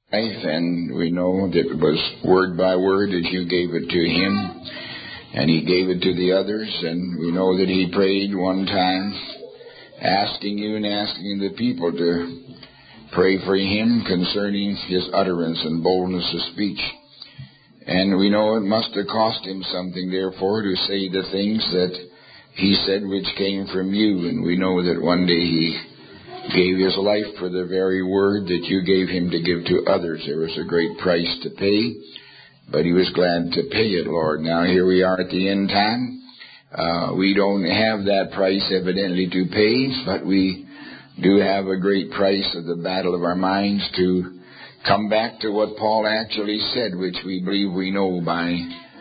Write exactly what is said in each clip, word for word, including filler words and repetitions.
life, and we know that it was word by word as you gave it to him, and he gave it to the others, and we know that he prayed one time asking you and asking the people to pray for him concerning his utterance and boldness of speech. And we know it must have cost him something, therefore, to say the things that he said which came from you. And we know that one day he gave his life for the very word that you gave him to give to others. There was a great price to pay, but he was glad to pay it, Lord. Now here we are at the end time. Uh, we don't have that price evidently to pay, but we do have a great price of the battle of our minds to come back to what Paul actually said, which we believe we know by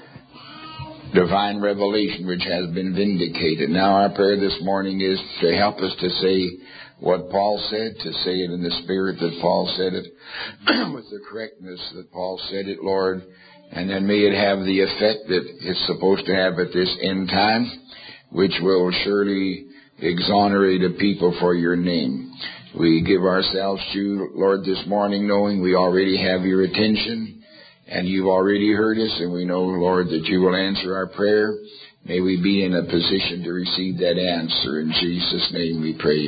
divine revelation, which has been vindicated. Now our prayer this morning is to help us to say what Paul said, to say it in the spirit that Paul said it, with the correctness that Paul said it, Lord, and then may it have the effect that it's supposed to have at this end time, which will surely exonerate a people for your name. We give ourselves to you, Lord, this morning, knowing we already have your attention, and you've already heard us, and we know, Lord, that you will answer our prayer. May we be in a position to receive that answer. In Jesus' name we pray,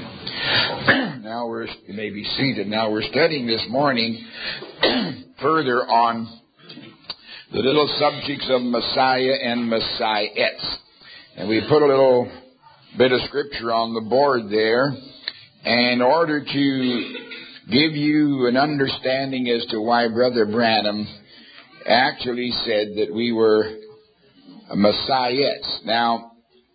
amen. Now we're, you may be seated. Now we're studying this morning further on the little subjects of Messiah and Messiahettes. And we put a little bit of scripture on the board there in order to give you an understanding as to why Brother Branham actually said that we were Messiahettes. Now,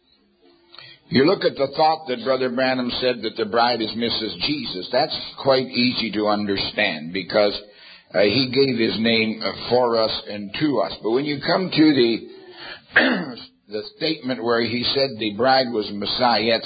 you look at the thought that Brother Branham said that the bride is Missus Jesus. That's quite easy to understand because uh, he gave his name uh, for us and to us. But when you come to the the statement where he said the bride was Messiahettes,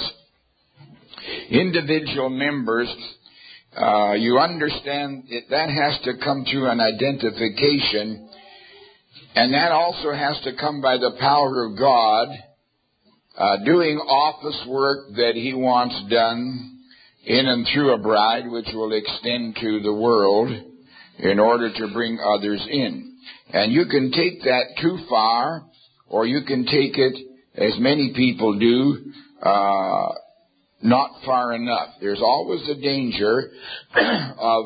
individual members, uh, you understand that that has to come through an identification, and that also has to come by the power of God, uh, doing office work that he wants done in and through a bride, which will extend to the world in order to bring others in. And you can take that too far, or you can take it, as many people do, uh, not far enough. There's always the danger of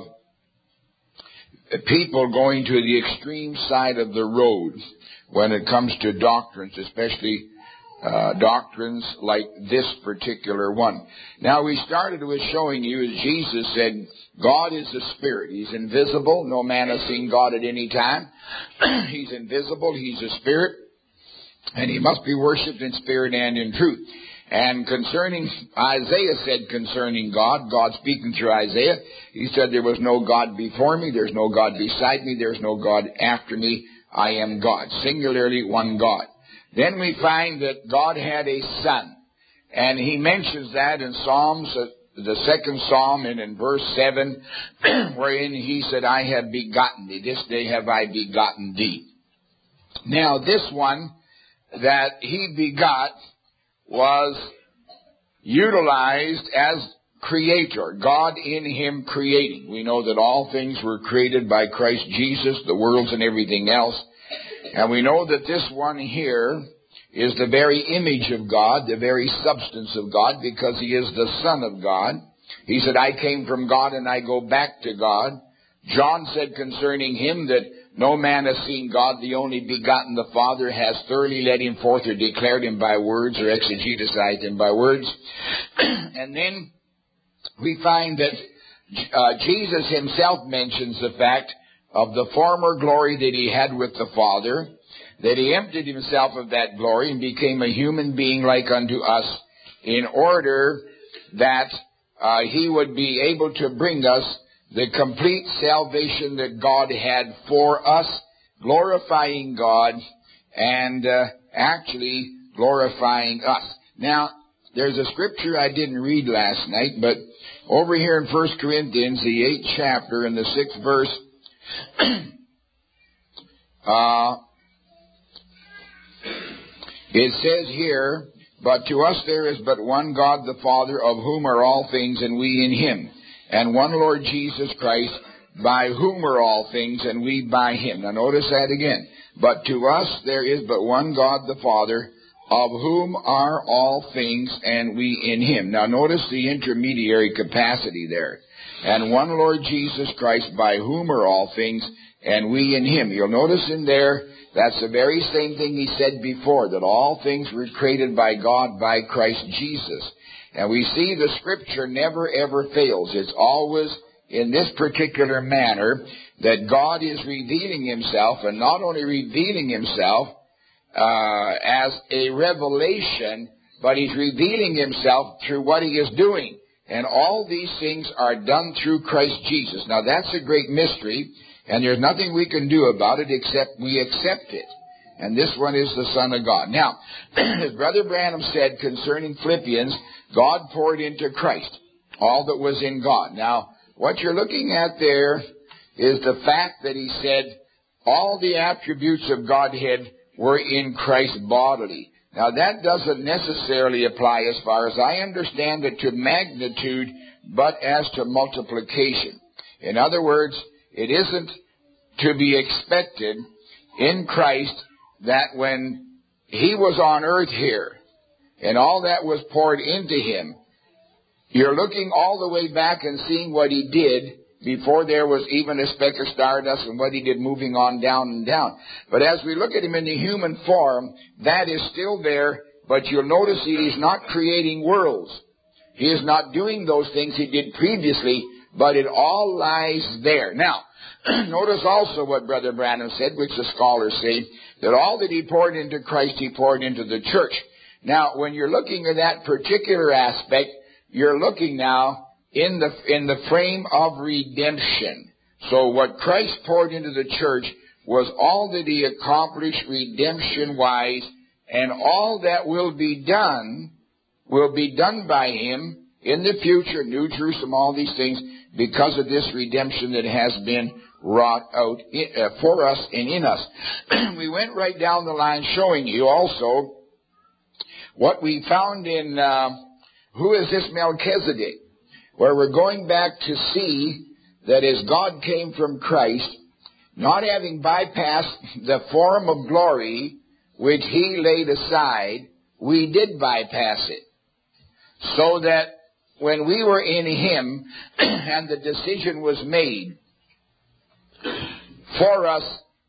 people going to the extreme side of the road when it comes to doctrines, especially uh, doctrines like this particular one. Now, we started with showing you, as Jesus said, God is a spirit. He's invisible. No man has seen God at any time. He's invisible. He's a spirit. And he must be worshipped in spirit and in truth. And concerning, Isaiah said concerning God, God speaking through Isaiah, he said, there was no God before me, there's no God beside me, there's no God after me, I am God. Singularly, one God. Then we find that God had a son. And he mentions that in Psalms, uh, the second Psalm, and in verse seven, wherein he said, I have begotten thee, this day have I begotten thee. Now, this one that he begot was utilized as creator, God in him creating. We know that all things were created by Christ Jesus, the worlds and everything else. And we know that this one here is the very image of God, the very substance of God, because he is the Son of God. He said, I came from God and I go back to God. John said concerning him that no man has seen God, the only begotten, the Father, has thoroughly led him forth or declared him by words or exegeticized him by words. And then we find that uh, Jesus himself mentions the fact of the former glory that he had with the Father, that he emptied himself of that glory and became a human being like unto us in order that uh, he would be able to bring us the complete salvation that God had for us, glorifying God and uh, actually glorifying us. Now, there's a scripture I didn't read last night, but over here in First Corinthians, the eighth chapter and the sixth verse, uh, it says here, but to us there is but one God the Father, of whom are all things, and we in him. And one Lord Jesus Christ, by whom are all things, and we by him. Now notice that again. But to us there is but one God the Father, of whom are all things, and we in him. Now notice the intermediary capacity there. And one Lord Jesus Christ, by whom are all things, and we in him. You'll notice in there, that's the very same thing he said before, that all things were created by God, by Christ Jesus. And we see the Scripture never ever fails. It's always in this particular manner that God is revealing himself, and not only revealing himself uh, as a revelation, but he's revealing himself through what he is doing. And all these things are done through Christ Jesus. Now that's a great mystery, and there's nothing we can do about it except we accept it. And this one is the Son of God. Now, as Brother Branham said concerning Philippians, God poured into Christ all that was in God. Now, what you're looking at there is the fact that he said all the attributes of Godhead were in Christ bodily. Now, that doesn't necessarily apply, as far as I understand it, to magnitude, but as to multiplication. In other words, it isn't to be expected in Christ that when he was on earth here and all that was poured into him, you're looking all the way back and seeing what he did before there was even a speck of stardust, and what he did moving on down and down. But as we look at him in the human form, that is still there, but you'll notice that he's not creating worlds. He is not doing those things he did previously, but it all lies there. Now, notice also what Brother Branham said, which the scholars say, that all that he poured into Christ, he poured into the church. Now, when you're looking at that particular aspect, you're looking now in the in the frame of redemption. So what Christ poured into the church was all that he accomplished redemption-wise, and all that will be done will be done by him in the future, New Jerusalem, all these things, because of this redemption that has been wrought out in, uh, for us and in us. We went right down the line showing you also what we found in uh, who is this Melchizedek, where we're going back to see that as God came from Christ, not having bypassed the form of glory which he laid aside, we did bypass it. So that when we were in him and the decision was made for us,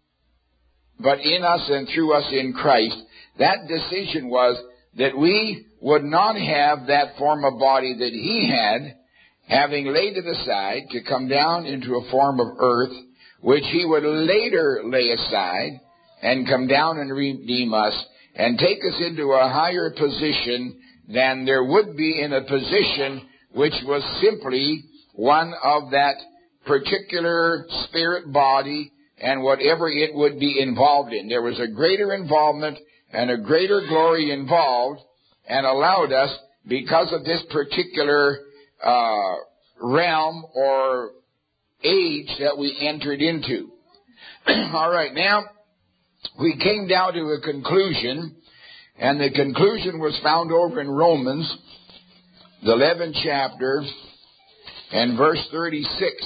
but in us and through us in Christ, that decision was that we would not have that form of body that he had, having laid it aside, to come down into a form of earth, which he would later lay aside and come down and redeem us and take us into a higher position than there would be in a position which was simply one of that particular spirit body and whatever it would be involved in. There was a greater involvement and a greater glory involved, and allowed us, because of this particular uh, realm or age that we entered into. All right, now, we came down to a conclusion, and the conclusion was found over in Romans, the eleventh chapter, and verse thirty-six.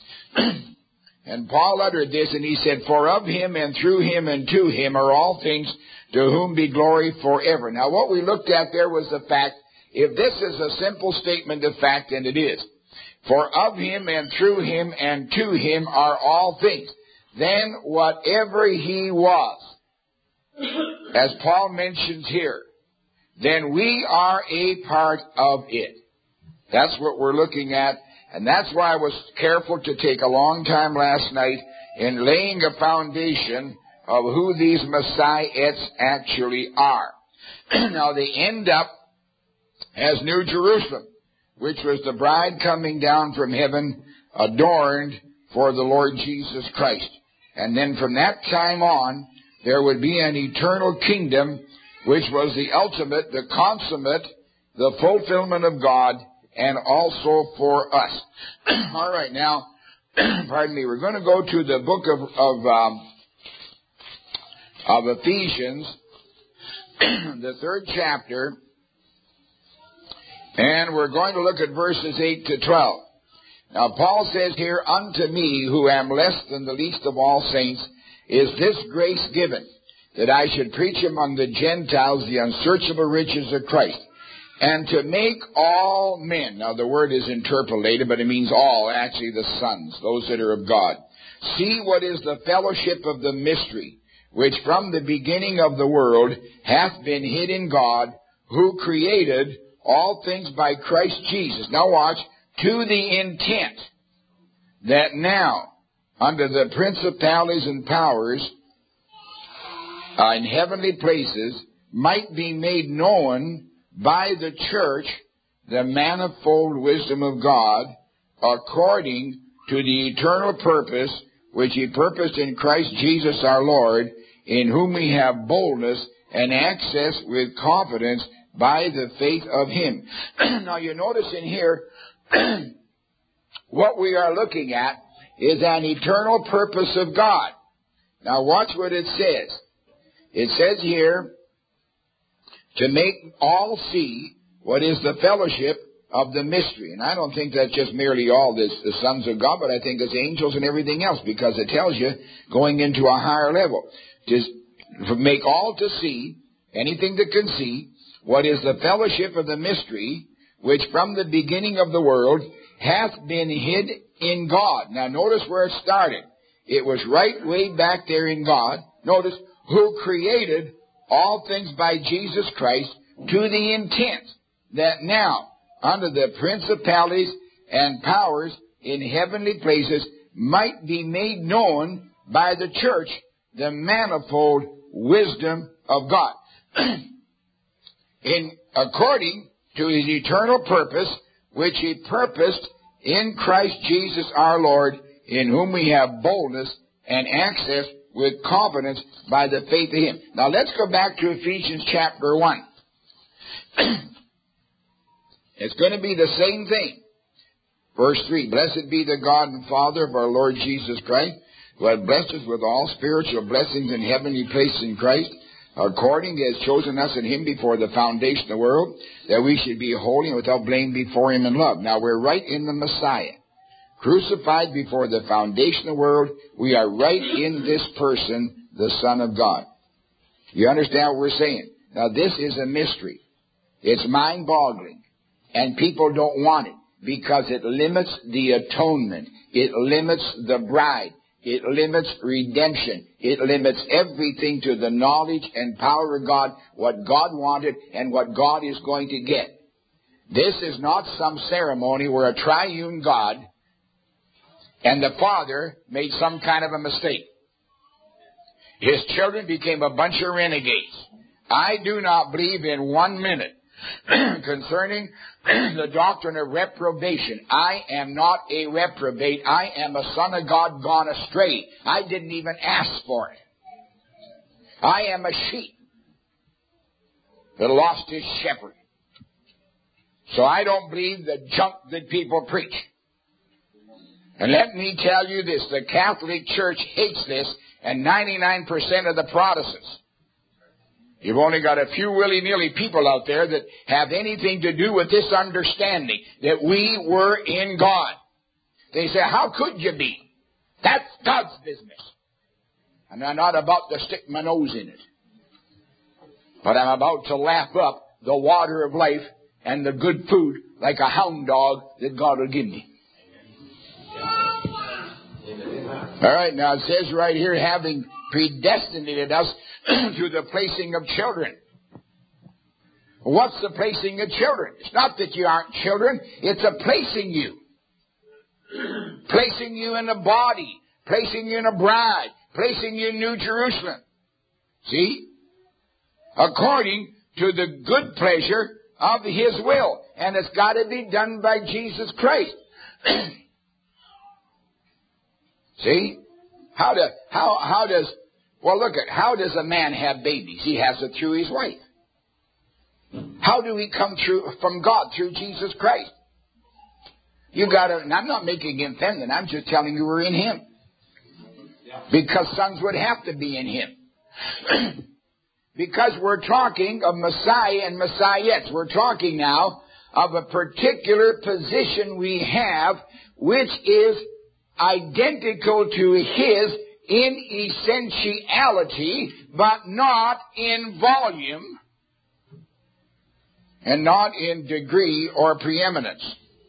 And Paul uttered this, and he said, "For of him and through him and to him are all things, to whom be glory forever." Now, what we looked at there was the fact, if this is a simple statement of fact, and it is, for of him and through him and to him are all things, then whatever he was, as Paul mentions here, then we are a part of it. That's what we're looking at. And that's why I was careful to take a long time last night in laying a foundation of who these Messiahs actually are. Now, they end up as New Jerusalem, which was the bride coming down from heaven, adorned for the Lord Jesus Christ. And then from that time on, there would be an eternal kingdom, which was the ultimate, the consummate, the fulfillment of God, and also for us. All right, now, pardon me, we're going to go to the book of of, um, of Ephesians, the third chapter, and we're going to look at verses eight to twelve. Now Paul says here, unto me, who am less than the least of all saints, is this grace given, that I should preach among the Gentiles the unsearchable riches of Christ, and to make all men, now the word is interpolated, but it means all, actually the sons, those that are of God, see what is the fellowship of the mystery, which from the beginning of the world hath been hid in God, who created all things by Christ Jesus. Now watch, to the intent that now, under the principalities and powers uh, in heavenly places, might be made known by the church the manifold wisdom of God, according to the eternal purpose which He purposed in Christ Jesus our Lord, in whom we have boldness and access with confidence by the faith of Him. Now you notice in here, what we are looking at is an eternal purpose of God. Now watch what it says. It says here, to make all see what is the fellowship of the mystery. And I don't think that's just merely all this, the sons of God, but I think it's angels and everything else, because it tells you going into a higher level. To make all to see, anything that can see, what is the fellowship of the mystery, which from the beginning of the world hath been hid in God. Now notice where it started. It was right way back there in God. Notice, who created all things by Jesus Christ, to the intent that now, under the principalities and powers in heavenly places, might be made known by the church the manifold wisdom of God. In according to His eternal purpose, which He purposed in Christ Jesus our Lord, in whom we have boldness and access with confidence by the faith of Him. Now let's go back to Ephesians chapter one. It's going to be the same thing. Verse three, blessed be the God and Father of our Lord Jesus Christ, who hath blessed us with all spiritual blessings in heavenly places in Christ, according as chosen us in Him before the foundation of the world, that we should be holy and without blame before Him in love. Now we're right in the Messiah. Crucified before the foundation of the world, we are right in this person, the Son of God. You understand what we're saying? Now this is a mystery. It's mind-boggling. And people don't want it because it limits the atonement. It limits the bride. It limits redemption. It limits everything to the knowledge and power of God, what God wanted and what God is going to get. This is not some ceremony where a triune God and the Father made some kind of a mistake. His children became a bunch of renegades. I do not believe in one minute concerning the doctrine of reprobation. I am not a reprobate. I am a son of God gone astray. I didn't even ask for it. I am a sheep that lost his shepherd. So I don't believe the junk that people preach. And let me tell you this, the Catholic Church hates this, and ninety-nine percent of the Protestants. You've only got a few willy-nilly people out there that have anything to do with this understanding that we were in God. They say, how could you be? That's God's business. And I'm not about to stick my nose in it. But I'm about to lap up the water of life and the good food like a hound dog that God will give me. All right, now it says right here, having predestinated us to the placing of children. What's the placing of children? It's not that you aren't children. It's a placing you. Placing you in a body. Placing you in a bride. Placing you in New Jerusalem. See? According to the good pleasure of His will. And it's got to be done by Jesus Christ. See? How, do, how, how does... Well, look at, how does a man have babies? He has it through his wife. How do we come through from God? Through Jesus Christ. You gotta, and I'm not making him feminine, I'm just telling you we're in Him. Because sons would have to be in Him. Because we're talking of Messiah and Messiahettes. We're talking now of a particular position we have, which is identical to His in essentiality, but not in volume, and not in degree or preeminence.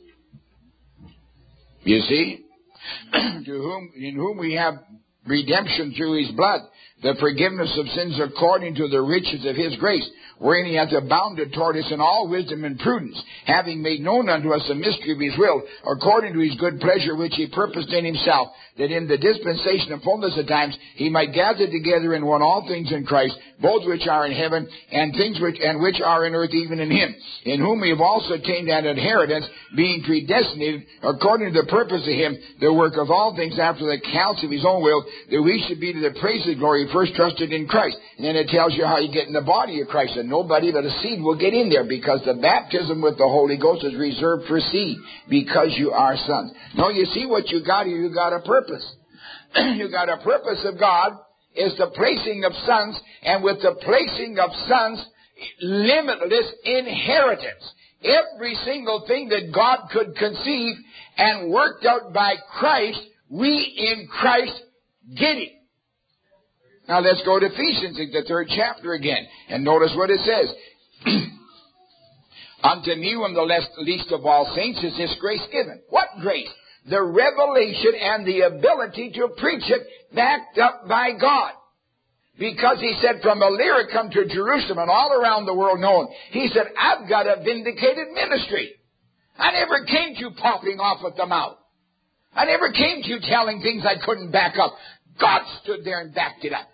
You see? To whom, in whom we have redemption through His blood, the forgiveness of sins according to the riches of His grace, wherein He hath abounded toward us in all wisdom and prudence, having made known unto us the mystery of His will, according to His good pleasure which He purposed in Himself, that in the dispensation of fullness of times He might gather together in one all things in Christ, both which are in heaven and things which and which are in earth, even in Him, in whom we have also attained an inheritance, being predestinated according to the purpose of Him, the work of all things after the counsel of His own will, that we should be to the praise of glory first trusted in Christ. And then it tells you how you get in the body of Christ, and nobody but a seed will get in there, because the baptism with the Holy Ghost is reserved for seed, because you are sons. No, you see what you got here, you got a purpose. You got a purpose of God is the placing of sons, and with the placing of sons, limitless inheritance. Every single thing that God could conceive and worked out by Christ, we in Christ get it. Now let's go to Ephesians, the third chapter again, and notice what it says. Unto me, whom the least of all saints, is this grace given. What grace? The revelation and the ability to preach it, backed up by God. Because He said, from Illyricum to Jerusalem and all around the world known, He said, I've got a vindicated ministry. I never came to you popping off at the mouth. I never came to you telling things I couldn't back up. God stood there and backed it up.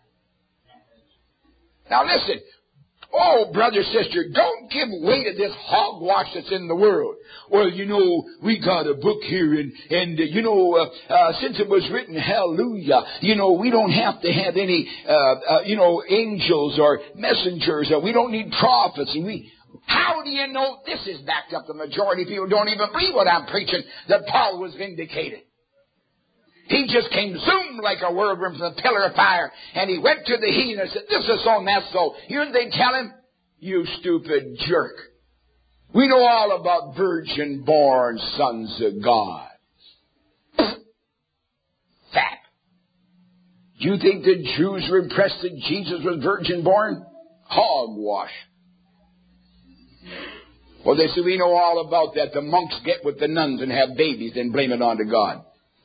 Now listen, oh, brother, sister, don't give way to this hogwash that's in the world. Well, you know, we got a book here, and, and uh, you know, uh, uh, since it was written, hallelujah, you know, we don't have to have any, uh, uh, you know, angels or messengers, or we don't need prophets, and we... How do you know this is backed up? The majority of people don't even believe what I'm preaching, that Paul was vindicated. He just came zoom like a whirlwind from the pillar of fire, and he went to the heathen and said, this is so and that's so. You know what they tell him? You stupid jerk. We know all about virgin-born sons of God. Fact. Do you think the Jews were impressed that Jesus was virgin-born? Hogwash. Well, they say, we know all about that. The monks get with the nuns and have babies, then blame it on to God.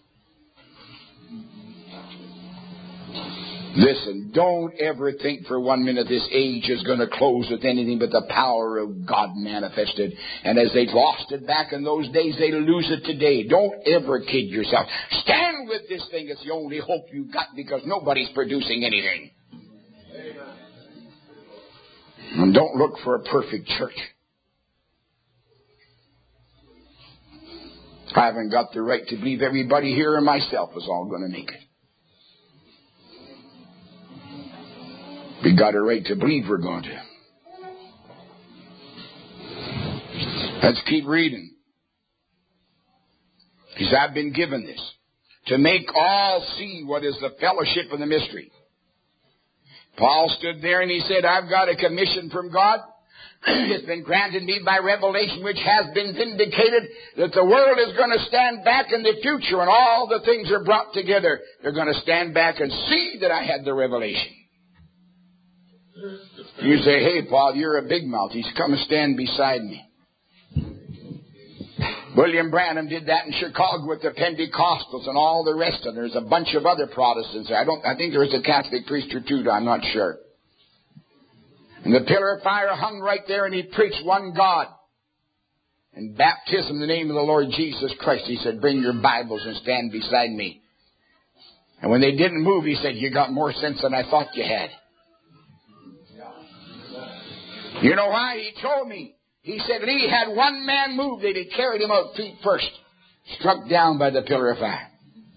Listen, don't ever think for one minute this age is going to close with anything but the power of God manifested. And as they lost it back in those days, they lose it today. Don't ever kid yourself. Stand with this thing. It's the only hope you've got, because nobody's producing anything. And don't look for a perfect church. I haven't got the right to believe everybody here and myself is all going to make it. We got a right to believe we're going to. Let's keep reading. He said, I've been given this, to make all see what is the fellowship of the mystery. Paul stood there and he said, I've got a commission from God. It's been granted me by revelation, which has been vindicated, that the world is going to stand back in the future, and all the things are brought together. They're going to stand back and see that I had the revelation. You say, hey, Paul, you're a big mouth. He's come and stand beside me. William Branham did that in Chicago with the Pentecostals and all the rest of them. There's a bunch of other Protestants there. I don't. I think there was a Catholic priest or two. I'm not sure. And the pillar of fire hung right there, and he preached one God. And baptism in the name of the Lord Jesus Christ. He said, bring your Bibles and stand beside me. And when they didn't move, he said, you got more sense than I thought you had. You know why? He told me. He said that he had one man move, they'd have carried him out feet first. Struck down by the pillar of fire.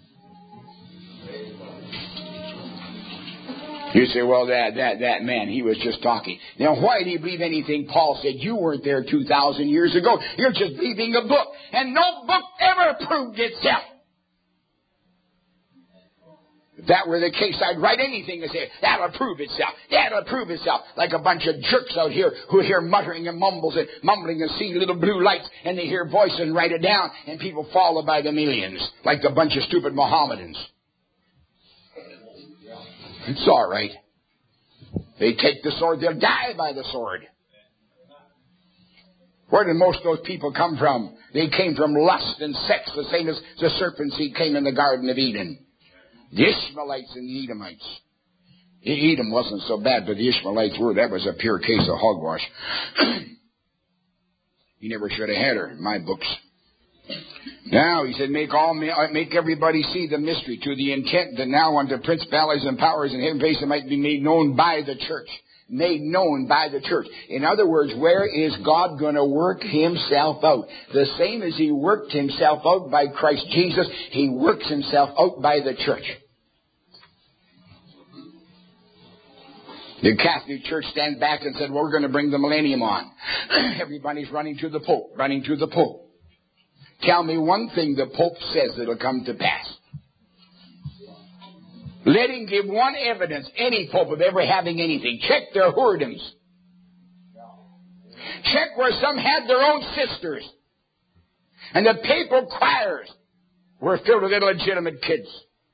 You say, well, that, that, that man, he was just talking. Now, why do you believe anything Paul said? You weren't there two thousand years ago. You're just believing a book. And no book ever proved itself. If that were the case, I'd write anything and say, that'll prove itself. That'll prove itself. Like a bunch of jerks out here who hear muttering and mumbles and mumbling and see little blue lights and they hear voices and write it down and people follow by the millions like a bunch of stupid Mohammedans. It's all right. They take the sword, they'll die by the sword. Where did most of those people come from? They came from lust and sex, the same as the serpent seed came in the Garden of Eden. The Ishmaelites and the Edomites. Edom wasn't so bad, but the Ishmaelites were. That was a pure case of hogwash. He never should have had her in my books. Now, he said, make all, make everybody see the mystery to the intent that now unto principalities and powers in heaven place might be made known by the church. Made known by the church. In other words, where is God going to work himself out? The same as he worked himself out by Christ Jesus, he works himself out by the church. The Catholic Church stand back and said, well, we're going to bring the millennium on. Everybody's running to the Pope, running to the Pope. Tell me one thing the Pope says that'll come to pass. Let him give one evidence, any pope, of ever having anything. Check their whoredoms. Check where some had their own sisters. And the papal choirs were filled with illegitimate kids.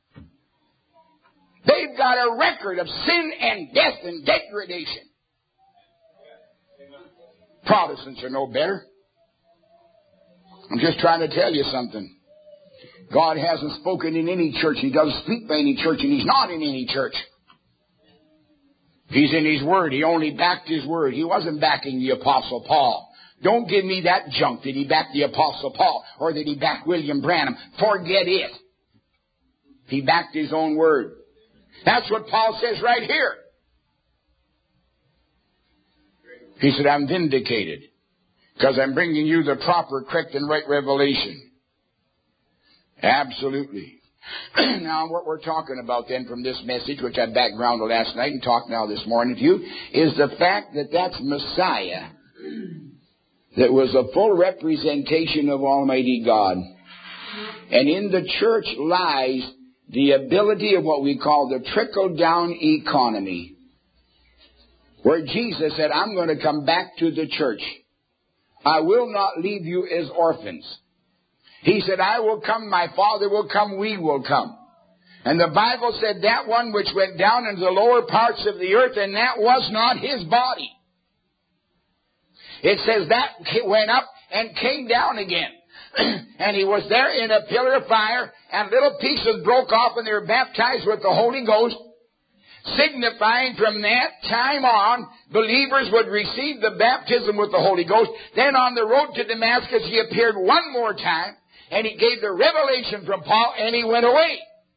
They've got a record of sin and death and degradation. Protestants are no better. I'm just trying to tell you something. God hasn't spoken in any church. He doesn't speak by any church, and he's not in any church. He's in his word. He only backed his word. He wasn't backing the Apostle Paul. Don't give me that junk that he backed the Apostle Paul or that he backed William Branham. Forget it. He backed his own word. That's what Paul says right here. He said, I'm vindicated because I'm bringing you the proper, correct, and right revelation. Absolutely. Now, what we're talking about then from this message, which I backgrounded last night and talked now this morning to you, is the fact that that's Messiah that was a full representation of Almighty God. And in the church lies the ability of what we call the trickle-down economy, where Jesus said, I'm going to come back to the church. I will not leave you as orphans. He said, I will come, my Father will come, we will come. And the Bible said that one which went down into the lower parts of the earth, and that was not his body. It says that went up and came down again. And he was there in a pillar of fire, and little pieces broke off, and they were baptized with the Holy Ghost, signifying from that time on, believers would receive the baptism with the Holy Ghost. Then on the road to Damascus, he appeared one more time, and he gave the revelation from Paul, and he went away.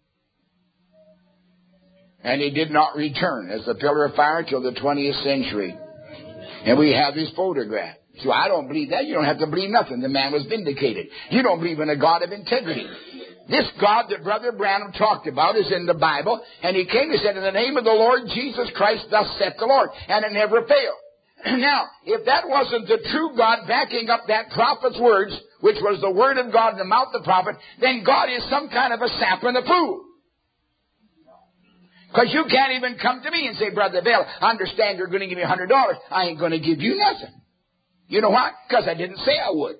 And he did not return as the pillar of fire till the twentieth century. And we have his photograph. So I don't believe that. You don't have to believe nothing. The man was vindicated. You don't believe in a God of integrity. This God that Brother Branham talked about is in the Bible. And he came and said, in the name of the Lord Jesus Christ, thus saith the Lord. And it never failed. Now, if that wasn't the true God backing up that prophet's words, which was the word of God in the mouth of the prophet, then God is some kind of a sap in the fool. Because you can't even come to me and say, Brother Bill, I understand you're going to give me one hundred dollars. I ain't going to give you nothing. You know why? Because I didn't say I would.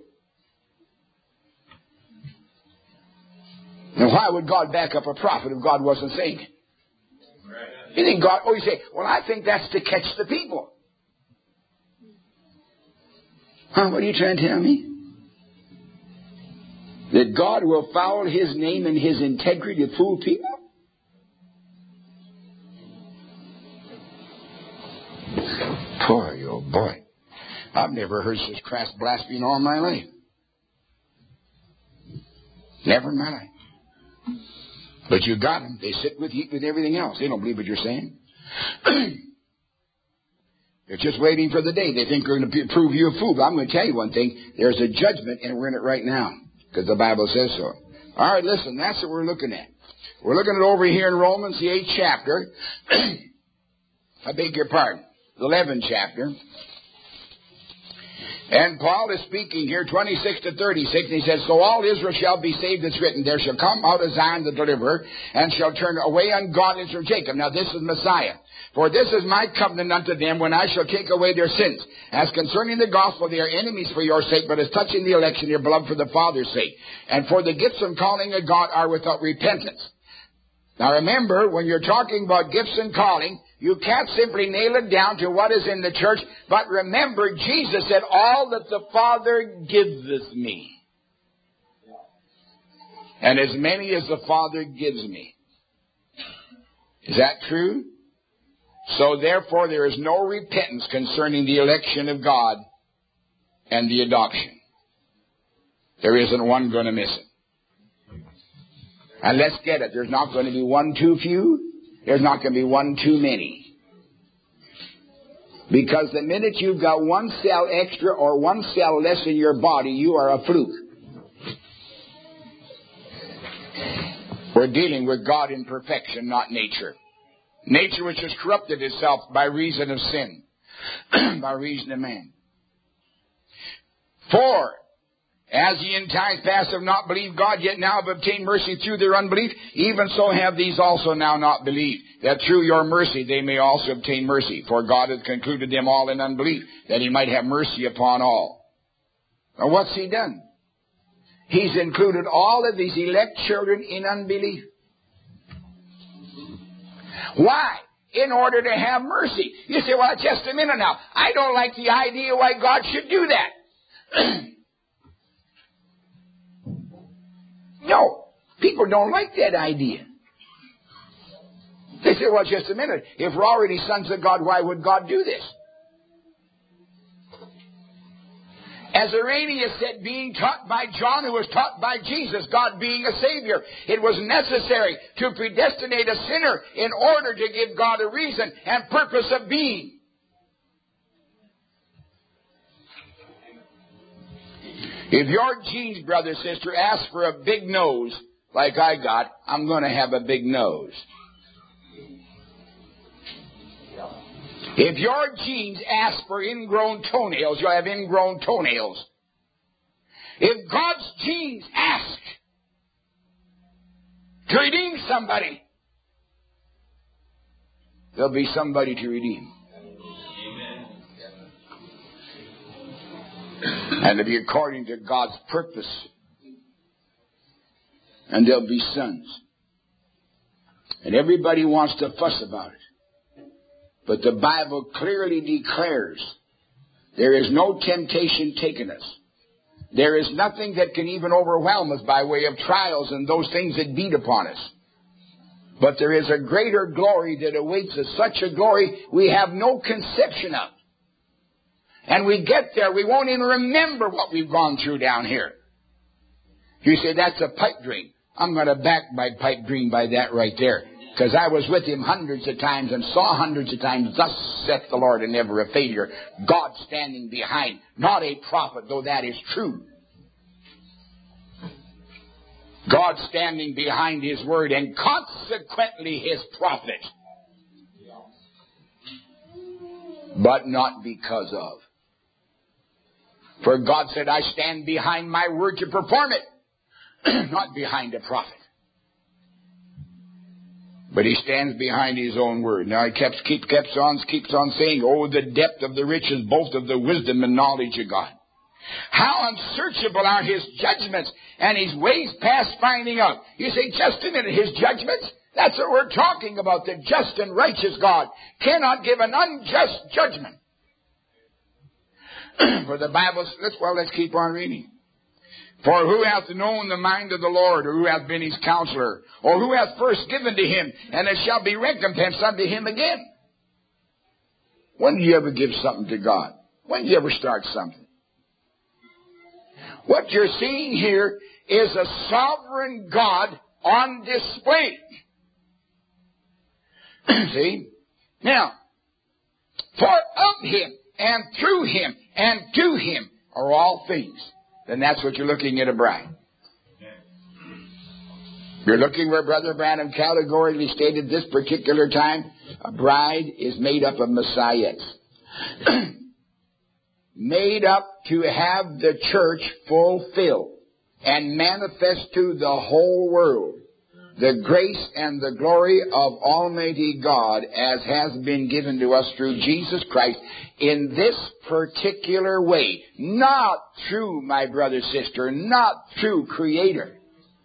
Now, why would God back up a prophet if God wasn't saying it? You think God, oh, you say, well, I think that's to catch the people. Huh, what are you trying to tell me? That God will foul his name and his integrity to fool people? Boy, oh boy. I've never heard such crass blasphemy in all my life. Never in my life. But you got them. They sit with you, eat with everything else. They don't believe what you're saying. They're just waiting for the day. They think they're going to prove you a fool. But I'm going to tell you one thing. There's a judgment, and we're in it right now. Because the Bible says so. All right, listen. That's what we're looking at. We're looking at over here in Romans, the eighth chapter. I beg your pardon. The eleventh chapter. And Paul is speaking here, twenty-six to thirty-six, and he says, so all Israel shall be saved, it's written, there shall come out of Zion the deliverer, and shall turn away ungodliness from Jacob. Now this is Messiah. For this is my covenant unto them, when I shall take away their sins. As concerning the gospel, they are enemies for your sake, but as touching the election, your beloved for the Father's sake. And for the gifts and calling of God are without repentance. Now remember, when you're talking about gifts and calling, you can't simply nail it down to what is in the church, but remember, Jesus said, all that the Father giveth me, and as many as the Father gives me. Is that true? So therefore, there is no repentance concerning the election of God and the adoption. There isn't one going to miss it. And let's get it. There's not going to be one too few. There's not going to be one too many. Because the minute you've got one cell extra or one cell less in your body, you are a fluke. We're dealing with God in perfection, not nature. Nature which has corrupted itself by reason of sin, by reason of man. For, as ye in times past have not believed God, yet now have obtained mercy through their unbelief, even so have these also now not believed, that through your mercy they may also obtain mercy. For God hath concluded them all in unbelief, that he might have mercy upon all. Now what's he done? He's included all of these elect children in unbelief. Why? In order to have mercy. You say, well, just a minute now. I don't like the idea why God should do that. No. People don't like that idea. They say, well, just a minute. If we're already sons of God, why would God do this? As Irenaeus said, being taught by John, who was taught by Jesus, God being a Savior, it was necessary to predestinate a sinner in order to give God a reason and purpose of being. If your genes, brother, sister, ask for a big nose, like I got, I'm going to have a big nose. If your genes ask for ingrown toenails, you'll have ingrown toenails. If God's genes ask to redeem somebody, there'll be somebody to redeem. Amen. And it'll be according to God's purpose. And there'll be sons. And everybody wants to fuss about it. But the Bible clearly declares there is no temptation taken us. There is nothing that can even overwhelm us by way of trials and those things that beat upon us. But there is a greater glory that awaits us, such a glory we have no conception of. And we get there, we won't even remember what we've gone through down here. You say, that's a pipe dream. I'm going to back my pipe dream by that right there. Because I was with him hundreds of times and saw hundreds of times, thus saith the Lord, and never a failure. God standing behind, not a prophet, though that is true. God standing behind his word and consequently his prophet. But not because of. For God said, I stand behind my word to perform it, not behind a prophet. But he stands behind his own word. Now he keeps, keeps, keeps on, keeps on saying, oh, the depth of the riches, both of the wisdom and knowledge of God. How unsearchable are his judgments and his ways past finding out. You say, just a minute, his judgments? That's what we're talking about. The just and righteous God cannot give an unjust judgment. For the Bible, let's, well, let's keep on reading. For who hath known the mind of the Lord, or who hath been his counselor, or who hath first given to him, and it shall be recompensed unto him again? When do you ever give something to God? When do you ever start something? What you're seeing here is a sovereign God on display. See? Now, for of him, and through him, and to him are all things. Then that's what you're looking at a bride. You're looking where Brother Branham categorically stated this particular time, a bride is made up of messiahs. made up to have the church fulfilled and manifest to the whole world the grace and the glory of Almighty God as has been given to us through Jesus Christ in this particular way. Not through, my brother, sister, not through Creator,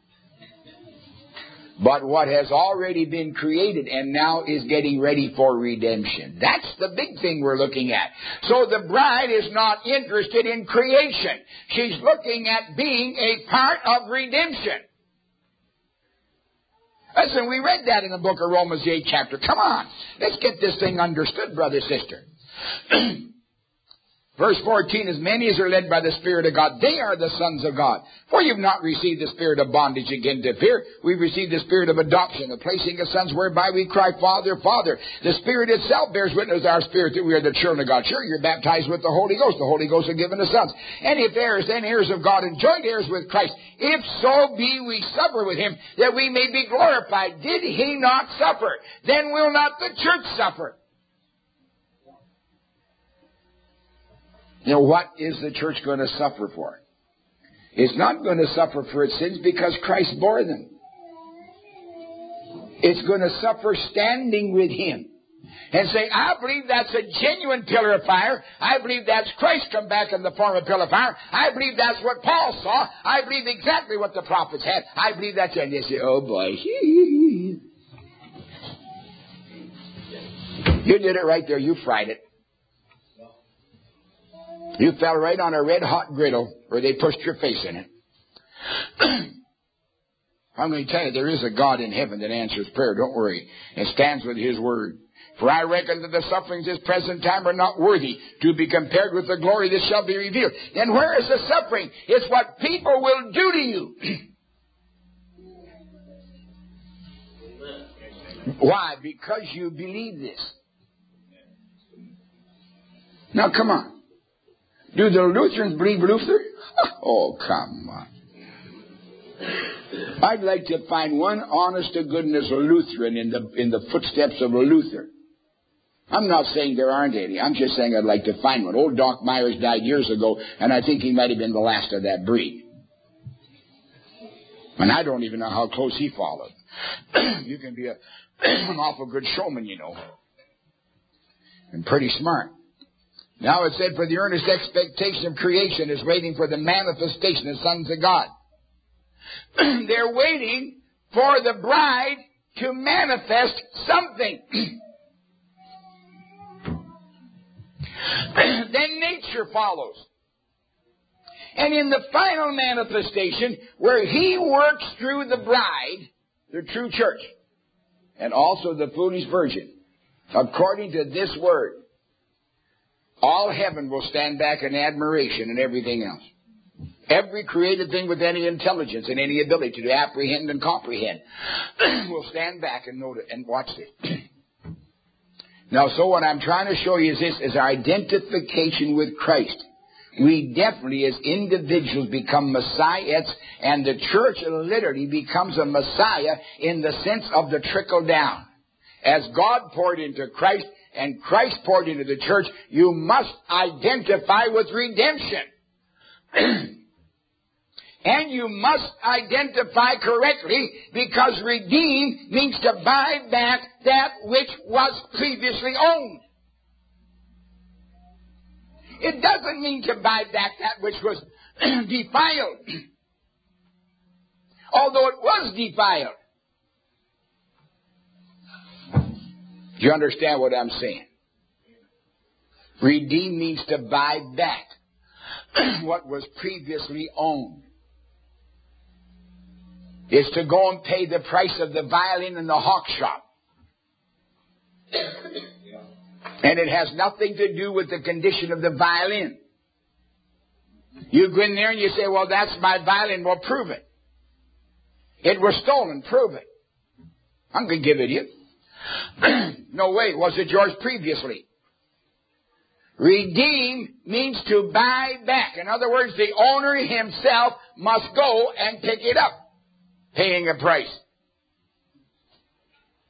but what has already been created and now is getting ready for redemption. That's the big thing we're looking at. So the bride is not interested in creation. She's looking at being a part of redemption. Listen, we read that in the book of Romans, the eighth chapter. Come on. Let's get this thing understood, brother, sister. Verse fourteen, as many as are led by the Spirit of God, they are the sons of God. For you've not received the spirit of bondage again to fear. We've received the spirit of adoption, the placing of sons, whereby we cry, Father, Father. The Spirit itself bears witness to our spirit that we are the children of God. Sure, you're baptized with the Holy Ghost. The Holy Ghost is given to sons. And if heirs, then heirs of God and joint heirs with Christ. If so be we suffer with him, that we may be glorified. Did he not suffer? Then will not the church suffer? You know, what is the church going to suffer for? It's not going to suffer for its sins because Christ bore them. It's going to suffer standing with him and say, I believe that's a genuine pillar of fire. I believe that's Christ come back in the form of a pillar of fire. I believe that's what Paul saw. I believe exactly what the prophets had. I believe that's it. And they say, oh boy. You did it right there. You fried it. You fell right on a red-hot griddle where they pushed your face in it. I'm going to tell you, there is a God in heaven that answers prayer. Don't worry. And stands with his word. For I reckon that the sufferings of this present time are not worthy to be compared with the glory that shall be revealed. And where is the suffering? It's what people will do to you. Why? Because you believe this. Now, come on. Do the Lutherans believe Luther? Oh, come on. I'd like to find one honest to goodness Lutheran in the in the footsteps of a Luther. I'm not saying there aren't any. I'm just saying I'd like to find one. Old Doc Myers died years ago, and I think he might have been the last of that breed. And I don't even know how close he followed. You can be a, an awful good showman, you know. And pretty smart. Now it said, for the earnest expectation of creation is waiting for the manifestation of sons of God. They're waiting for the bride to manifest something. Then nature follows. And in the final manifestation, where he works through the bride, the true church, and also the foolish virgin, according to this word, all heaven will stand back in admiration and everything else. Every created thing with any intelligence and any ability to apprehend and comprehend will stand back and note it and watch it. Now, so what I'm trying to show you is this, is our identification with Christ. We definitely, as individuals, become messiahs, and the church literally becomes a messiah in the sense of the trickle down. As God poured into Christ, and Christ poured into the church, you must identify with redemption. And you must identify correctly, because redeem means to buy back that which was previously owned. It doesn't mean to buy back that which was defiled, although it was defiled. Do you understand what I'm saying? Redeem means to buy back what was previously owned. It's to go and pay the price of the violin in the hawk shop. And it has nothing to do with the condition of the violin. You go in there and you say, well, that's my violin. Well, prove it. It was stolen. Prove it. I'm going to give it to you. No, wait, was it yours previously? Redeem means to buy back. In other words, the owner himself must go and pick it up, paying a price.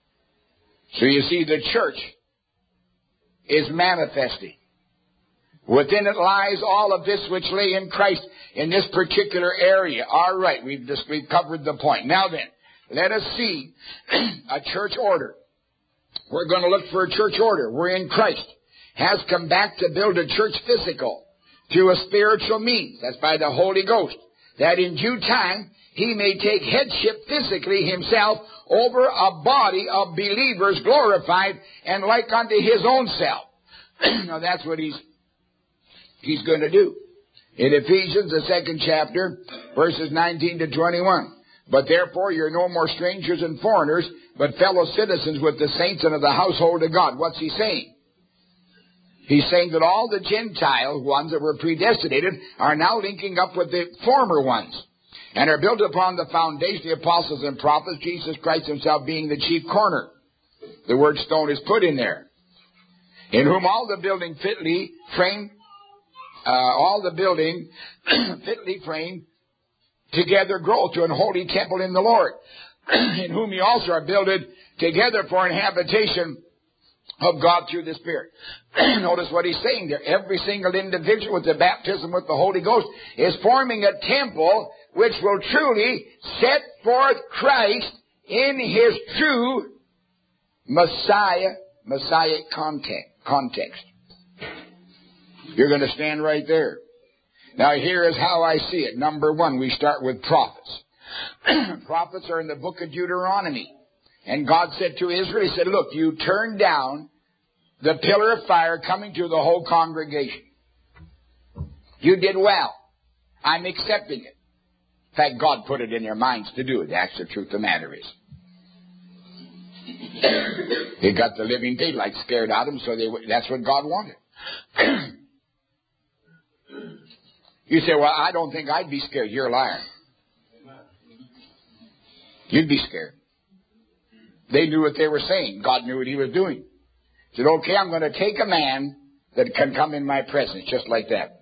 So you see, the church is manifesting. Within it lies all of this which lay in Christ in this particular area. All right, we've just, we've covered the point. Now then, let us see a church order. We're going to look for a church order wherein Christ has come back to build a church physical through a spiritual means. That's by the Holy Ghost. That in due time he may take headship physically himself over a body of believers glorified and like unto his own self. Now that's what he's he's going to do. In Ephesians, the second chapter, verses nineteen to twenty-one. But therefore you're no more strangers and foreigners, but fellow citizens with the saints and of the household of God. What's he saying? He's saying that all the Gentile ones that were predestinated are now linking up with the former ones and are built upon the foundation of the apostles and prophets, Jesus Christ himself being the chief corner. The word stone is put in there. In whom all the building fitly framed, uh, all the building fitly framed together grow to an holy temple in the Lord, in whom ye also are builded together for an habitation of God through the Spirit. Notice what he's saying there. Every single individual with the baptism with the Holy Ghost is forming a temple which will truly set forth Christ in his true Messiah, Messiah context. You're going to stand right there. Now here is how I see it. Number one, we start with prophets. Prophets are in the book of Deuteronomy. And God said to Israel, he said, look, you turned down the pillar of fire coming to the whole congregation. You did well. I'm accepting it. In fact, God put it in their minds to do it. That's the truth of the matter is. They got the living daylight scared out of them, so they, that's what God wanted. You say, well, I don't think I'd be scared. You're a liar. You'd be scared. They knew what they were saying. God knew what he was doing. He said, okay, I'm going to take a man that can come in my presence, just like that.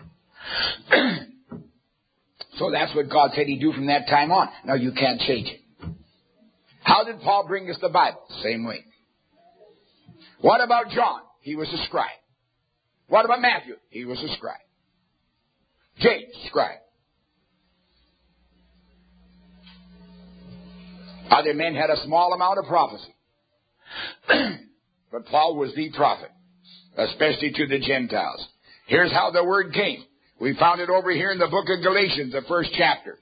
So that's what God said he'd do from that time on. Now you can't change it. How did Paul bring us the Bible? Same way. What about John? He was a scribe. What about Matthew? He was a scribe. James, scribe. Other men had a small amount of prophecy. But Paul was the prophet, especially to the Gentiles. Here's how the word came. We found it over here in the book of Galatians, the first chapter.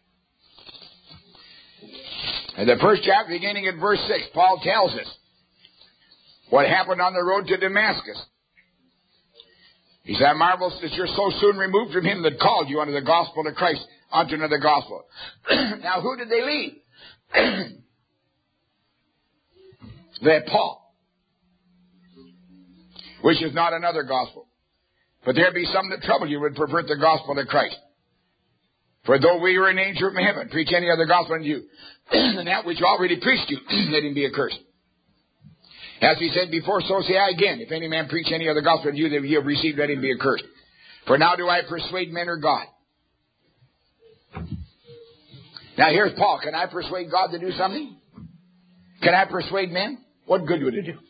In the first chapter, beginning at verse six, Paul tells us what happened on the road to Damascus. He said, I marvel that you're so soon removed from him that called you unto the gospel of Christ, unto another gospel. Now, who did they leave? That Paul, which is not another gospel. But there be some that trouble you would pervert the gospel of Christ. For though we were an angel from heaven, preach any other gospel than you, and that which already preached you, let him be accursed. As he said before, so say I again, if any man preach any other gospel than you that you have received, let him be accursed. For now do I persuade men or God? Now here's Paul. Can I persuade God to do something? Can I persuade men? What good would it do?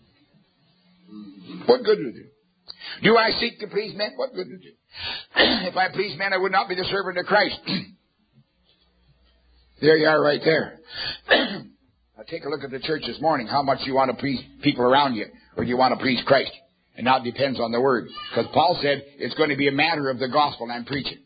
What good would it do? Do I seek to please men? What good would it do? If I please men, I would not be the servant of Christ. There you are right there. Now take a look at the church this morning. How much you want to please people around you, or do you want to please Christ? And now it depends on the word. Because Paul said it's going to be a matter of the gospel I'm preaching.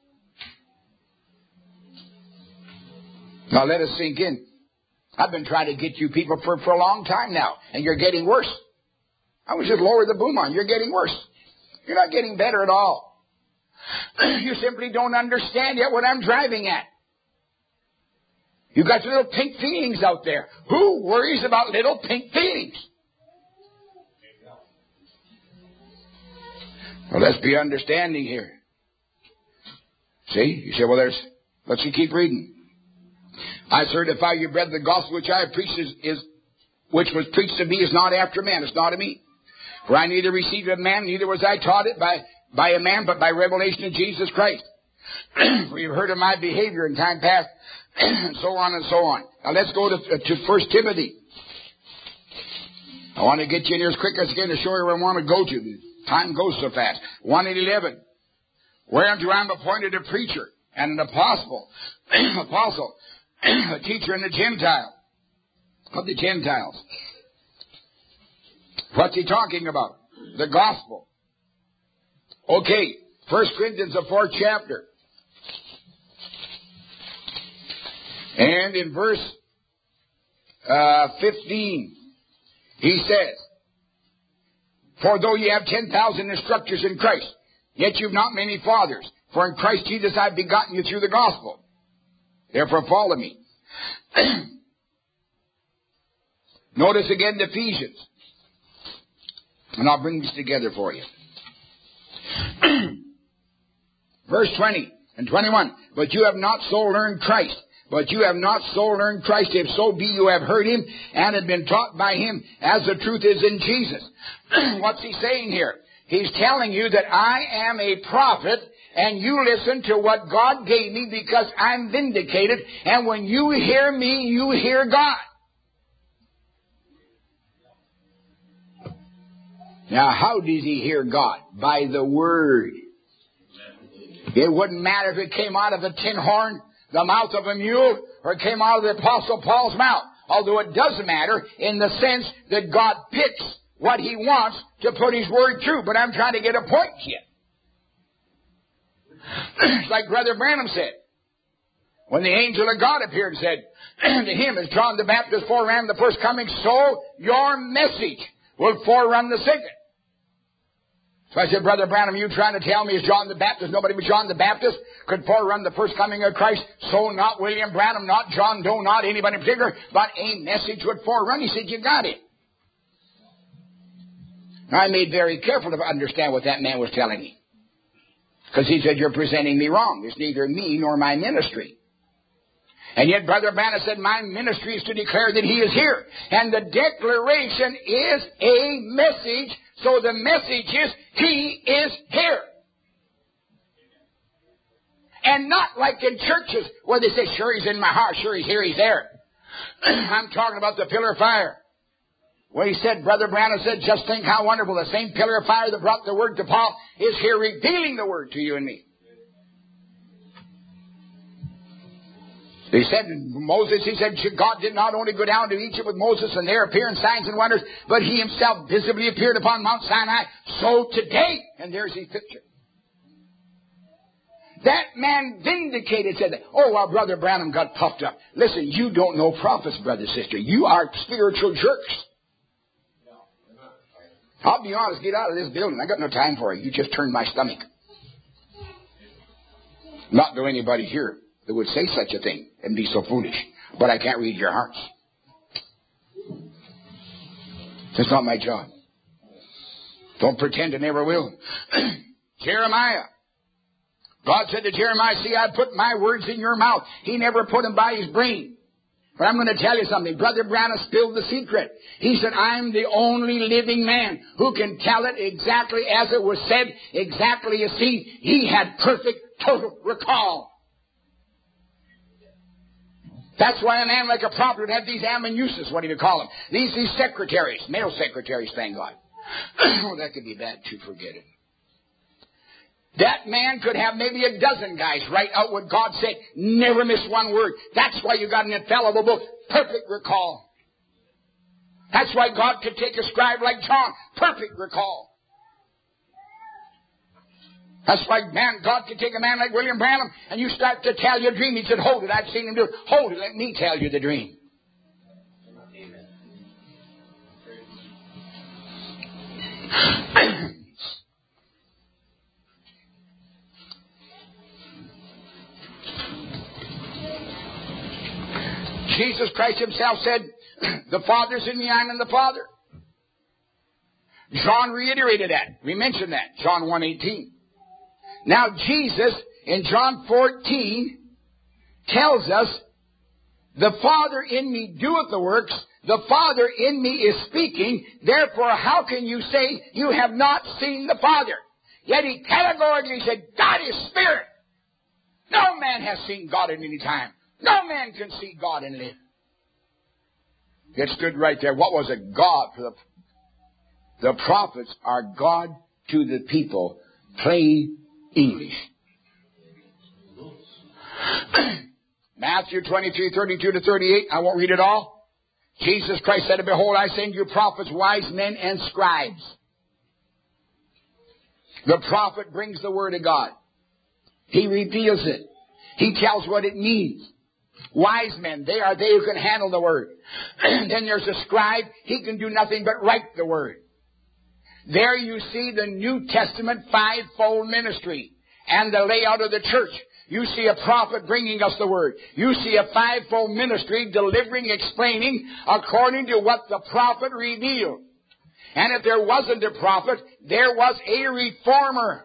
Now let us sink in. I've been trying to get you people for, for a long time now, and you're getting worse. I was just lower the boom on. You're getting worse. You're not getting better at all. You simply don't understand yet what I'm driving at. You've got little pink feelings out there. Who worries about little pink feelings? Well, let's be understanding here. See? You say, well, there's, let's keep reading. I certify you, brethren, the gospel which I have preached is, is, which was preached to me is not after man, it's not of me. For I neither received it of man, neither was I taught it by, by a man, but by revelation of Jesus Christ. For you've heard of my behavior in time past, and so on and so on. Now let's go to, to First Timothy. I want to get you in here as quick as I can to show you where I want to go to. Time goes so fast. one and eleven. Whereunto I am appointed a preacher and an apostle, apostle, a teacher in the Gentile, of the Gentiles. What's he talking about? The gospel. Okay, First Corinthians, the fourth chapter. And in verse uh, fifteen, he says, for though ye have ten thousand instructors in Christ, yet you've not many fathers. For in Christ Jesus I've begotten you through the gospel. Therefore follow me. Notice again the Ephesians. And I'll bring this together for you. Verse twenty and twenty-one. But you have not so learned Christ. But you have not so learned Christ. If so be you have heard him and have been taught by him, as the truth is in Jesus. What's he saying here? He's telling you that I am a prophet, and you listen to what God gave me because I'm vindicated. And when you hear me, you hear God. Now, how does he hear God? By the Word. It wouldn't matter if it came out of a tin horn, the mouth of a mule, or it came out of the Apostle Paul's mouth. Although it does matter in the sense that God picks what he wants to put his word through. But I'm trying to get a point here. It's like Brother Branham said. When the angel of God appeared and said to him, as John the Baptist foreran the first coming, so your message will forerun the second. So I said, Brother Branham, you trying to tell me as John the Baptist, nobody but John the Baptist could forerun the first coming of Christ? So not William Branham, not John Doe, not anybody in particular, but a message would forerun. He said, you got it. I made very careful to understand what that man was telling me. Because he said, you're presenting me wrong. It's neither me nor my ministry. And yet Brother Branham said, my ministry is to declare that he is here. And the declaration is a message. So the message is, he is here. And not like in churches where they say, sure, he's in my heart, sure, he's here, he's there. I'm talking about the pillar of fire. When he said, Brother Branham said, just think how wonderful. The same pillar of fire that brought the word to Paul is here revealing the word to you and me. He said, Moses, he said, God did not only go down to Egypt with Moses and there appear in signs and wonders, but he himself visibly appeared upon Mount Sinai. So today, and there's his picture. That man vindicated, said, oh, well, Brother Branham got puffed up. Listen, you don't know prophets, brother, sister. You are spiritual jerks. I'll be honest, get out of this building. I got no time for it. You just turned my stomach. Not to anybody here that would say such a thing and be so foolish. But I can't read your hearts. That's not my job. Don't pretend I never will. Jeremiah. God said to Jeremiah, see, I put my words in your mouth. He never put them by his brain. But I'm going to tell you something. Brother Branham spilled the secret. He said, I'm the only living man who can tell it exactly as it was said, exactly as seen. He had perfect, total recall. That's why a man like a prophet would have these amanuenses, what do you call them? These, these secretaries, male secretaries, thank God. Oh, that could be bad too, forget it. That man could have maybe a dozen guys write out what God said. Never miss one word. That's why you got an infallible book. Perfect recall. That's why God could take a scribe like John. Perfect recall. That's why man, God could take a man like William Branham and you start to tell your dream. He said, hold it. I've seen him do it. Hold it. Let me tell you the dream. Amen. Jesus Christ himself said, the Father's in me, I'm in the Father. John reiterated that. We mentioned that. John one eighteen. Now Jesus, in John fourteen, tells us, the Father in me doeth the works, the Father in me is speaking, therefore how can you say you have not seen the Father? Yet he categorically said, God is Spirit. No man has seen God at any time. No man can see God and live. It stood right there. What was it? God. For the, the prophets are God to the people plain English. Matthew twenty-three, thirty-two to thirty-eight. I won't read it all. Jesus Christ said, behold, I send you prophets, wise men, and scribes. The prophet brings the word of God. He reveals it. He tells what it means. Wise men, they are they who can handle the word. Then there's a scribe. He can do nothing but write the word. There you see the New Testament fivefold ministry and the layout of the church. You see a prophet bringing us the word. You see a fivefold ministry delivering, explaining according to what the prophet revealed. And if there wasn't a prophet, there was a reformer.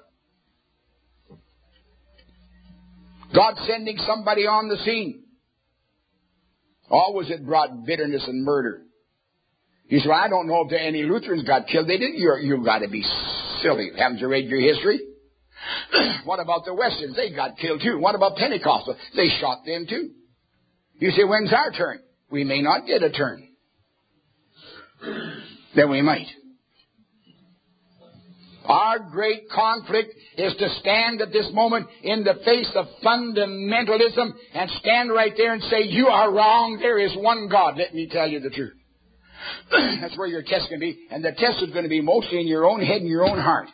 God sending somebody on the scene. Always it brought bitterness and murder. You say, well, I don't know if any Lutherans got killed. They didn't. You're, you've got to be silly. Haven't you read your history? What about the Westerns? They got killed too. What about Pentecostals? They shot them too. You say, when's our turn? We may not get a turn. Then we might. Our great conflict is to stand at this moment in the face of fundamentalism and stand right there and say, you are wrong. There is one God. Let me tell you the truth. That's where your test can be. And the test is going to be mostly in your own head and your own heart.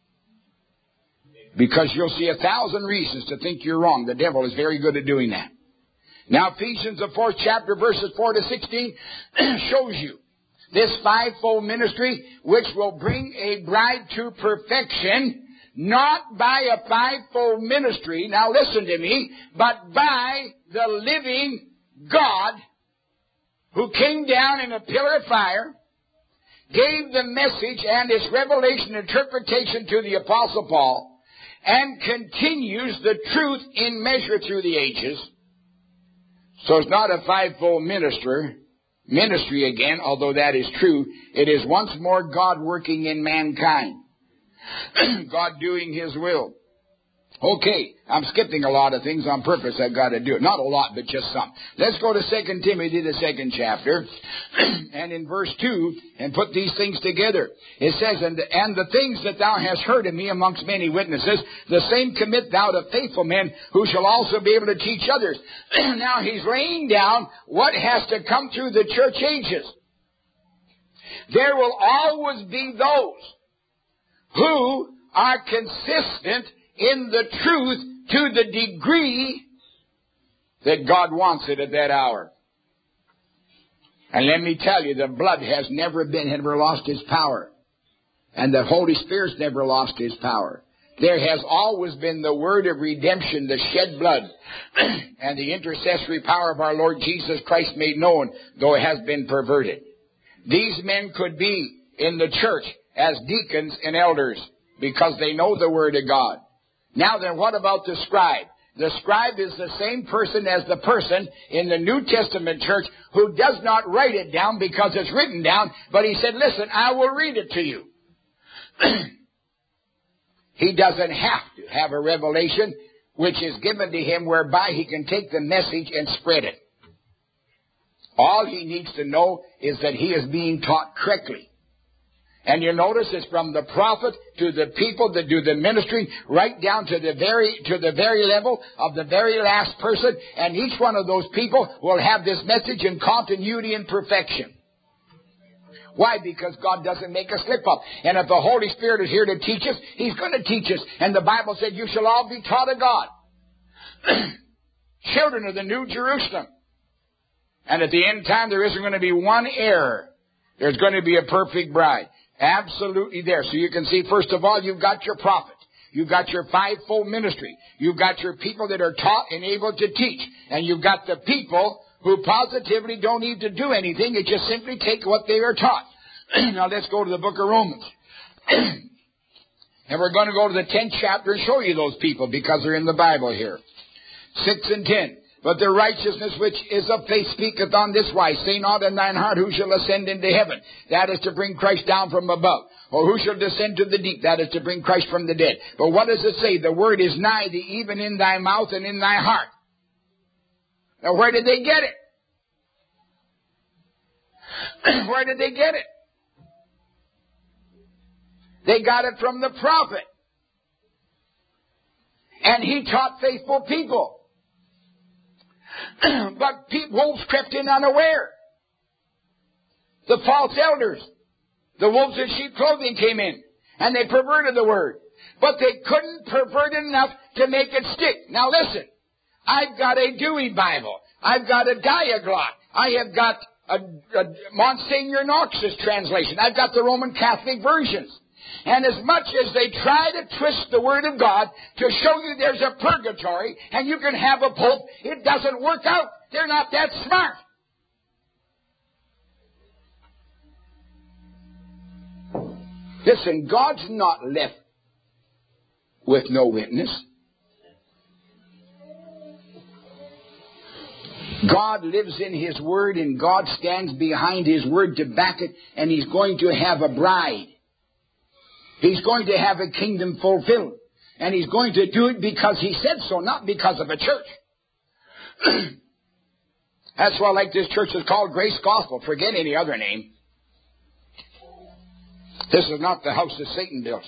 Because you'll see a thousand reasons to think you're wrong. The devil is very good at doing that. Now Ephesians, the fourth chapter, verses four to sixteen, shows you this fivefold ministry which will bring a bride to perfection, not by a fivefold ministry, now listen to me, but by the living God who came down in a pillar of fire, gave the message and its revelation interpretation to the Apostle Paul, and continues the truth in measure through the ages. So it's not a fivefold minister, ministry again, although that is true. It is once more God working in mankind. God doing His will. Okay, I'm skipping a lot of things on purpose. I've got to do it. Not a lot, but just some. Let's go to Second Timothy, the second chapter, and in verse two, and put these things together. It says, and, and the things that thou hast heard of me amongst many witnesses, the same commit thou to faithful men, who shall also be able to teach others. Now he's laying down what has to come through the church ages. There will always be those who are consistent in the truth to the degree that God wants it at that hour. And let me tell you, the blood has never been, never lost its power. And the Holy Spirit's never lost His power. There has always been the word of redemption, the shed blood, and the intercessory power of our Lord Jesus Christ made known, though it has been perverted. These men could be in the church as deacons and elders because they know the word of God. Now then, what about the scribe? The scribe is the same person as the person in the New Testament church who does not write it down because it's written down, but he said, listen, I will read it to you. He doesn't have to have a revelation which is given to him whereby he can take the message and spread it. All he needs to know is that he is being taught correctly. And you notice it's from the prophet to the people that do the ministry, right down to the very to the very level of the very last person. And each one of those people will have this message in continuity and perfection. Why? Because God doesn't make a slip up. And if the Holy Spirit is here to teach us, He's going to teach us. And the Bible said, you shall all be taught of God. Children of the New Jerusalem. And at the end time, there isn't going to be one error. There's going to be a perfect bride. Absolutely there. So you can see, first of all, you've got your prophet. You've got your fivefold ministry. You've got your people that are taught and able to teach. And you've got the people who positively don't need to do anything. They just simply take what they are taught. Now let's go to the book of Romans. And we're going to go to the tenth chapter and show you those people because they're in the Bible here. Six and ten. But the righteousness which is of faith speaketh on this wise. Say not in thine heart, who shall ascend into heaven? That is to bring Christ down from above. Or who shall descend to the deep? That is to bring Christ from the dead. But what does it say? The word is nigh thee, even in thy mouth and in thy heart. Now where did they get it? Where did they get it? They got it from the prophet. And he taught faithful people. But pe- wolves crept in unaware. The false elders, the wolves in sheep clothing came in, and they perverted the word. But they couldn't pervert it enough to make it stick. Now listen, I've got a Dewey Bible. I've got a Diaglott. I have got a, a Monsignor Knox's translation. I've got the Roman Catholic versions. And as much as they try to twist the Word of God to show you there's a purgatory and you can have a pope, it doesn't work out. They're not that smart. Listen, God's not left with no witness. God lives in His Word, and God stands behind His Word to back it, and He's going to have a bride. He's going to have a kingdom fulfilled. And He's going to do it because He said so, not because of a church. That's why, like, this church is called Grace Gospel. Forget any other name. This is not the house that Satan built.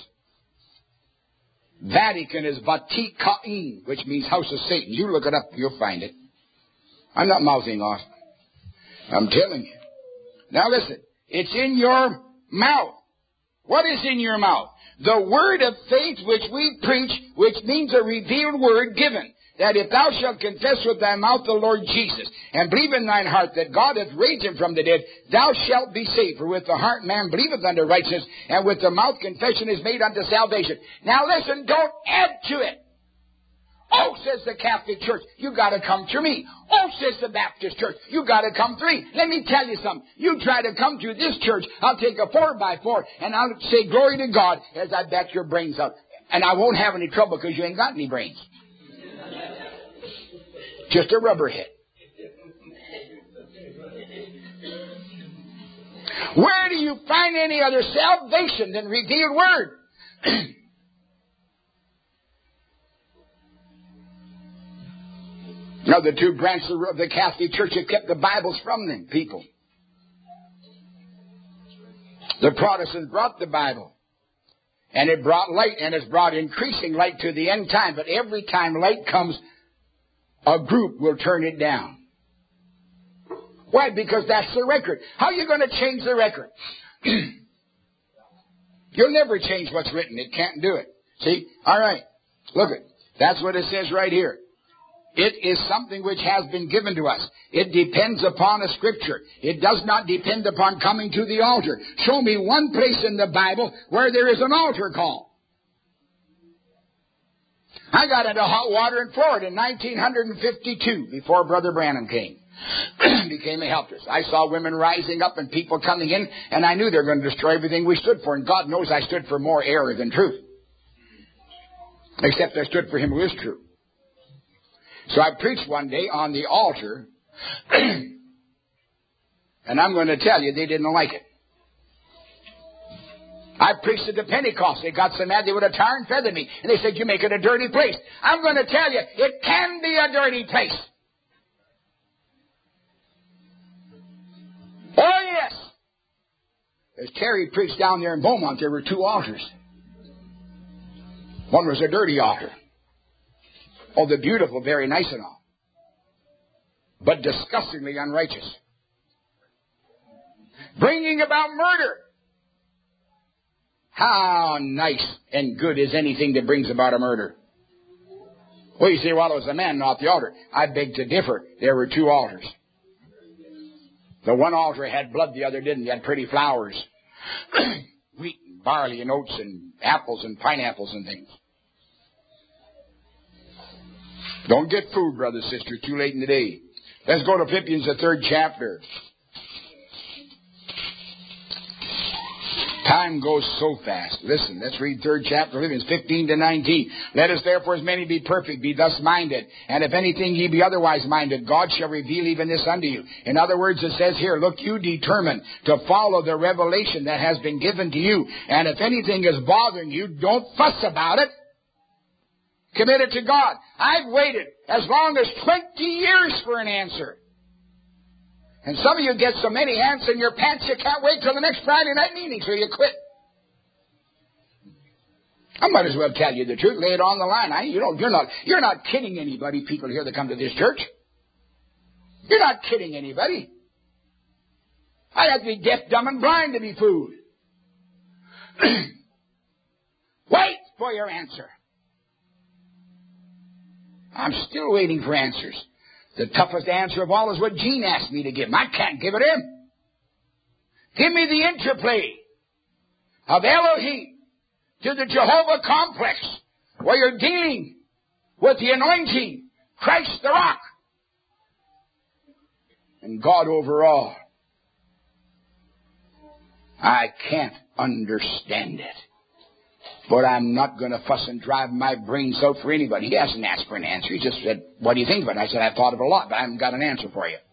Vatican is Vatikain, which means house of Satan. You look it up, you'll find it. I'm not mouthing off. I'm telling you. Now listen, it's in your mouth. What is in your mouth? The word of faith which we preach, which means a revealed word given. That if thou shalt confess with thy mouth the Lord Jesus, and believe in thine heart that God hath raised him from the dead, thou shalt be saved. For with the heart man believeth unto righteousness, and with the mouth confession is made unto salvation. Now listen, don't add to it. Oh, says the Catholic Church, you got to come through me. Oh, says the Baptist Church, you got to come through me. Let me tell you something. You try to come through this church, I'll take a four by four, and I'll say glory to God as I back your brains out. And I won't have any trouble because you ain't got any brains. Just a rubber hit. Where do you find any other salvation than revealed word? Now, the two branches of the Catholic Church have kept the Bibles from them, people. The Protestants brought the Bible. And it brought light, and it's brought increasing light to the end time. But every time light comes, a group will turn it down. Why? Because that's the record. How are you going to change the record? You'll never change what's written. It can't do it. See? All right. Look it. That's what it says right here. It is something which has been given to us. It depends upon a scripture. It does not depend upon coming to the altar. Show me one place in the Bible where there is an altar call. I got into hot water in Florida in nineteen fifty-two before Brother Branham came. Became a helpers. I saw women rising up and people coming in, and I knew they were going to destroy everything we stood for. And God knows I stood for more error than truth. Except I stood for Him who is true. So I preached one day on the altar, and I'm going to tell you, they didn't like it. I preached at the Pentecost. They got so mad they would have tar and feathered me. And they said, you make it a dirty place. I'm going to tell you, it can be a dirty place. Oh, yes. As Terry preached down there in Beaumont, there were two altars. One was a dirty altar. Oh, the beautiful, very nice and all. But disgustingly unrighteous. Bringing about murder. How nice and good is anything that brings about a murder? Well, you say, well, it was the man, not the altar. I beg to differ. There were two altars. The one altar had blood, the other didn't. They had pretty flowers. Wheat and barley and oats and apples and pineapples and things. Don't get food, brother, sister. Too late in the day. Let's go to Philippians, the third chapter. Time goes so fast. Listen, let's read third chapter, Philippians fifteen to nineteen. Let us therefore as many be perfect, be thus minded. And if anything ye be otherwise minded, God shall reveal even this unto you. In other words, it says here, look, you determine to follow the revelation that has been given to you. And if anything is bothering you, don't fuss about it. Commit it to God. I've waited as long as twenty years for an answer. And some of you get so many ants in your pants you can't wait till the next Friday night meeting, so you quit. I might as well tell you the truth. Lay it on the line. I, you know, you're not, you're not kidding anybody, people here that come to this church. You're not kidding anybody. I have to be deaf, dumb, and blind to be fooled. Wait for your answer. I'm still waiting for answers. The toughest answer of all is what Gene asked me to give him. I can't give it him. Give me the interplay of Elohim to the Jehovah complex, where you're dealing with the anointing, Christ the rock, and God over all. I can't understand it. But I'm not going to fuss and drive my brains out for anybody. He hasn't asked for an answer. He just said, what do you think of it? I said, I've thought of it a lot, but I haven't got an answer for you.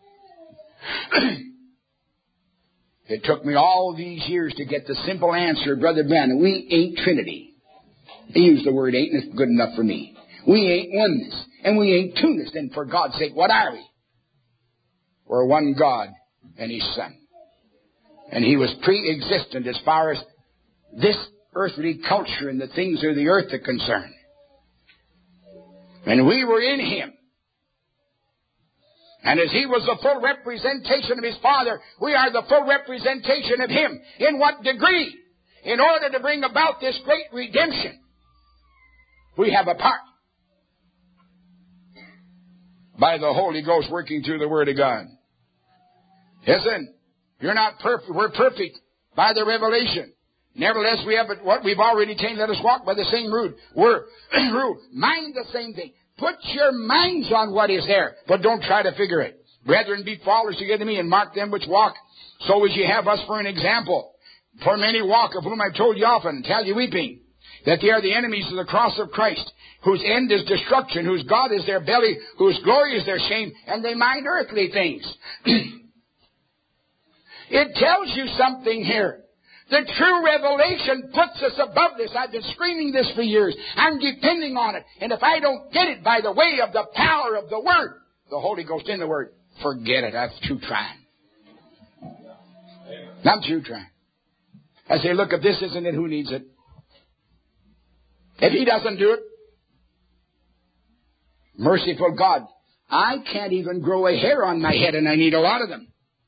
It took me all these years to get the simple answer, Brother Branham. We ain't Trinity. He used the word ain't, and it's good enough for me. We ain't oneness, and we ain't two-ness. Then for God's sake, what are we? We're one God and His Son. And He was pre-existent as far as this earthly culture and the things of the earth are concerned. And we were in Him. And as He was the full representation of His Father, we are the full representation of Him. In what degree? In order to bring about this great redemption, we have a part. By the Holy Ghost working through the Word of God. Listen, you're not perfect. We're perfect by the revelation. Nevertheless, we have what we've already attained. Let us walk by the same route. We're rule. Mind the same thing. Put your minds on what is there, but don't try to figure it. Brethren, be followers together to me, and mark them which walk, so as ye have us for an example. For many walk, of whom I've told you often, tell you weeping, that they are the enemies of the cross of Christ, whose end is destruction, whose God is their belly, whose glory is their shame, and they mind earthly things. It tells you something here. The true revelation puts us above this. I've been screaming this for years. I'm depending on it. And if I don't get it by the way of the power of the Word, the Holy Ghost in the Word, forget it. I'm through trying. I'm through trying. I say, look, if this isn't it, who needs it? If He doesn't do it, merciful God, I can't even grow a hair on my head, and I need a lot of them.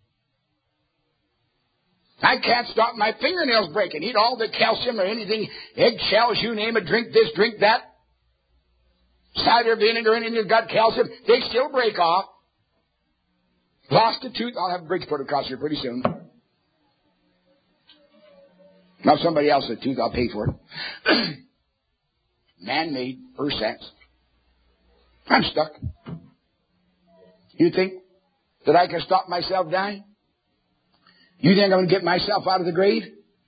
I can't stop my fingernails breaking. Eat all the calcium or anything, eggshells, you name it, drink this, drink that. Cider vinegar, anything that's got calcium, they still break off. Lost a tooth, I'll have a bridge put across here pretty soon. Now somebody else has a tooth, I'll pay for it. Man-made, earth-sense. I'm stuck. You think that I can stop myself dying? You think I'm going to get myself out of the grave?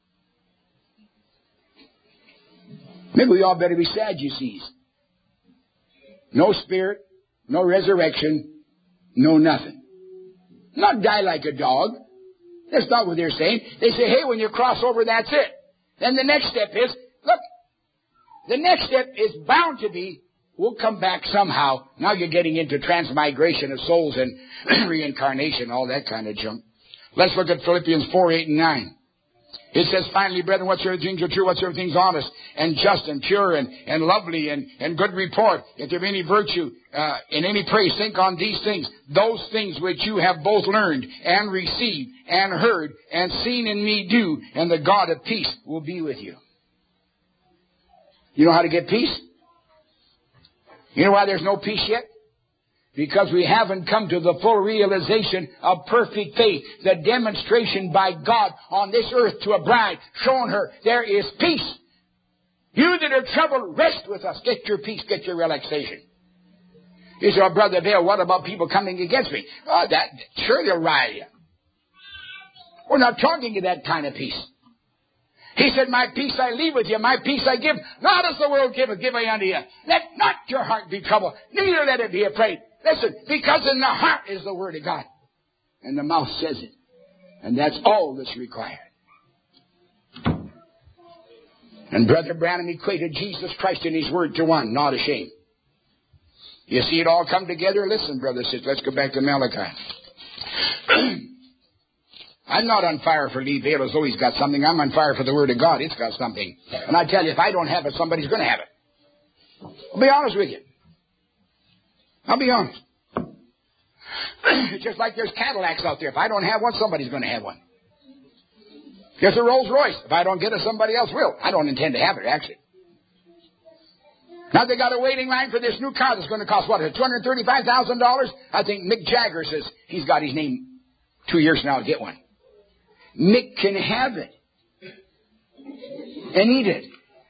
Maybe we all better be Sadducees. No spirit, no resurrection, no nothing. Not die like a dog. That's not what they're saying. They say, hey, when you cross over, that's it. Then the next step is, look, the next step is bound to be, we'll come back somehow. Now you're getting into transmigration of souls and reincarnation, all that kind of junk. Let's look at Philippians four, eight, and nine. It says, finally, brethren, whatsoever things are true, whatsoever things honest, and just, and pure, and, and lovely, and, and good report, if there be any virtue, uh, in any praise, think on these things. Those things which you have both learned, and received, and heard, and seen in me do, and the God of peace will be with you. You know how to get peace? You know why there's no peace yet? Because we haven't come to the full realization of perfect faith, the demonstration by God on this earth to a bride, showing her there is peace. You that are troubled, rest with us. Get your peace, get your relaxation. You say, oh, Brother Vail, what about people coming against me? Oh, that, sure they'll rile you. We're not talking of that kind of peace. He said, my peace I leave with you, my peace I give. Not as the world giveth, give I unto you. Let not your heart be troubled, neither let it be afraid. Listen, because in the heart is the Word of God. And the mouth says it. And that's all that's required. And Brother Branham equated Jesus Christ and His Word to one, not a shame. You see it all come together? Listen, brother, sister, let's go back to Malachi. I'm not on fire for Lee Vale as though he's got something. I'm on fire for the Word of God. It's got something. And I tell you, if I don't have it, somebody's going to have it. I'll be honest with you. I'll be honest. Just like there's Cadillacs out there. If I don't have one, somebody's going to have one. There's a Rolls Royce. If I don't get it, somebody else will. I don't intend to have it, actually. Now they got a waiting line for this new car that's going to cost, what, two hundred thirty-five thousand dollars? I think Mick Jagger says he's got his name two years from now to get one. Mick can have it. And eat it.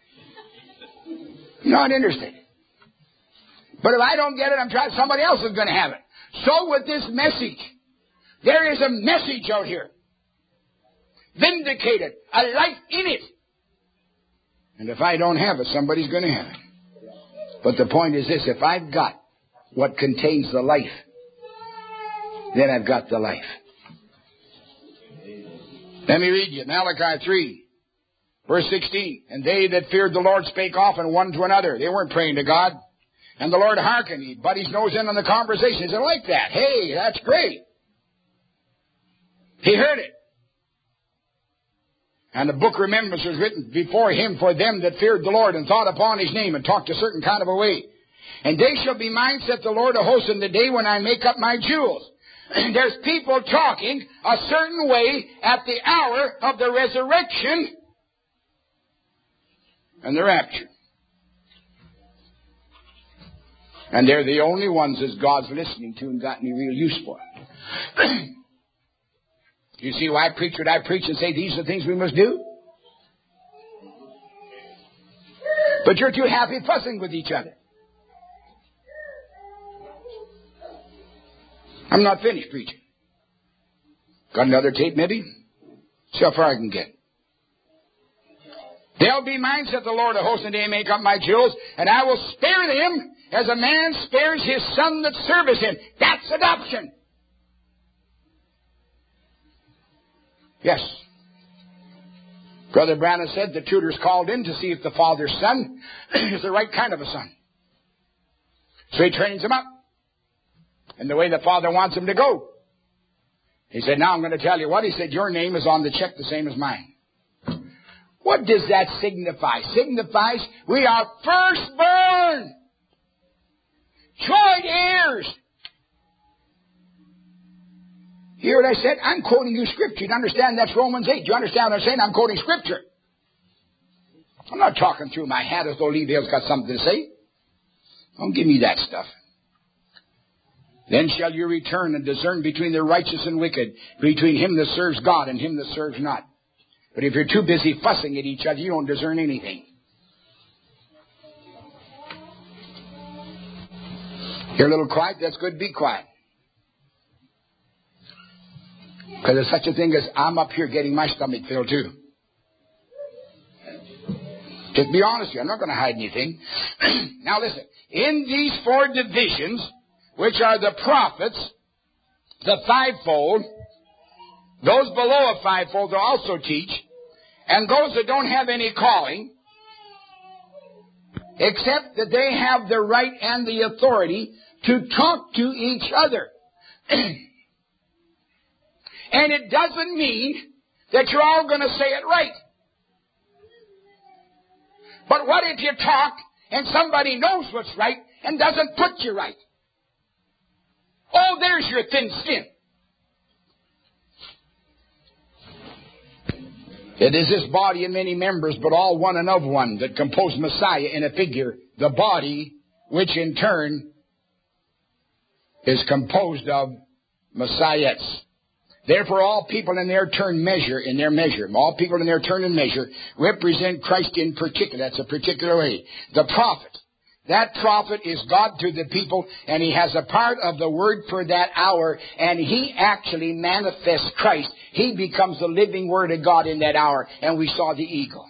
Not interested. But if I don't get it, I'm trying, somebody else is going to have it. So with this message, there is a message out here. Vindicated. A life in it. And if I don't have it, somebody's going to have it. But the point is this, if I've got what contains the life, then I've got the life. Let me read you, Malachi three, verse sixteen. And they that feared the Lord spake often one to another. They weren't praying to God. And the Lord hearkened. He butt his nose in on the conversation. He said, I like that. Hey, that's great. He heard it. And the book remembrance was written before him for them that feared the Lord and thought upon his name and talked a certain kind of a way. And they shall be mine, saith the Lord of hosts, in the day when I make up my jewels. And there's people talking a certain way at the hour of the resurrection and the rapture. And they're the only ones that God's listening to and got any real use for. You see why I preach what I preach and say these are the things we must do? But you're too happy fussing with each other. I'm not finished preaching. Got another tape maybe? See how far I can get. They'll be mine, said the Lord of hosts, and they make up my jewels, and I will spare them as a man spares his son that serveth him. That's adoption. Yes. Brother Branham said the tutor's called in to see if the father's son is the right kind of a son. So he trains him up in the way the father wants him to go. He said, now I'm going to tell you what. He said, your name is on the check the same as mine. What does that signify? Signifies we are firstborn. Joint heirs. Hear what I said? I'm quoting you Scripture. You understand that's Romans eight. You understand what I'm saying? I'm quoting Scripture. I'm not talking through my hat as though Lee Vale's got something to say. Don't give me that stuff. Then shall you return and discern between the righteous and wicked, between him that serves God and him that serves not. But if you're too busy fussing at each other, you don't discern anything. You're a little quiet, that's good, be quiet. Because there's such a thing as I'm up here getting my stomach filled too. Just be honest with you, I'm not going to hide anything. Now listen, in these four divisions, which are the prophets, the fivefold, those below a fivefold will also teach, and those that don't have any calling, except that they have the right and the authority to talk to each other. And it doesn't mean that you're all going to say it right. But what if you talk and somebody knows what's right and doesn't put you right? Oh, there's your thin skin. It is this body and many members, but all one and of one, that compose Messiah in a figure, the body, which in turn is composed of Messiahs. Therefore, all people in their turn measure, in their measure, all people in their turn and measure represent Christ in particular. That's a particular way. The prophet. That prophet is God to the people, and he has a part of the word for that hour, and he actually manifests Christ. He becomes the living word of God in that hour, and we saw the eagle.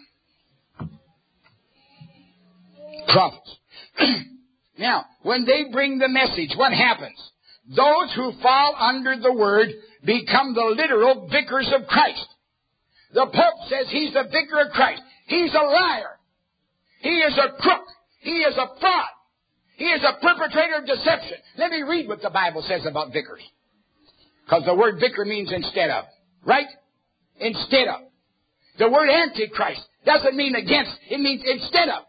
Prophets. Now, when they bring the message, what happens? Those who fall under the word become the literal vicars of Christ. The Pope says he's the vicar of Christ. He's a liar. He is a crook. He is a fraud. He is a perpetrator of deception. Let me read what the Bible says about vicars. Because the word vicar means instead of. Right? instead of. The word Antichrist doesn't mean against. It means instead of.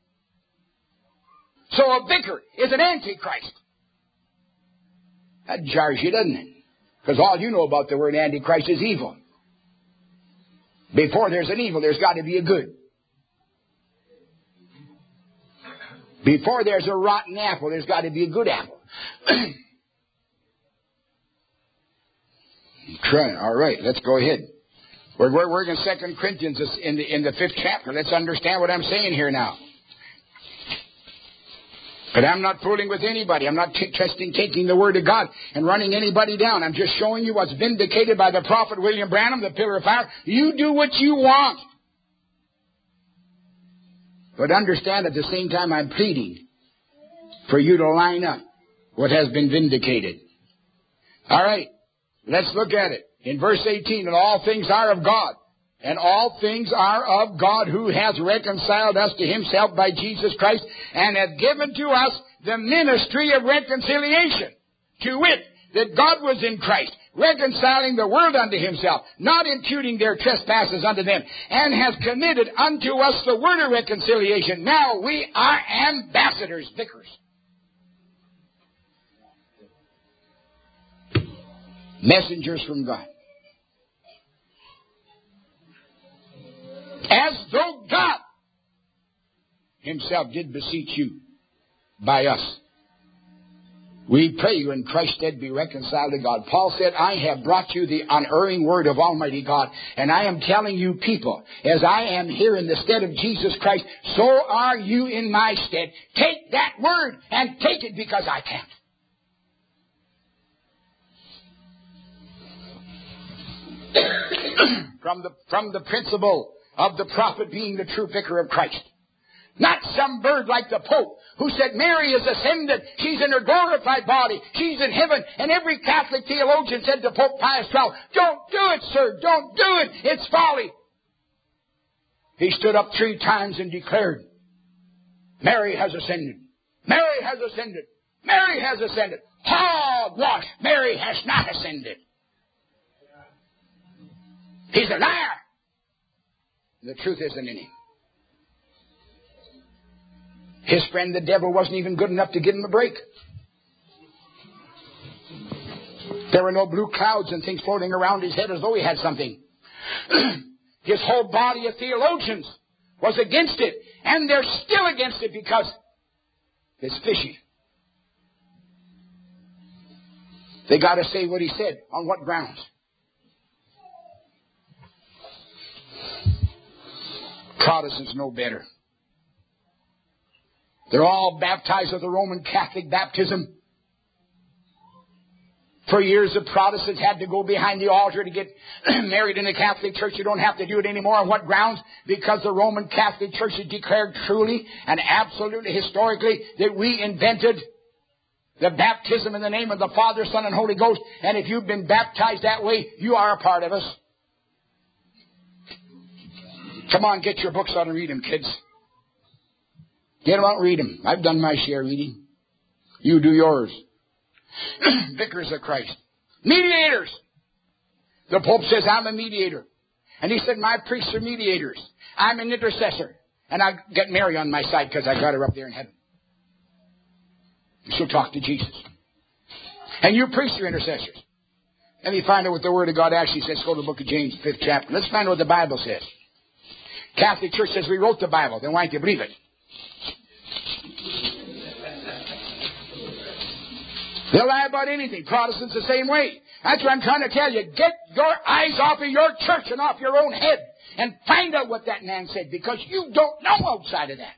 So a vicar is an Antichrist. That jars you, doesn't it? Because all you know about the word Antichrist is evil. Before there's an evil, there's got to be a good. Before there's a rotten apple, there's got to be a good apple. Try. All right, let's go ahead. We're, we're working Second Corinthians in the, in the fifth chapter. Let's understand what I'm saying here now. But I'm not fooling with anybody. I'm not t- testing, taking the Word of God and running anybody down. I'm just showing you what's vindicated by the prophet William Branham, the pillar of fire. You do what you want. But understand at the same time I'm pleading for you to line up what has been vindicated. All right, let's look at it. In verse eighteen, and all things are of God. And all things are of God, who has reconciled us to himself by Jesus Christ, and hath given to us the ministry of reconciliation. To wit, that God was in Christ, reconciling the world unto himself, not imputing their trespasses unto them, and has committed unto us the word of reconciliation. Now we are ambassadors, vicars. Messengers from God. As though God himself did beseech you by us. We pray you in Christ's stead be reconciled to God. Paul said, I have brought you the unerring word of Almighty God. And I am telling you people, as I am here in the stead of Jesus Christ, so are you in my stead. Take that word and take it because I can't. from the from the principle of the prophet being the true vicar of Christ. Not some bird like the Pope who said Mary is ascended. She's in her glorified body. She's in heaven. And every Catholic theologian said to Pope Pius the twelfth, don't do it, sir. Don't do it. It's folly. He stood up three times and declared, Mary has ascended. Mary has ascended. Mary has ascended. Hogwash. Mary has not ascended. He's a liar. The truth isn't in him. His friend the devil wasn't even good enough to give him a break. There were no blue clouds and things floating around his head as though he had something. His whole body of theologians was against it. And they're still against it because it's fishy. They got to say what he said. On what grounds? Protestants know better. They're all baptized with the Roman Catholic baptism. For years, the Protestants had to go behind the altar to get married in the Catholic Church. You don't have to do it anymore. On what grounds? Because the Roman Catholic Church has declared truly and absolutely historically that we invented the baptism in the name of the Father, Son, and Holy Ghost. And if you've been baptized that way, you are a part of us. Come on, get your books out and read them, kids. Get them out and read them. I've done my share reading. You do yours. Vicars of Christ. Mediators. The Pope says, I'm a mediator. And he said, my priests are mediators. I'm an intercessor. And I get Mary on my side because I got her up there in heaven. She'll talk to Jesus. And you priests are intercessors. Let me find out what the Word of God actually says. Go to the book of James, fifth chapter. Let's find out what the Bible says. Catholic Church says we wrote the Bible. Then why don't you believe it? They'll lie about anything. Protestants the same way. That's what I'm trying to tell you. Get your eyes off of your church and off your own head and find out what that man said, because you don't know outside of that.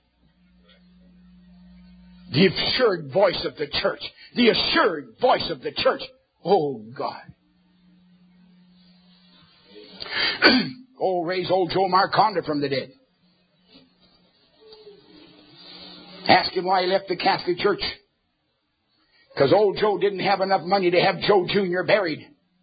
The assured voice of the church. The assured voice of the church. Oh, God. Oh, raise old Joe Marconda from the dead. Ask him why he left the Catholic Church. Because old Joe didn't have enough money to have Joe Junior buried.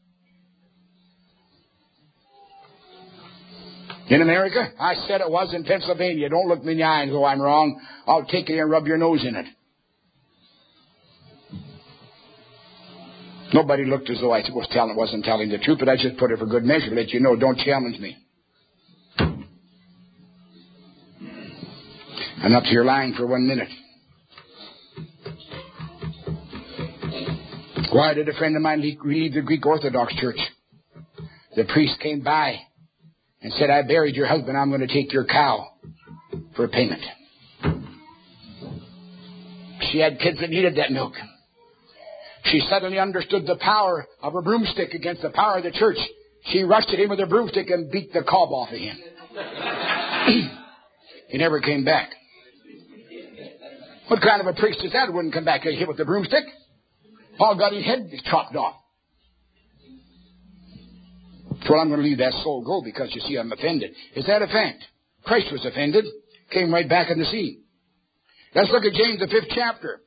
In America? I said it was in Pennsylvania. Don't look me in the eye and go, I'm wrong. I'll take it and rub your nose in it. Nobody looked as though I was telling, wasn't telling the truth, but I just put it for good measure to let you know, don't challenge me. I'm up to your lying for one minute. Why did a friend of mine leave the Greek Orthodox Church? The priest came by and said, I buried your husband. I'm going to take your cow for payment. She had kids that needed that milk. She suddenly understood the power of a broomstick against the power of the church. She rushed at him with a broomstick and beat the cob off of him. He never came back. What kind of a priest is that who wouldn't come back and hit with the broomstick? Paul got his head chopped off. So I'm going to leave that soul go because, you see, I'm offended. Is that a fact? Christ was offended. Came right back in the sea. Let's look at James, the fifth chapter.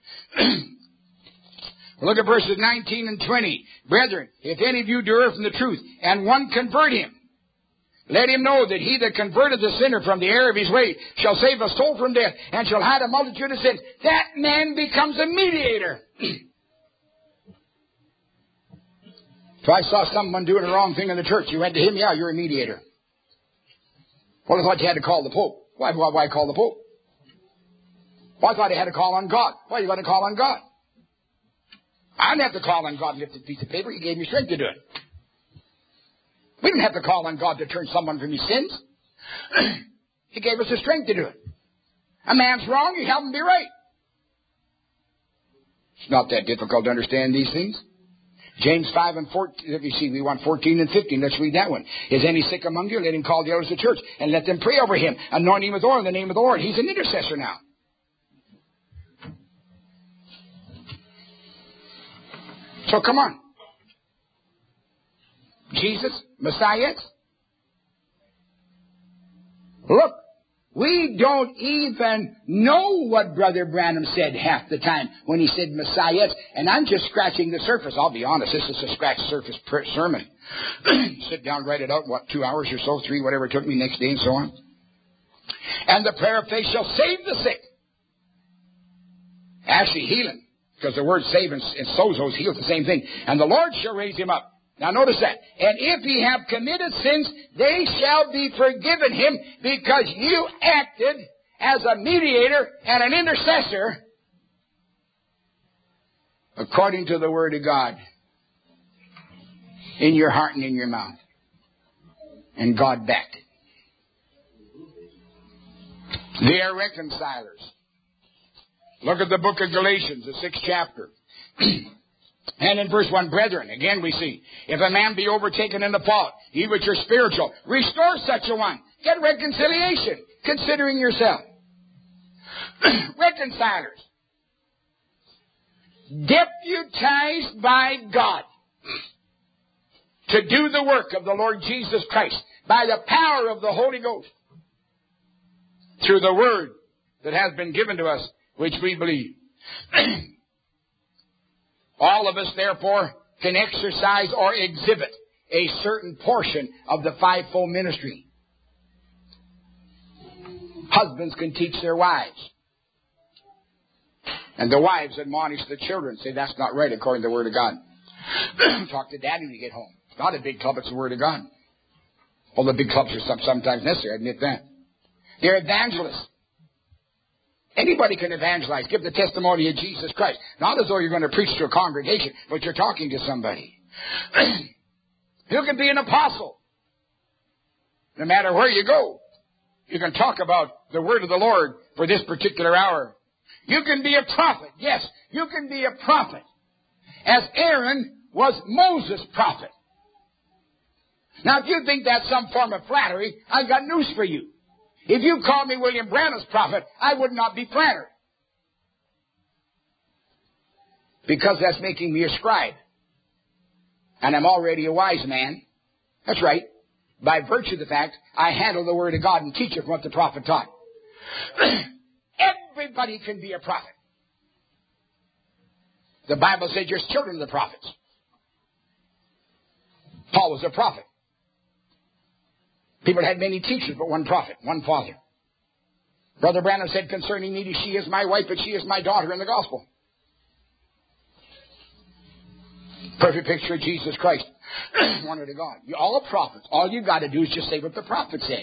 Look at verses nineteen and twenty. Brethren, if any of you err from the truth, and one convert him, let him know that he that converted the sinner from the error of his way shall save a soul from death, and shall hide a multitude of sins. That man becomes a mediator. So I saw someone doing the wrong thing in the church. You went to him, yeah, you're a mediator. Well, I thought you had to call the Pope. Why, why, why call the Pope? Well, I thought you had to call on God. Why you got to call on God? I didn't have to call on God and lift a piece of paper. He gave me strength to do it. We didn't have to call on God to turn someone from his sins. He gave us the strength to do it. A man's wrong, you help him be right. It's not that difficult to understand these things. James five and fourteen, let me see, we want fourteen and fifteen. Let's read that one. Is any sick among you? Let him call the elders of the church and let them pray over him, anoint him with oil in the name of the Lord. He's an intercessor now. So come on. Jesus, Messiah. Look, we don't even know what Brother Branham said half the time when he said Messiah. And I'm just scratching the surface. I'll be honest, this is a scratch surface sermon. Sit down, write it out, what, two hours or so, three, whatever it took me, next day and so on. And the prayer of faith shall save the sick. Actually, healing. Because the word save and, and sozo heals the same thing. And the Lord shall raise him up. Now notice that. And if he have committed sins, they shall be forgiven him, because you acted as a mediator and an intercessor according to the word of God in your heart and in your mouth. And God backed it. They are reconcilers. Look at the book of Galatians, the sixth chapter. And in verse one, brethren, again we see, if a man be overtaken in the fault, ye which are spiritual, restore such a one. Get reconciliation, considering yourself. Reconcilers. Deputized by God to do the work of the Lord Jesus Christ by the power of the Holy Ghost through the word that has been given to us, which we believe. All of us, therefore, can exercise or exhibit a certain portion of the fivefold ministry. Husbands can teach their wives. And the wives admonish the children. Say, that's not right according to the Word of God. Talk to Daddy when you get home. It's not a big club, it's the Word of God. Well, the big clubs are sometimes necessary, I admit that. They're evangelists. Anybody can evangelize, give the testimony of Jesus Christ. Not as though you're going to preach to a congregation, but you're talking to somebody. You can be an apostle. No matter where you go, you can talk about the word of the Lord for this particular hour. You can be a prophet. Yes, you can be a prophet. As Aaron was Moses' prophet. Now, if you think that's some form of flattery, I've got news for you. If you called me William Branham's prophet, I would not be flattered. Because that's making me a scribe. And I'm already a wise man. That's right. By virtue of the fact, I handle the word of God and teach it from what the prophet taught. Everybody can be a prophet. The Bible says you're children of the prophets. Paul was a prophet. People had many teachers, but one prophet, one father. Brother Branham said concerning me, she is my wife, but she is my daughter in the gospel. Perfect picture of Jesus Christ. Wonder to God. You, all the prophets, all you got to do is just say what the prophet said.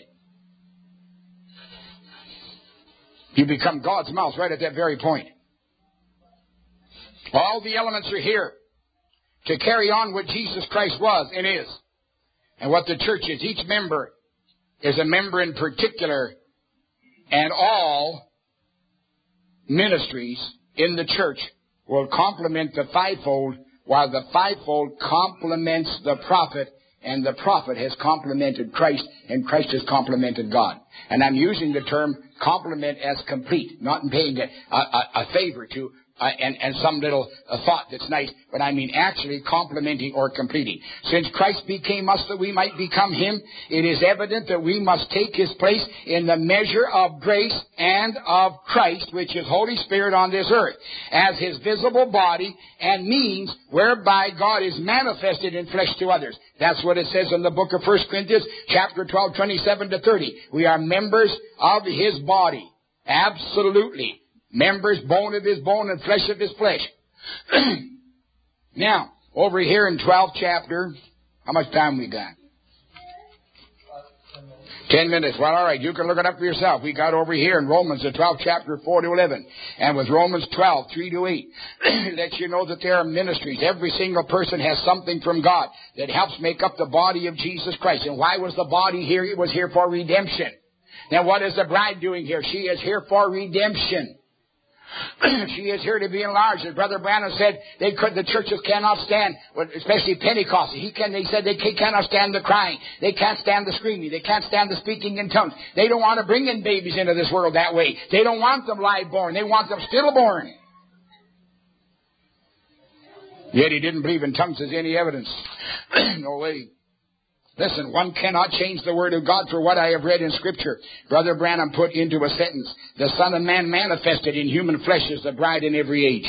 You become God's mouth right at that very point. All the elements are here to carry on what Jesus Christ was and is. And what the church is. Each member is a member in particular. And all ministries in the church will complement the fivefold, while the fivefold complements the prophet, and the prophet has complemented Christ, and Christ has complemented God. And I'm using the term complement as complete, not in paying a, a, a favor to uh, and, and some little uh, thought that's nice, but I mean actually complementing or completing. Since Christ became us that we might become Him, it is evident that we must take His place in the measure of grace and of Christ, which is Holy Spirit on this earth, as His visible body and means whereby God is manifested in flesh to others. That's what it says in the book of First Corinthians, chapter twelve, twenty-seven to thirty. We are members of His body. Absolutely. Members, bone of His bone and flesh of His flesh. Now, over here in twelfth chapter, how much time we got? Ten minutes. Well, all right. You can look it up for yourself. We got over here in Romans, the twelfth chapter, four to eleven. And with Romans twelve, three to eight, it lets you know that there are ministries. Every single person has something from God that helps make up the body of Jesus Christ. And why was the body here? It was here for redemption. Now, what is the bride doing here? She is here for redemption. She is here to be enlarged. As Brother Branham said, they could, the churches cannot stand, especially Pentecost. He can, they said they cannot stand the crying. They can't stand the screaming. They can't stand the speaking in tongues. They don't want to bring in babies into this world that way. They don't want them live born. They want them stillborn. Yet he didn't believe in tongues as any evidence. No way. Listen, one cannot change the Word of God for what I have read in Scripture. Brother Branham put into a sentence, the Son of Man manifested in human flesh is the bride in every age.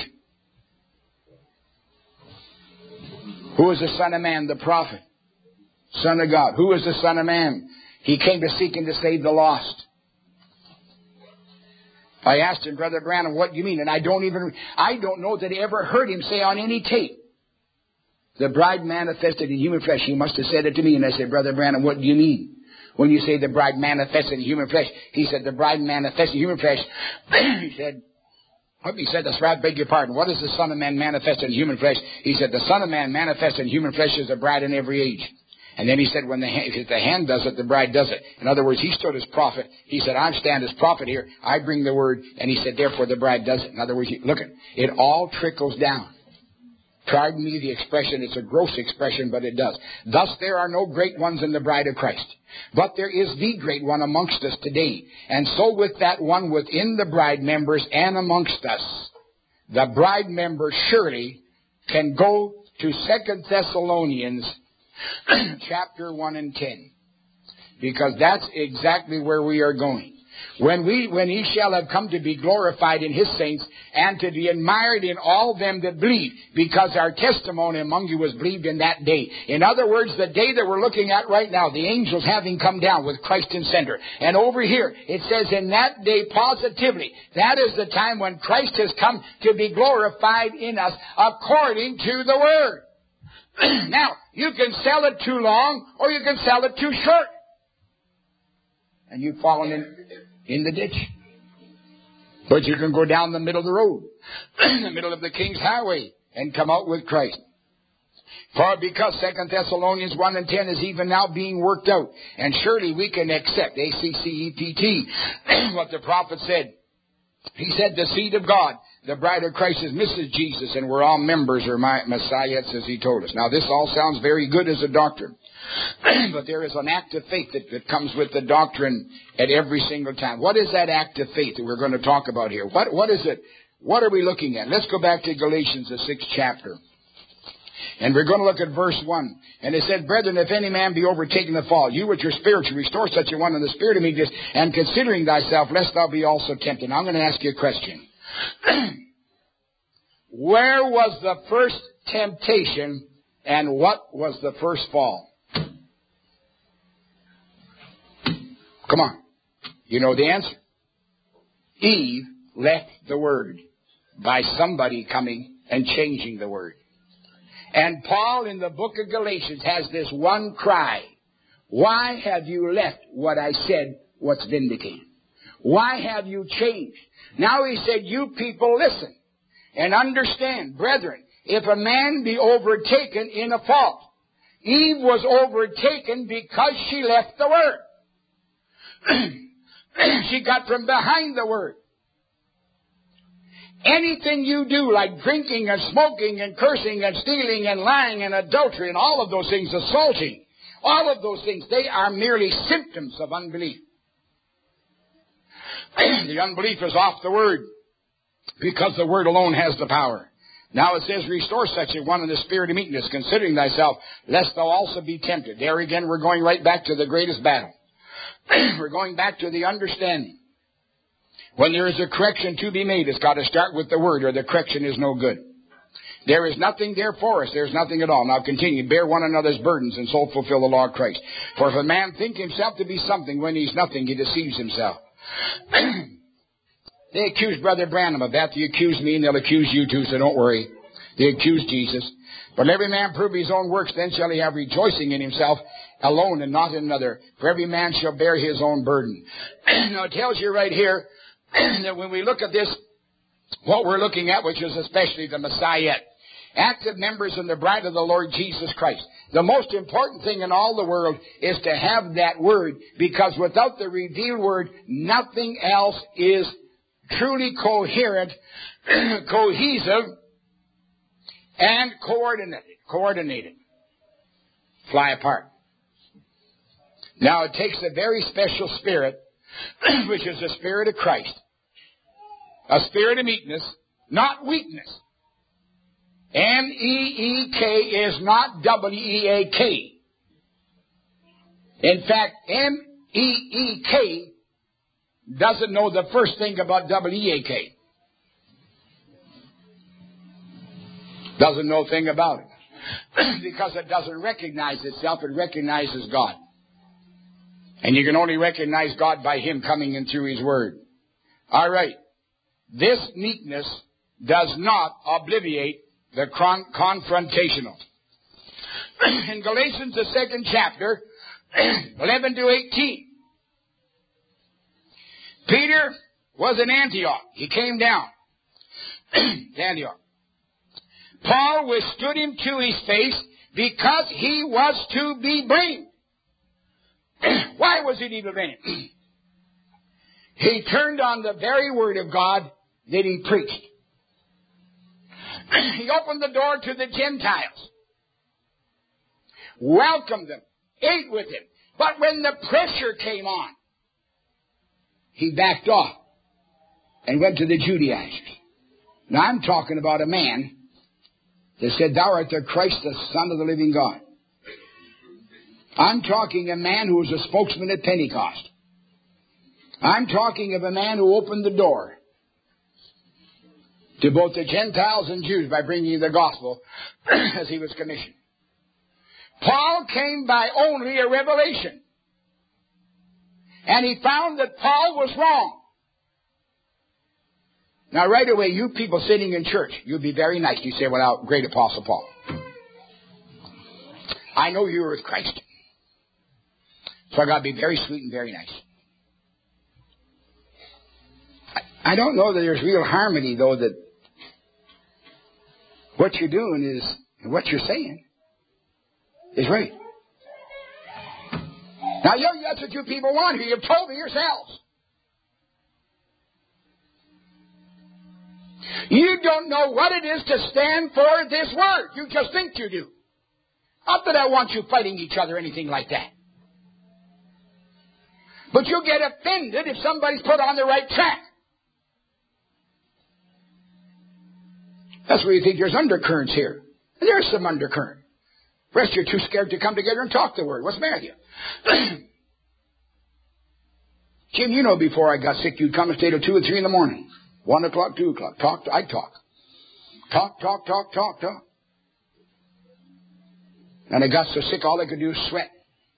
Who is the Son of Man? The prophet. Son of God. Who is the Son of Man? He came to seek and to save the lost. I asked him, Brother Branham, what do you mean? And I don't even, I don't know that I ever heard him say on any tape, the bride manifested in human flesh. He must have said it to me. And I said, Brother Branham, what do you mean? When you say the bride manifested in human flesh. He said, the bride manifested in human flesh. He said, what he said, that's right, beg your pardon. What is the Son of Man manifested in human flesh? He said, the Son of Man manifested in human flesh is the bride in every age. And then he said, when the hand, if the hand does it, the bride does it. In other words, he stood as prophet. He said, I stand as prophet here. I bring the word. And he said, therefore the bride does it. In other words, look, it all trickles down. Pardon me the expression, it's a gross expression, but it does. Thus there are no great ones in the bride of Christ. But there is the great one amongst us today. And so with that one within the bride members and amongst us, the bride member surely can go to Second Thessalonians chapter one and ten. Because that's exactly where we are going. When we, when he shall have come to be glorified in his saints, and to be admired in all them that believe, because our testimony among you was believed in that day. In other words, the day that we're looking at right now, the angels having come down with Christ in center. And over here, it says in that day positively, that is the time when Christ has come to be glorified in us according to the Word. Now, you can sell it too long, or you can sell it too short. And you've fallen in... in the ditch. But you can go down the middle of the road, in the middle of the King's Highway, and come out with Christ. For because Second Thessalonians one and ten is even now being worked out, and surely we can accept, A C C E P T, what the prophet said. He said the seed of God, the bride of Christ is Missus Jesus, and we're all members or Messiahs, as he told us. Now this all sounds very good as a doctrine. But there is an act of faith that, that comes with the doctrine at every single time. What is that act of faith that we're going to talk about here? What, what is it? What are we looking at? Let's go back to Galatians, the sixth chapter. And we're going to look at verse one. And it said, Brethren, if any man be overtaken the fall, you which are spiritual, restore such a one in the spirit of meekness, and considering thyself, lest thou be also tempted. Now I'm going to ask you a question. Where was the first temptation, and what was the first fall? Come on. You know the answer. Eve left the Word by somebody coming and changing the Word. And Paul in the book of Galatians has this one cry. Why have you left what I said what's vindicated? Why have you changed? Now he said, you people listen and understand, brethren, if a man be overtaken in a fault, Eve was overtaken because she left the Word. She got from behind the Word. Anything you do, like drinking and smoking and cursing and stealing and lying and adultery and all of those things, assaulting, all of those things, they are merely symptoms of unbelief. The unbelief is off the Word because the Word alone has the power. Now it says, restore such a one in the spirit of meekness, considering thyself, lest thou also be tempted. There again, we're going right back to the greatest battle. We're going back to the understanding. When there is a correction to be made, it's got to start with the Word, or the correction is no good. There is nothing there for us. There's nothing at all. Now continue. Bear one another's burdens, and so fulfill the law of Christ. For if a man think himself to be something when he's nothing, he deceives himself. They accuse Brother Branham of that. They accuse me, and they'll accuse you too, so don't worry. They accuse Jesus. But let every man prove his own works, then shall he have rejoicing in himself alone and not in another. For every man shall bear his own burden. Now it tells you right here that when we look at this, what we're looking at, which is especially the Messiah, active members in the bride of the Lord Jesus Christ. The most important thing in all the world is to have that Word, because without the revealed Word, nothing else is truly coherent, cohesive, and coordinated. Coordinated. Fly apart. Now it takes a very special spirit, which is the Spirit of Christ. A spirit of meekness, not weakness. M E E K is not W E A K. In fact, M E E K doesn't know the first thing about W E A K. Doesn't know a thing about it. Because it doesn't recognize itself, it recognizes God. And you can only recognize God by Him coming in through His Word. All right. This meekness does not obviate the con- confrontational. In Galatians, the second chapter, eleven to eighteen, Peter was in Antioch. He came down to Antioch. Paul withstood him to his face because he was to be blamed. Why was he to be blamed? He turned on the very word of God that he preached. He opened the door to the Gentiles, welcomed them, ate with him. But when the pressure came on, he backed off and went to the Judaizers. Now I'm talking about a man that said, thou art the Christ, the Son of the living God. I'm talking a man who was a spokesman at Pentecost. I'm talking of a man who opened the door to both the Gentiles and Jews by bringing the gospel as he was commissioned. Paul came by only a revelation. And he found that Paul was wrong. Now right away, you people sitting in church, you'd be very nice. You say, well, great Apostle Paul. I know you were with Christ. So I got to be very sweet and very nice. I, I don't know that there's real harmony, though, that what you're doing is, and what you're saying is right. Now, you, that's what you people want here. You've told me yourselves. You don't know what it is to stand for this word. You just think you do. Not that I want you fighting each other or anything like that. But you get offended if somebody's put on the right track. That's where you think there's undercurrents here. And there's some undercurrent. The rest you're too scared to come together and talk the word. What's the matter with you? Jim, you know before I got sick, you'd come and stay till two or three in the morning. One o'clock, two o'clock. Talk, I'd talk. Talk, talk, talk, talk, talk. And I got so sick, all I could do was sweat.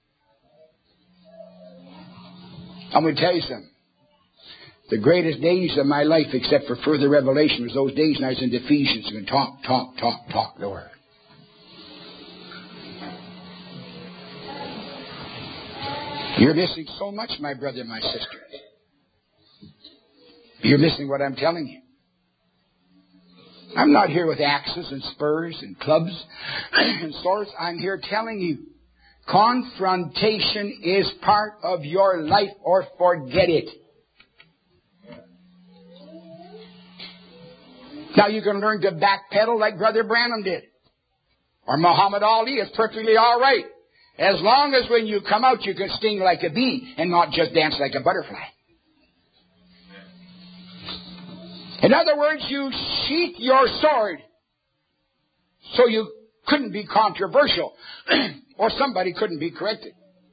I'm going to tell you something. The greatest days of my life, except for further revelation, was those days when I was in Ephesians and talk, talk, talk, talk the word. You're missing so much, my brother and my sister. You're missing what I'm telling you. I'm not here with axes and spurs and clubs and swords. I'm here telling you, confrontation is part of your life, or forget it. Now you can learn to backpedal like Brother Branham did. Or Muhammad Ali is perfectly all right. As long as when you come out you can sting like a bee and not just dance like a butterfly. In other words, you sheath your sword so you couldn't be controversial or somebody couldn't be corrected.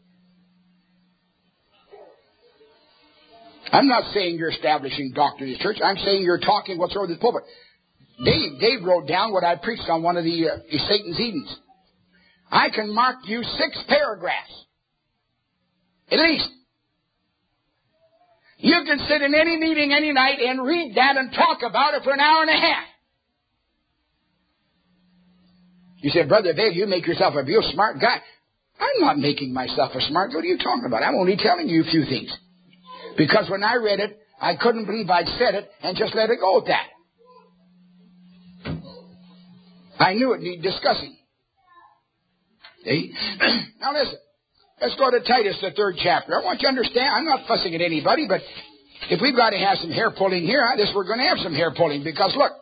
I'm not saying you're establishing doctrine in the church. I'm saying you're talking what's over the pulpit. Dave, Dave wrote down what I preached on one of the uh, Satan's Edens. I can mark you six paragraphs, at least. You can sit in any meeting any night and read that and talk about it for an hour and a half. You said, Brother Vail, you make yourself a real smart guy. I'm not making myself a smart guy. What are you talking about? I'm only telling you a few things. Because when I read it, I couldn't believe I'd said it and just let it go at that. I knew it needed discussing. See? Now listen. Let's go to Titus, the third chapter. I want you to understand, I'm not fussing at anybody, but if we've got to have some hair pulling here, I guess we're going to have some hair pulling. Because look,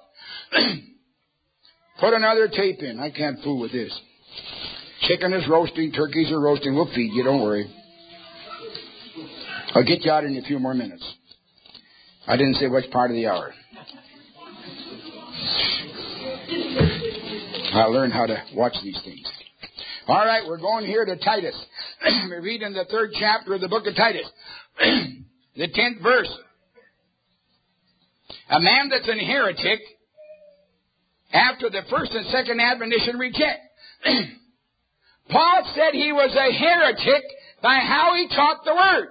put another tape in. I can't fool with this. Chicken is roasting, turkeys are roasting. We'll feed you, don't worry. I'll get you out in a few more minutes. I didn't say which part of the hour. I'll learn how to watch these things. All right, we're going here to Titus. We read in the third chapter of the book of Titus, the tenth verse. A man that's an heretic, after the first and second admonition, reject. Paul said he was a heretic by how he taught the word.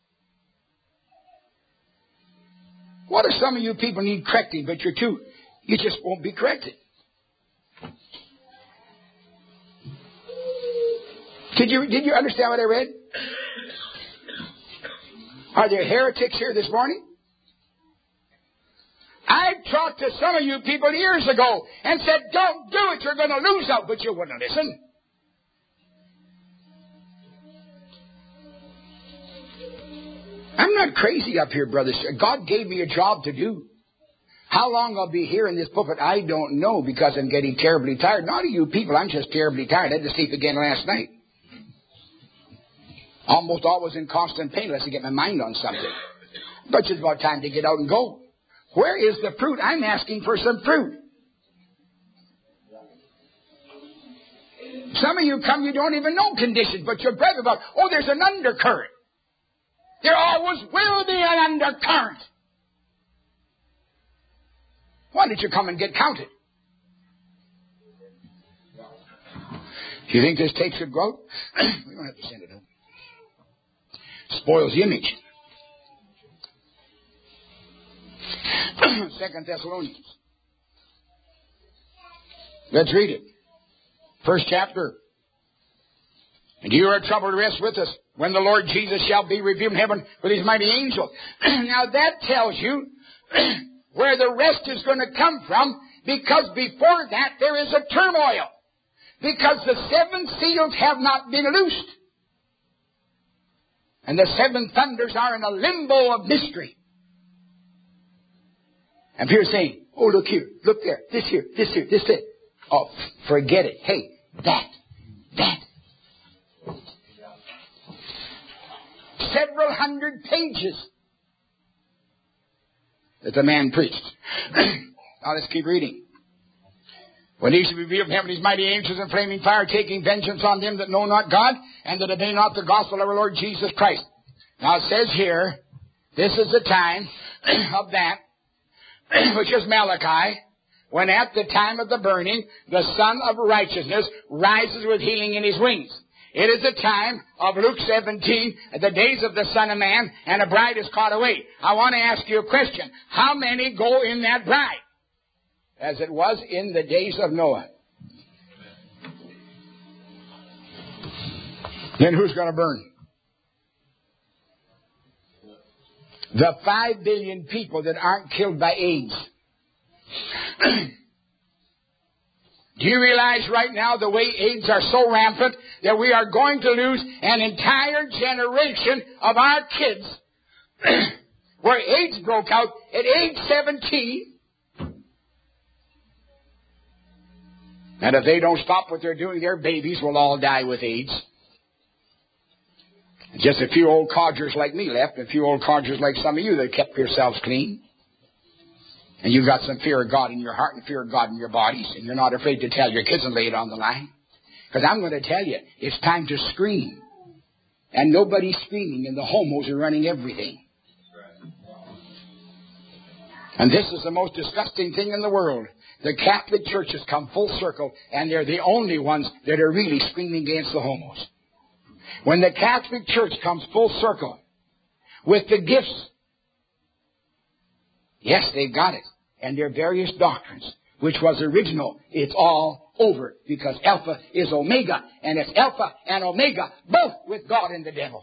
What if some of you people need correcting, but you're too, you just won't be corrected? Did you, did you understand what I read? Are there heretics here this morning? I talked to some of you people years ago and said, don't do it, you're going to lose out, but you wouldn't listen. I'm not crazy up here, brothers. God gave me a job to do. How long I'll be here in this pulpit, I don't know, because I'm getting terribly tired. Not of you people, I'm just terribly tired. I had to sleep again last night. Almost always in constant pain unless I get my mind on something. But it's about time to get out and go. Where is the fruit? I'm asking for some fruit. Some of you come, you don't even know conditions, but you're brave about, oh, there's an undercurrent. There always will be an undercurrent. Why did you come and get counted? Do you think this tape should go out? We don't have to send it out. Spoils the image. Second Thessalonians. Let's read it. First chapter. And you are troubled, rest with us when the Lord Jesus shall be revealed in heaven with his mighty angels. Now that tells you where the rest is going to come from, because before that there is a turmoil. Because the seven seals have not been loosed. And the seven thunders are in a limbo of mystery. And people are saying, oh, look here, look there, this here, this here, this there. Oh, forget it. Hey, that, that. Several hundred pages that the man preached. Now let's keep reading. When he shall be revealed from heaven, his mighty angels in flaming fire, taking vengeance on them that know not God, and that obey not the gospel of our Lord Jesus Christ. Now it says here, this is the time of that, which is Malachi, when at the time of the burning, the Son of Righteousness rises with healing in his wings. It is the time of Luke seventeen, the days of the Son of Man, and a bride is caught away. I want to ask you a question. How many go in that bride? As it was in the days of Noah. Then who's going to burn? the five billion people that aren't killed by AIDS. Do you realize right now the way AIDS are so rampant that we are going to lose an entire generation of our kids where AIDS broke out at age seventeen? And if they don't stop what they're doing, their babies will all die with AIDS. Just a few old codgers like me left, a few old codgers like some of you that kept yourselves clean. And you've got some fear of God in your heart and fear of God in your bodies. And you're not afraid to tell your kids and lay it on the line. Because I'm going to tell you, it's time to scream. And nobody's screaming, and the homos are running everything. And this is the most disgusting thing in the world. The Catholic Church has come full circle, and they're the only ones that are really screaming against the homos. When the Catholic Church comes full circle with the gifts, yes, they've got it, and their various doctrines, which was original, it's all over, because Alpha is Omega, and it's Alpha and Omega, both with God and the devil.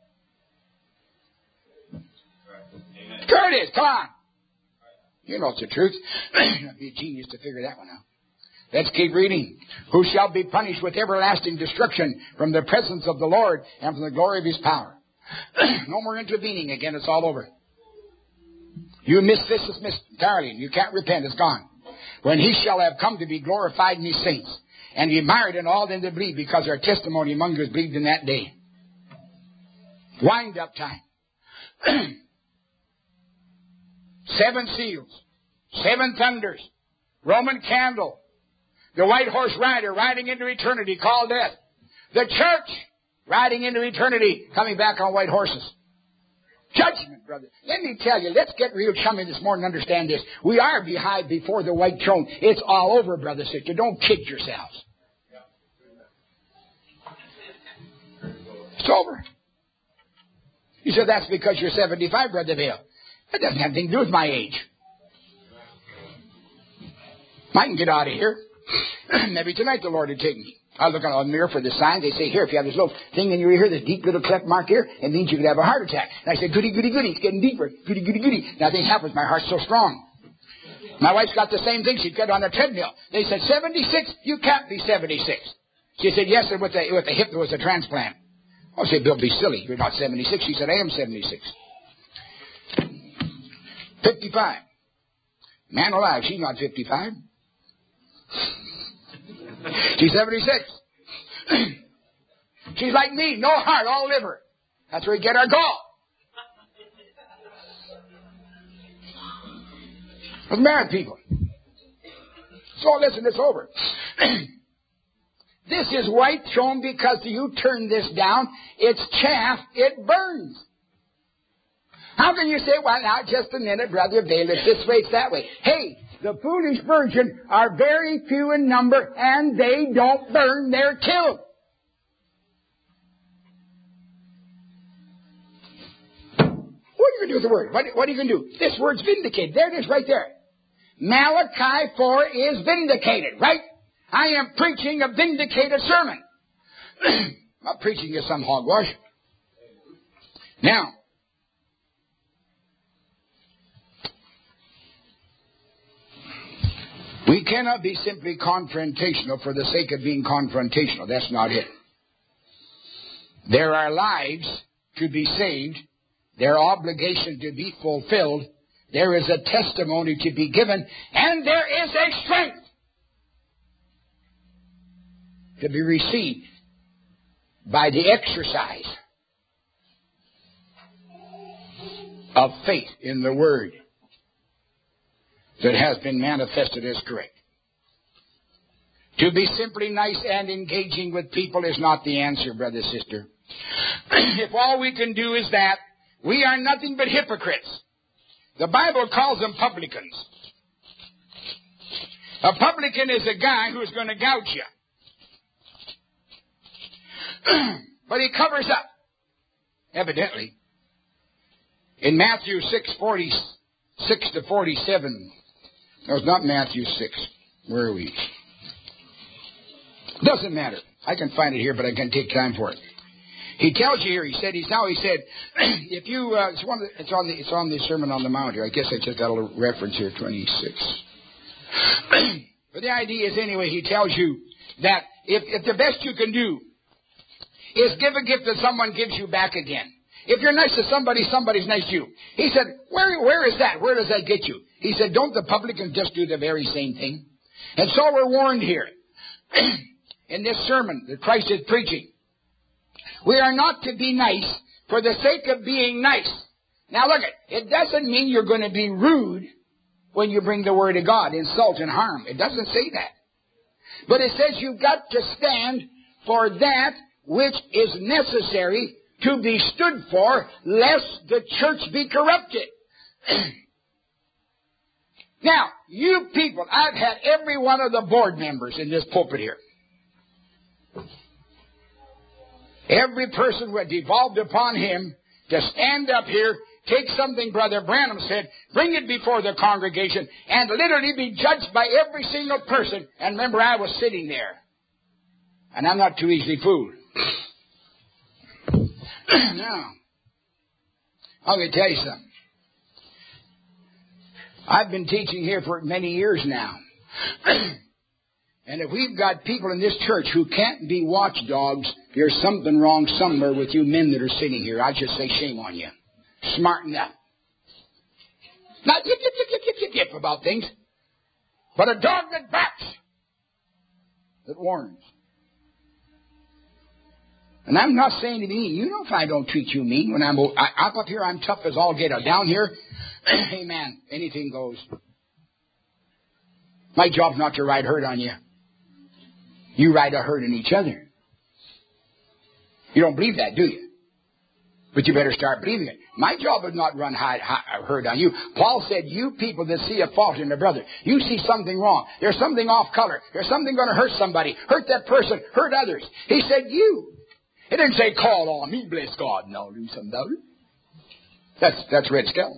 Curtis, come on. You know it's the truth. You'd be a genius to figure that one out. Let's keep reading. Who shall be punished with everlasting destruction from the presence of the Lord and from the glory of His power. No more intervening again. It's all over. You miss this, it's missed entirely. You can't repent. It's gone. When He shall have come to be glorified in His saints and be admired in all them that believe, because our testimony among us believed in that day. Wind up time. Seven seals, seven thunders, Roman candle, the white horse rider riding into eternity called death, the church riding into eternity coming back on white horses. Judgment, brother. Let me tell you, let's get real chummy this morning and understand this. We are behind before the white throne. It's all over, brother, sister. Don't kid yourselves. It's over. You said that's because you're seventy-five, Brother Bill. That doesn't have anything to do with my age. I can get out of here. Maybe tonight the Lord will take me. I look on the mirror for the sign. They say, here, if you have this little thing in your ear, this deep little cleft mark here, it means you could have a heart attack. And I said, goody, goody, goody. It's getting deeper. Goody, goody, goody. Nothing happens. My heart's so strong. My wife's got the same thing. She'd get on a treadmill. They said, seventy-six? You can't be seventy-six. She said, yes, sir, with the, with the hip there was a transplant. I said, Bill, be silly. You're not seventy-six. She said, I am seventy-six. fifty-five. Man alive, she's not fifty-five. She's seventy-six. She's like me, no heart, all liver. That's where we get our gall. With married people. So listen, it's over. This is white throne because you turn this down. It's chaff, it burns. How can you say, well, now, just a minute, Brother Bale, it's this way, it's that way. Hey, the foolish virgin are very few in number, and they don't burn, they're killed. What are you going to do with the word? What, what are you going to do? This word's vindicated. There it is right there. Malachi four is vindicated, right? I am preaching a vindicated sermon. I'm not preaching you some hogwash. Now, we cannot be simply confrontational for the sake of being confrontational. That's not it. There are lives to be saved. There are obligations to be fulfilled. There is a testimony to be given. And there is a strength to be received by the exercise of faith in the Word that has been manifested as correct. To be simply nice and engaging with people is not the answer, brother, sister. If all we can do is that, we are nothing but hypocrites. The Bible calls them publicans. A publican is a guy who's going to gouge you. But he covers up. Evidently. In Matthew six, forty-six to forty-seven. No, it's not Matthew six. Where are we? Doesn't matter. I can find it here, but I can take time for it. He tells you here, he said, he's now, he said, if you, uh, it's, one of the, it's, on the, it's on the Sermon on the Mount here. I guess I just got a little reference here, twenty-six. But the idea is, anyway, he tells you that if, if the best you can do is give a gift that someone gives you back again. If you're nice to somebody, somebody's nice to you. He said, where, where is that? Where does that get you? He said, don't the publicans just do the very same thing? And so we're warned here in this sermon that Christ is preaching. We are not to be nice for the sake of being nice. Now look, it doesn't mean you're going to be rude when you bring the Word of God, insult and harm. It doesn't say that. But it says you've got to stand for that which is necessary to be stood for, lest the church be corrupted. Now, you people, I've had every one of the board members in this pulpit here. Every person who had devolved upon him to stand up here, take something Brother Branham said, bring it before the congregation, and literally be judged by every single person. And remember, I was sitting there. And I'm not too easily fooled. Now, I'm going to tell you something. I've been teaching here for many years now. And if we've got people in this church who can't be watchdogs, there's something wrong somewhere with you men that are sitting here. I just say shame on you. Smarten up. Not yip, yip, yip, yip, yip, yip, yip about things, but a dog that barks, that warns. And I'm not saying to be mean. You know if I don't treat you mean. When I'm I, up up here, I'm tough as all get out. Down here, amen, anything goes. My job's not to ride herd on you. You ride a herd on each other. You don't believe that, do you? But you better start believing it. My job is not run high, high, herd on you. Paul said, you people that see a fault in a brother, you see something wrong. There's something off color. There's something going to hurt somebody. Hurt that person. Hurt others. He said, you. He didn't say, call on me, bless God, and I'll do something about it. That's, that's Red Skull.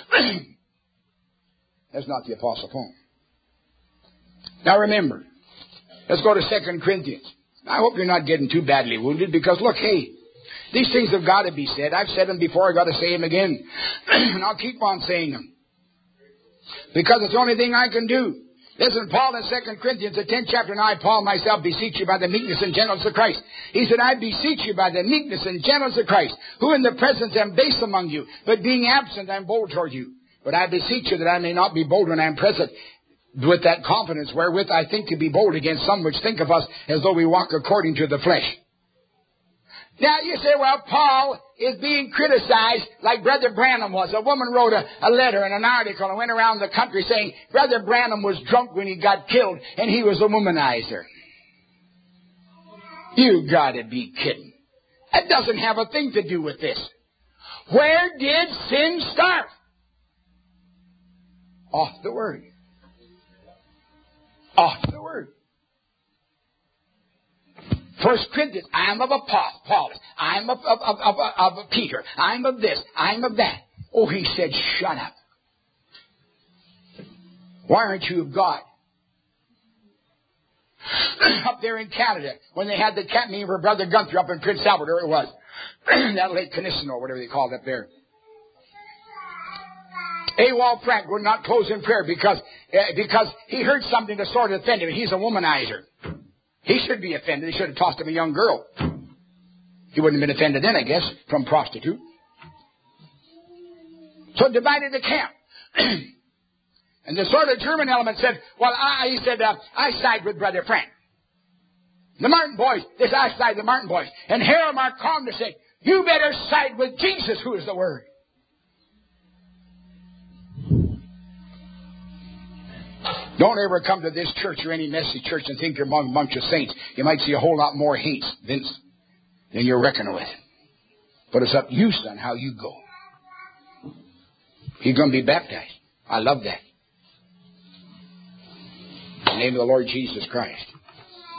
That's not the Apostle Paul. Now remember, let's go to Second Corinthians. I hope you're not getting too badly wounded, because look, hey, these things have got to be said. I've said them before. I've got to say them again. And I'll keep on saying them, because it's the only thing I can do. Listen, Paul in Second Corinthians, the tenth chapter, and I, Paul, myself, beseech you by the meekness and gentleness of Christ. He said, I beseech you by the meekness and gentleness of Christ, who in the presence am base among you, but being absent I am bold toward you. But I beseech you that I may not be bold when I am present, with that confidence wherewith I think to be bold against some which think of us as though we walk according to the flesh. Now you say, well, Paul is being criticized like Brother Branham was. A woman wrote a, a letter and an article and went around the country saying Brother Branham was drunk when he got killed and he was a womanizer. You gotta be kidding. That doesn't have a thing to do with this. Where did sin start? Off the Word. Off the Word. First Corinthians, I'm of Apollos. I'm of, of, of, of, of Peter. I'm of this. I'm of that. Oh, he said, shut up. Why aren't you of God? Up there in Canada, when they had the camp meeting for Brother Gunther up in Prince Albert, where it was. That Lake Kinnison, or whatever they called it up there. Awol Frank would not close in prayer because, uh, because he heard something that sort of offended him. He's a womanizer. He should be offended. They should have tossed him a young girl. He wouldn't have been offended then, I guess, from prostitute. So it divided the camp. And the sort of German element said, well, I, he said, uh, I side with Brother Frank. The Martin boys, this I side with the Martin boys. And Harold Marconder said, you better side with Jesus, who is the Word. Don't ever come to this church or any messy church and think you're among a bunch of saints. You might see a whole lot more hate, Vince, than you're reckoning with. But it's up to you, son, how you go. You're going to be baptized. I love that. In the name of the Lord Jesus Christ.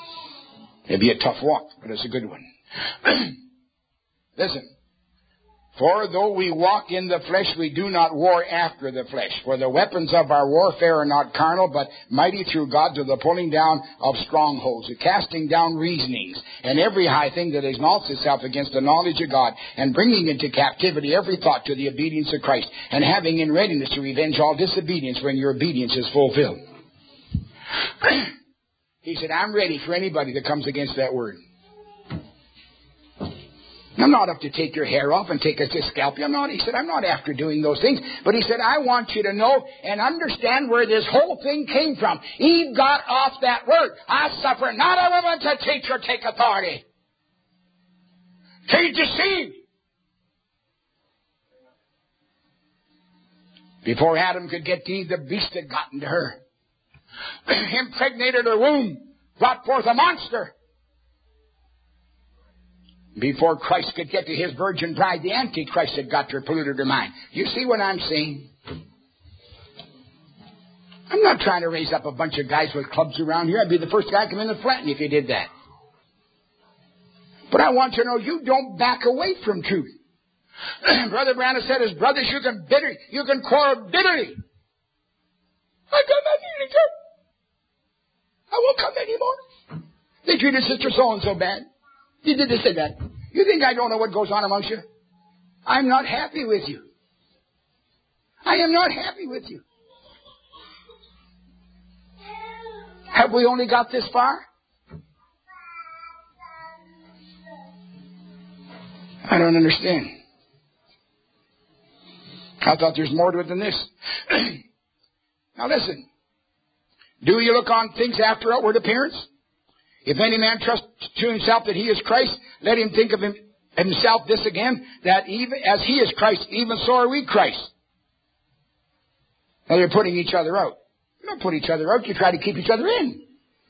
It'll be a tough walk, but it's a good one. Listen. For though we walk in the flesh, we do not war after the flesh. For the weapons of our warfare are not carnal, but mighty through God to the pulling down of strongholds, the casting down reasonings, and every high thing that exalts itself against the knowledge of God, and bringing into captivity every thought to the obedience of Christ, and having in readiness to revenge all disobedience when your obedience is fulfilled. He said, I'm ready for anybody that comes against that word. I'm not up to take your hair off and take a scalp you. I'm not. He said, I'm not after doing those things. But he said, I want you to know and understand where this whole thing came from. Eve got off that word. I suffer not a woman to teach or take authority. She's deceived. Before Adam could get to Eve, the beast had gotten to her. Impregnated her womb. Brought forth a monster. Before Christ could get to his virgin bride, the Antichrist had got to her, polluted her mind. You see what I'm saying? I'm not trying to raise up a bunch of guys with clubs around here. I'd be the first guy to come in and flatten you if you did that. But I want you to know you don't back away from truth. Brother Branham said, as brothers, you can bitter, you can quarrel bitterly. I got nothing to do. I won't come anymore. They treated Sister So-and-so bad. You did this and that. You think I don't know what goes on amongst you? I'm not happy with you. I am not happy with you. Have we only got this far? I don't understand. I thought there's more to it than this. Now listen. Do you look on things after outward appearance? If any man trusts to himself that he is Christ, let him think of him, himself this again, that even as he is Christ, even so are we Christ. Now they're putting each other out. You don't put each other out, you try to keep each other in.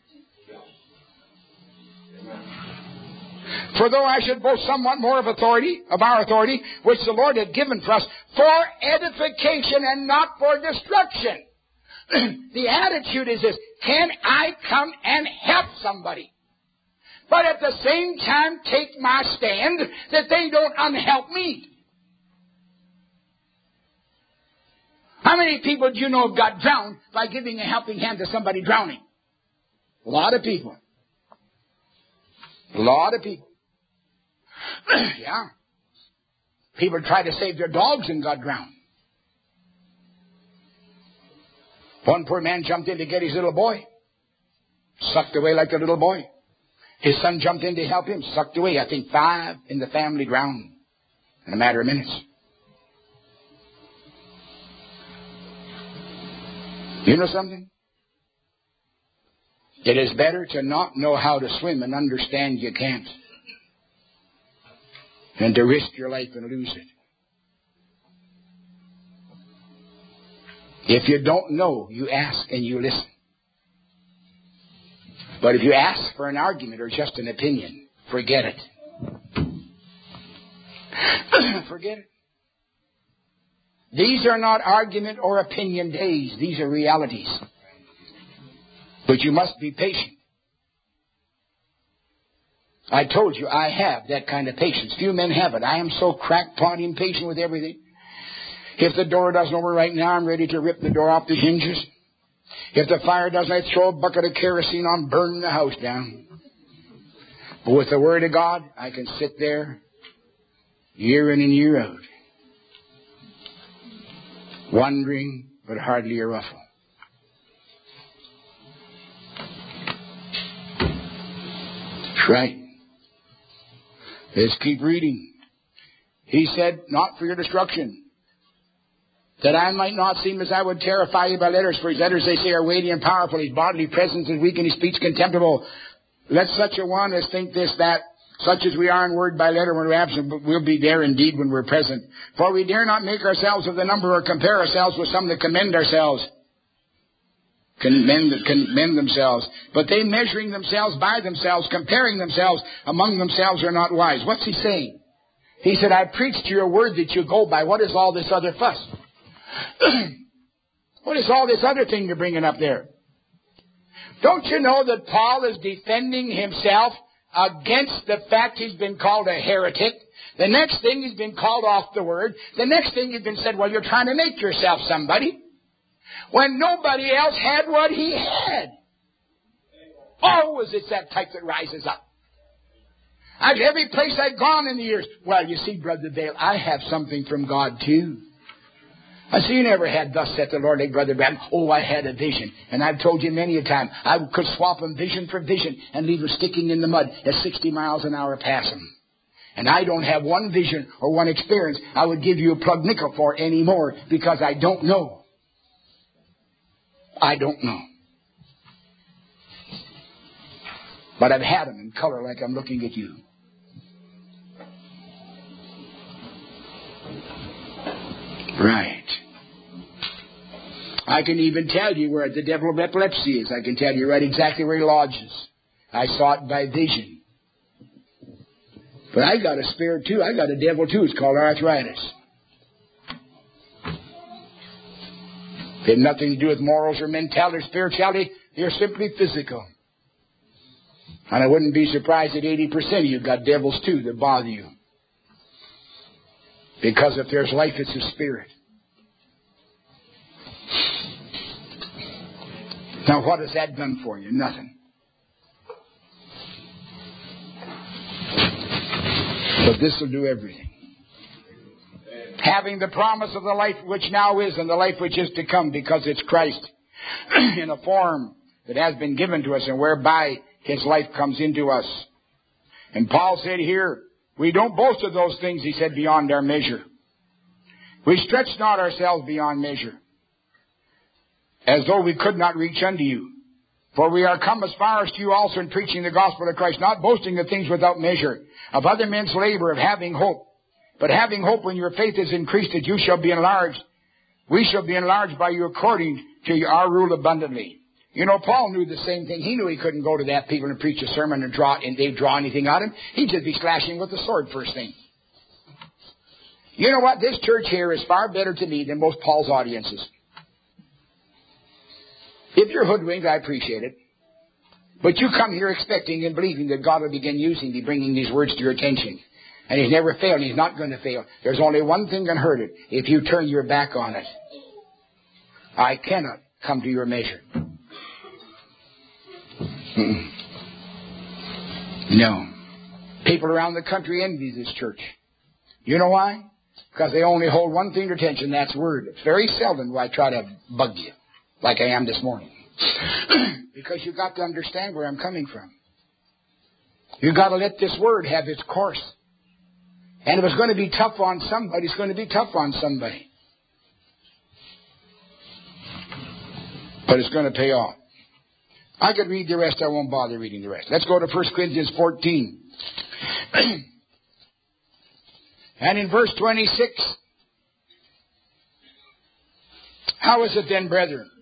For though I should boast somewhat more of authority, of our authority, which the Lord had given for us, for edification and not for destruction. The attitude is this, can I come and help somebody? But at the same time take my stand that they don't unhelp me. How many people do you know have got drowned by giving a helping hand to somebody drowning? A lot of people. A lot of people. Yeah. People try to save their dogs and got drowned. One poor man jumped in to get his little boy. Sucked away like a little boy. His son jumped in to help him. Sucked away. I think five in the family drowned in a matter of minutes. You know something? It is better to not know how to swim and understand you can't than to risk your life and lose it. If you don't know, you ask and you listen. But if you ask for an argument or just an opinion, forget it. Forget it. These are not argument or opinion days. These are realities. But you must be patient. I told you I have that kind of patience. Few men have it. I am so crackpot impatient with everything. If the door doesn't open right now, I'm ready to rip the door off the hinges. If the fire doesn't, I throw a bucket of kerosene on, burning the house down. But with the Word of God, I can sit there year in and year out, wondering but hardly a ruffle. That's right. Let's keep reading. He said, not for your destruction, that I might not seem as I would terrify you by letters. For his letters, they say, are weighty and powerful. His bodily presence is weak and his speech contemptible. Let such a one as think this, that, such as we are in word by letter when we're absent, but we'll be there indeed when we're present. For we dare not make ourselves of the number or compare ourselves with some that commend ourselves. Commend, commend themselves. But they measuring themselves by themselves, comparing themselves among themselves are not wise. What's he saying? He said, I preached to your word that you go by. What is all this other fuss? What is all this other thing you're bringing up there? Don't you know that Paul is defending himself against the fact he's been called a heretic. The next thing he's been called off the word. The next thing he's been said, well, you're trying to make yourself somebody. When nobody else had what he had. Always it's that type that rises up. I've every place I've gone in the years. Well, you see, Brother Dale, I have something from God too. I see you never had thus said the Lord, like Brother Branham. Oh, I had a vision. And I've told you many a time, I could swap them vision for vision and leave them sticking in the mud at sixty miles an hour pass them. And I don't have one vision or one experience I would give you a plug nickel for anymore because I don't know. I don't know. But I've had them in color like I'm looking at you. Right. I can even tell you where the devil of epilepsy is. I can tell you right exactly where he lodges. I saw it by vision. But I got a spirit too. I got a devil too. It's called arthritis. It had nothing to do with morals or mentality or spirituality. You're simply physical. And I wouldn't be surprised that eighty percent of you got devils too that bother you. Because if there's life, it's a spirit. Now, what has that done for you? Nothing. But this will do everything. Having the promise of the life which now is and the life which is to come, because it's Christ in a form that has been given to us and whereby His life comes into us. And Paul said here, we don't boast of those things, he said, beyond our measure. We stretch not ourselves beyond measure, as though we could not reach unto you. For we are come as far as to you also in preaching the gospel of Christ, not boasting of things without measure, of other men's labor, of having hope. But having hope when your faith is increased, that you shall be enlarged. We shall be enlarged by you according to our rule abundantly. You know, Paul knew the same thing. He knew he couldn't go to that people and preach a sermon and draw, and they'd draw anything out of him. He'd just be slashing with the sword first thing. You know what? This church here is far better to me than most Paul's audiences. If you're hoodwinked, I appreciate it. But you come here expecting and believing that God will begin using you, bringing these words to your attention. And He's never failed, and He's not going to fail. There's only one thing can hurt it, if you turn your back on it. I cannot come to your measure. Mm-mm. No. People around the country envy this church. You know why? Because they only hold one thing to attention, that's word. It's very seldom do I try to bug you, like I am this morning. Because you've got to understand where I'm coming from. You've got to let this word have its course. And if it's going to be tough on somebody, it's going to be tough on somebody. But it's going to pay off. I could read the rest. I won't bother reading the rest. Let's go to First Corinthians fourteen. And in verse twenty-six, how is it then, brethren?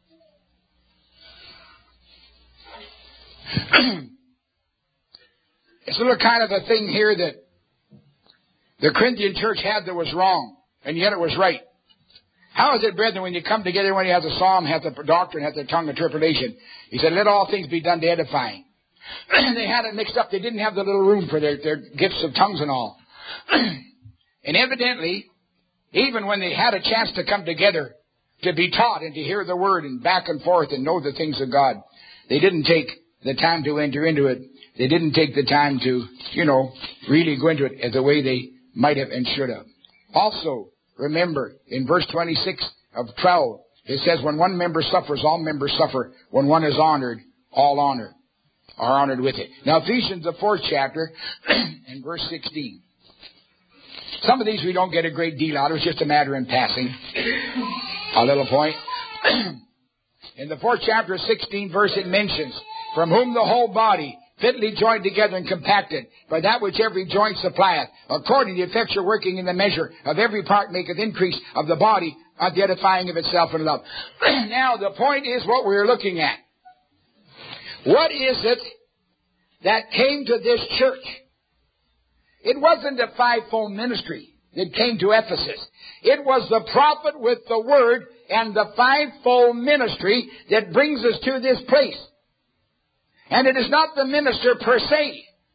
It's a little kind of a thing here that the Corinthian church had that was wrong, and yet it was right. How is it, brethren, when you come together, when you have the psalm, have the doctrine, have the tongue interpretation? He said, let all things be done to edifying. They had it mixed up. They didn't have the little room for their, their gifts of tongues and all. And evidently, even when they had a chance to come together to be taught and to hear the word and back and forth and know the things of God, they didn't take the time to enter into it. They didn't take the time to, you know, really go into it as the way they might have and should have. Also, remember, in verse twenty-six of twelve, it says, when one member suffers, all members suffer. When one is honored, all honor are honored with it. Now, Ephesians, the fourth chapter, and verse sixteen. Some of these we don't get a great deal out of. It's just a matter in passing. A little point. In the fourth chapter, sixteenth verse, it mentions, from whom the whole body, fitly joined together and compacted, by that which every joint supplieth, according to the effectual working in the measure of every part maketh increase of the body, of the edifying of itself in love. Now, the point is what we're looking at. What is it that came to this church? It wasn't a fivefold ministry that came to Ephesus. It was the prophet with the word and the fivefold ministry that brings us to this place. And it is not the minister per se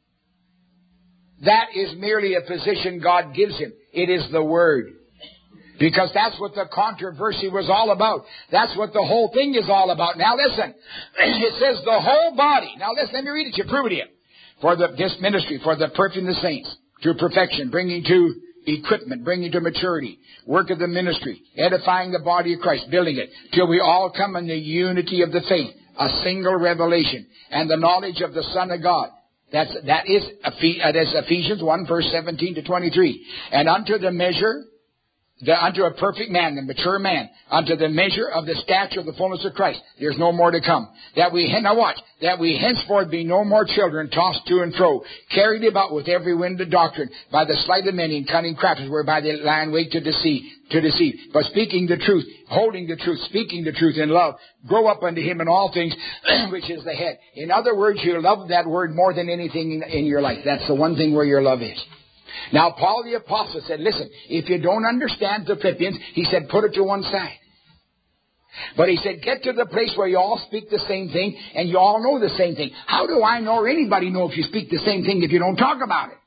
that is merely a position God gives him. It is the Word. Because that's what the controversy was all about. That's what the whole thing is all about. Now listen, it says the whole body. Now listen, let me read it to you, prove it to you. For the, this ministry, for the perfecting the saints, to perfection, bringing to equipment, bringing to maturity, work of the ministry, edifying the body of Christ, building it, till we all come in the unity of the faith, a single revelation, and the knowledge of the Son of God. That's, that is, that is Ephesians one, verse seventeen to twenty-three. And unto the measure, the, unto a perfect man, the mature man, unto the measure of the stature of the fullness of Christ. There's no more to come. That we, now watch, that we henceforth be no more children, tossed to and fro, carried about with every wind of doctrine, by the sleight of men and cunning crafties, whereby they lie in wait to deceive, to deceive. But speaking the truth, holding the truth, speaking the truth in love, grow up unto him in all things, which is the head. In other words, you love that word more than anything in, in your life. That's the one thing where your love is. Now, Paul the Apostle said, listen, if you don't understand the Philippians, he said, put it to one side. But he said, get to the place where you all speak the same thing and you all know the same thing. How do I know or anybody know if you speak the same thing if you don't talk about it?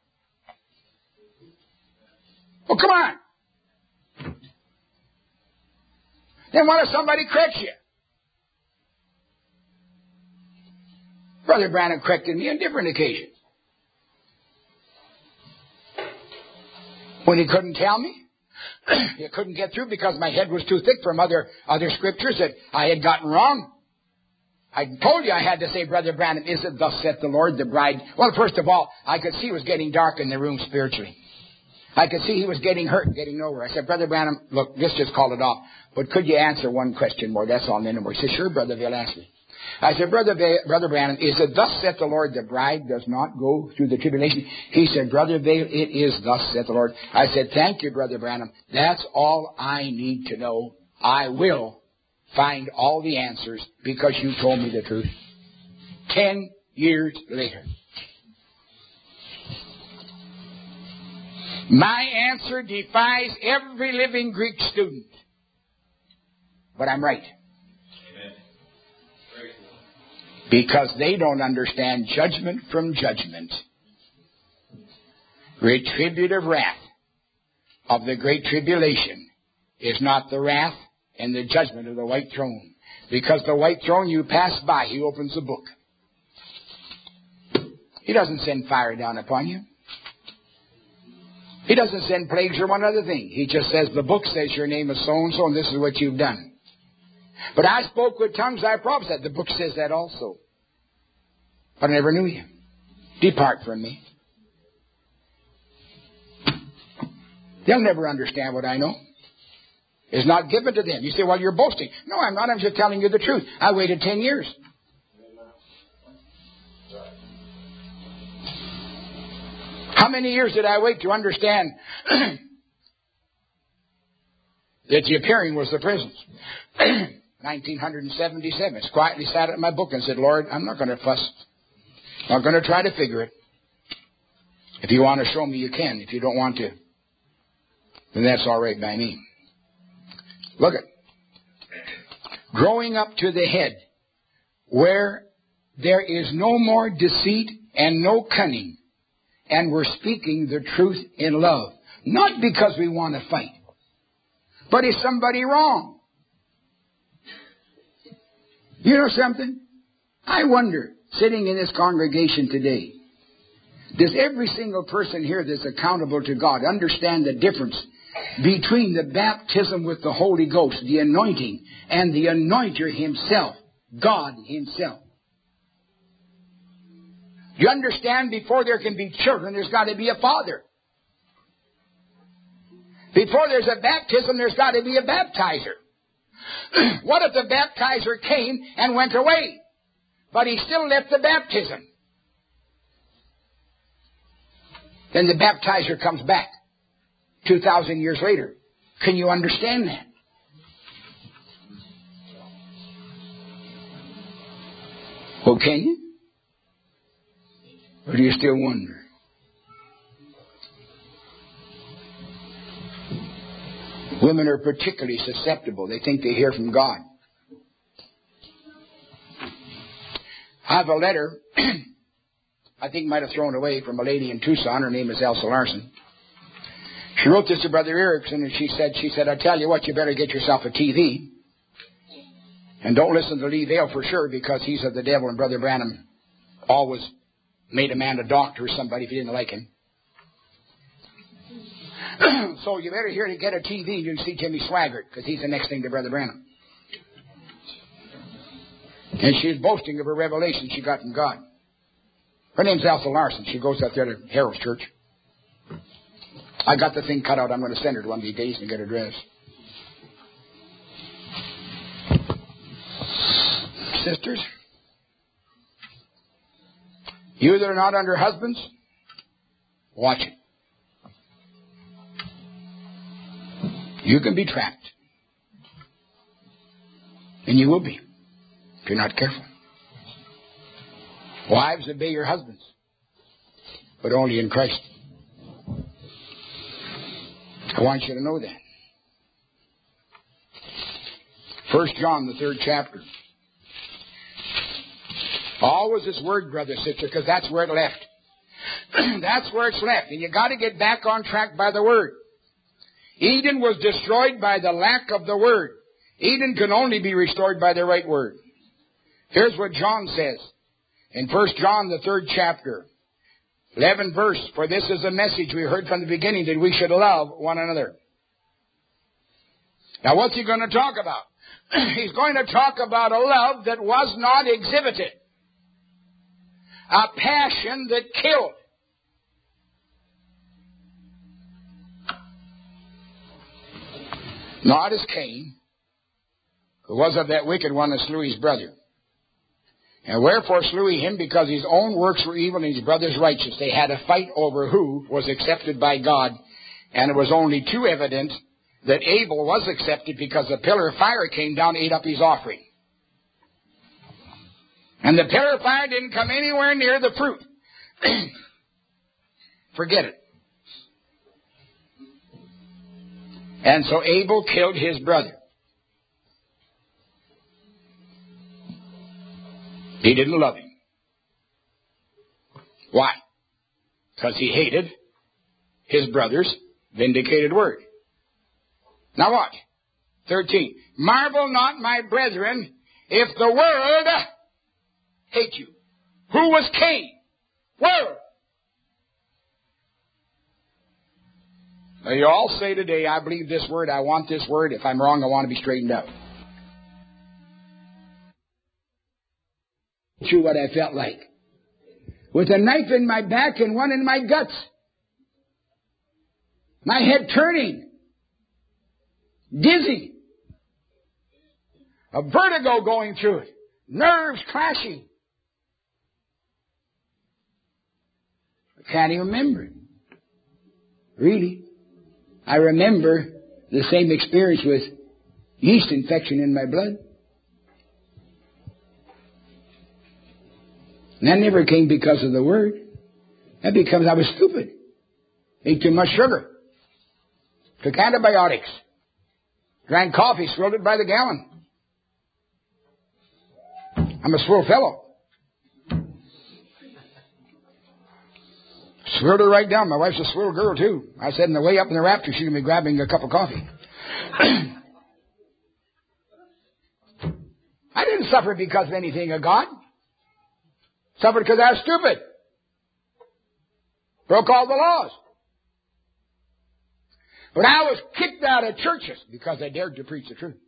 Well, come on. Then what if somebody corrects you? Brother Branham corrected me on different occasions. When he couldn't tell me, he couldn't get through because my head was too thick from other other scriptures that I had gotten wrong. I told you I had to say, Brother Branham, is it thus saith the Lord, the bride? Well, first of all, I could see it was getting dark in the room spiritually. I could see he was getting hurt and getting nowhere. I said, Brother Branham, look, let's just call it off. But could you answer one question more? That's all anymore. He said, sure, Brother Bill, ask me. I said, Brother, ba- Brother Branham, is it thus saith the Lord, the bride does not go through the tribulation? He said, Brother Bale, it is thus saith the Lord. I said, thank you, Brother Branham. That's all I need to know. I will find all the answers because you told me the truth. Ten years later. My answer defies every living Greek student. But I'm right. Because they don't understand judgment from judgment. Retributive wrath of the great tribulation is not the wrath and the judgment of the white throne. Because the white throne you pass by, he opens the book. He doesn't send fire down upon you. He doesn't send plagues or one other thing. He just says, the book says your name is so-and-so and this is what you've done. But I spoke with tongues, I prophesied. The book says that also. But I never knew you. Depart from me. They'll never understand what I know. It's not given to them. You say, well, you're boasting. No, I'm not. I'm just telling you the truth. I waited ten years. How many years did I wait to understand that the appearing was the presence? nineteen seventy-seven. I quietly sat at my book and said, Lord, I'm not going to fuss. I'm not going to try to figure it. If you want to show me, you can. If you don't want to, then that's all right by me. Look at growing up to the head, where there is no more deceit and no cunning, and we're speaking the truth in love. Not because we want to fight, but is somebody wrong? You know something? I wonder, sitting in this congregation today, does every single person here that's accountable to God understand the difference between the baptism with the Holy Ghost, the anointing, and the anointer himself, God himself? You understand, before there can be children, there's got to be a father. Before there's a baptism, there's got to be a baptizer. What if the baptizer came and went away, but he still left the baptism? Then the baptizer comes back two thousand years later. Can you understand that? Well, can you? Or do you still wonder? Women are particularly susceptible. They think they hear from God. I have a letter. I think might have thrown away from a lady in Tucson. Her name is Elsa Larson. She wrote this to Brother Erickson, and she said, she said, I tell you what, you better get yourself a T V. And don't listen to Lee Vale for sure, because he's of the devil, and Brother Branham always made a man a doctor or somebody if he didn't like him. So you better hear to get a T V and you can see Jimmy Swaggart, because he's the next thing to Brother Branham. And she was boasting of her revelation she got from God. Her name's Elsa Larson. She goes up there to Harold's church. I got the thing cut out. I'm going to send her to one of these days and get her dressed. Sisters, you that are not under husbands, watch it. You can be trapped. And you will be if you're not careful. Wives, obey your husbands, but only in Christ. I want you to know that. First John, the third chapter. Always this word, brother, sister, because that's where it left. That's where it's left. And you got to get back on track by the word. Eden was destroyed by the lack of the word. Eden can only be restored by the right word. Here's what John says in First John, the third chapter, eleventh verse. For this is a message we heard from the beginning, that we should love one another. Now what's he going to talk about? He's going to talk about a love that was not exhibited. A passion that killed. Not as Cain, who was of that wicked one that slew his brother. And wherefore slew he him? Because his own works were evil and his brother's righteous. They had a fight over who was accepted by God. And it was only too evident that Abel was accepted, because the pillar of fire came down and ate up his offering. And the pillar of fire didn't come anywhere near the fruit. Forget it. And so Abel killed his brother. He didn't love him. Why? Because he hated his brother's vindicated word. Now watch. thirteen. Marvel not, my brethren, if the world hate you. Who was Cain? World. Now you all say today, I believe this word, I want this word. If I'm wrong, I want to be straightened out. True, what I felt like. With a knife in my back and one in my guts. My head turning. Dizzy. A vertigo going through it. Nerves clashing. I can't even remember it. Really. I remember the same experience with yeast infection in my blood. And that never came because of the word. That because I was stupid. Ate too much sugar. Took antibiotics. Drank coffee, swilled it by the gallon. I'm a swell fellow. Swilled her right down. My wife's a swell girl too. I said, on the way up in the rapture, she's going to be grabbing a cup of coffee. I didn't suffer because of anything of God. Suffered because I was stupid. Broke all the laws. But I was kicked out of churches because I dared to preach the truth.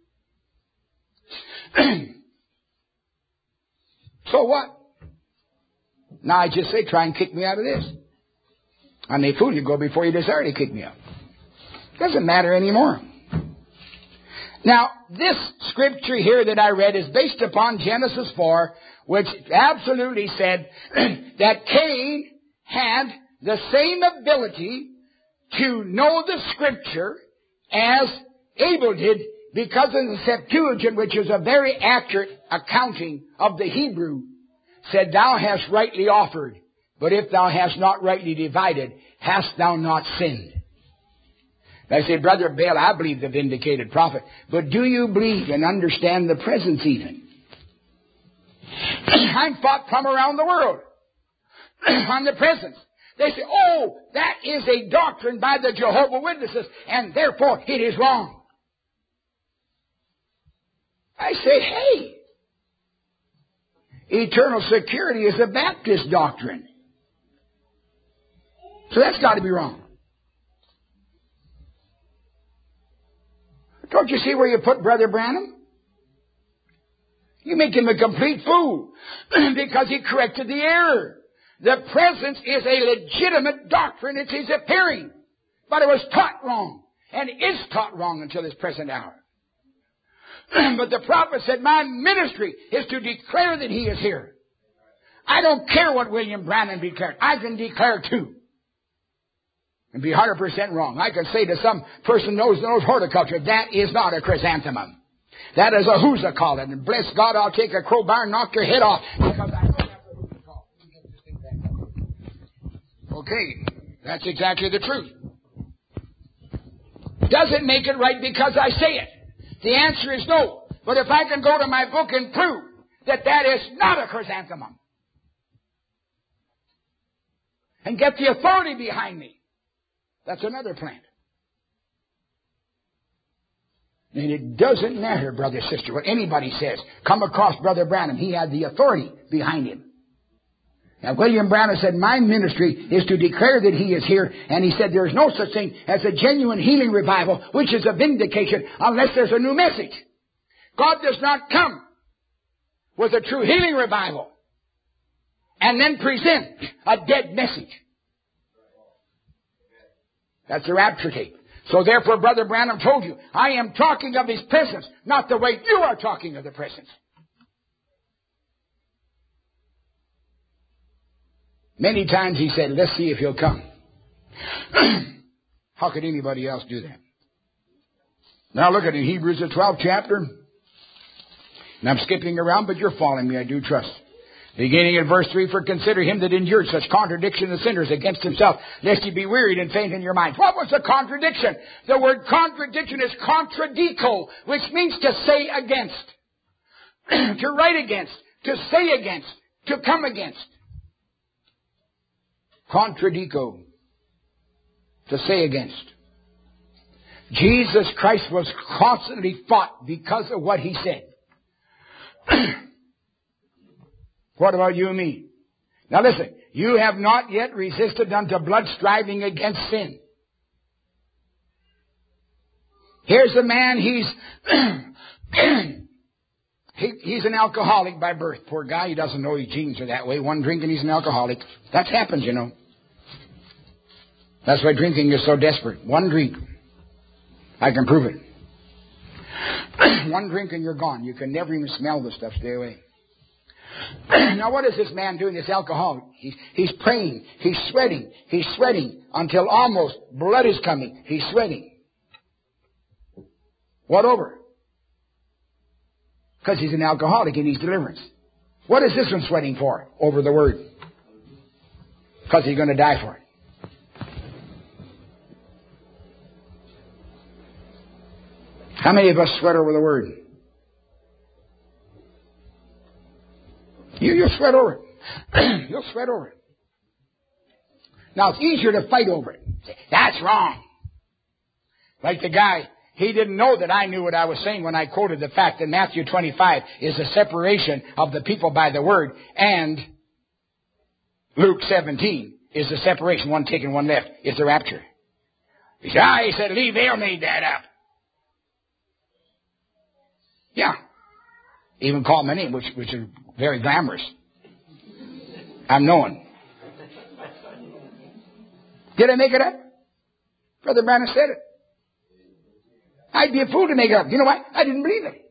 So what? Now I just say, try and kick me out of this. I may fool you, go before you desire to kick me out. Doesn't matter anymore. Now, this scripture here that I read is based upon Genesis four, which absolutely said that Cain had the same ability to know the scripture as Abel did, because of the Septuagint, which is a very accurate accounting of the Hebrew, said, thou hast rightly offered, but if thou hast not rightly divided, hast thou not sinned? I say, Brother Bale, I believe the vindicated prophet, but do you believe and understand the presence even? I'm fought from around the world. on the presence. They say, oh, that is a doctrine by the Jehovah's Witnesses, and therefore it is wrong. I say, hey, eternal security is a Baptist doctrine. So that's got to be wrong. Don't you see where you put Brother Branham? You make him a complete fool because he corrected the error. The presence is a legitimate doctrine. It's his appearing. But it was taught wrong. And is taught wrong until this present hour. But the prophet said, my ministry is to declare that he is here. I don't care what William Branham declared. I can declare too. And be one hundred percent wrong. I can say to some person who knows, knows horticulture, that is not a chrysanthemum. That is a who's a call it. And bless God, I'll take a crowbar and knock your head off. Because I know that's a who's a call. Okay, that's exactly the truth. Does it make it right because I say it? The answer is no. But if I can go to my book and prove that that is not a chrysanthemum, and get the authority behind me, that's another plant. And it doesn't matter, brother, sister, what anybody says. Come across Brother Branham. He had the authority behind him. Now, William Branham said, my ministry is to declare that he is here. And he said, there is no such thing as a genuine healing revival, which is a vindication, unless there's a new message. God does not come with a true healing revival and then present a dead message. That's the rapture tape. So therefore, Brother Branham told you, I am talking of his presence, not the way you are talking of the presence. Many times he said, let's see if he'll come. How could anybody else do that? Now look at it in Hebrews, the twelfth chapter. And I'm skipping around, but you're following me, I do trust. Beginning in verse three, for consider him that endured such contradiction of sinners against himself, lest ye be wearied and faint in your minds. What was the contradiction? The word contradiction is contradico, which means to say against, to write against, to say against, to come against. Contradico, to say against. Jesus Christ was constantly fought because of what he said. What about you and me? Now listen, you have not yet resisted unto blood striving against sin. Here's a man, he's he, he's an alcoholic by birth. Poor guy, he doesn't know his genes are that way. One drink and he's an alcoholic. That happens, you know. That's why drinking is so desperate. One drink. I can prove it. One drink and you're gone. You can never even smell the stuff. Stay away. Now what is this man doing, this alcoholic? He's, he's praying. He's sweating. He's sweating until almost blood is coming. He's sweating. What over? Because he's an alcoholic and needs deliverance. What is this one sweating for? Over the word. Because he's going to die for it. How many of us sweat over the word? You, you'll sweat over it. You'll sweat over it. Now, it's easier to fight over it. That's wrong. Like the guy, he didn't know that I knew what I was saying when I quoted the fact that Matthew twenty-five is a separation of the people by the word, and Luke seventeen is the separation, one taken, one left. It's the rapture. He said, ah, he said, Lee Vale made that up. Yeah. Even called my name, which, which is very glamorous. I'm known. Did I make it up? Brother Branham said it. I'd be a fool to make it up. You know why? I didn't believe it.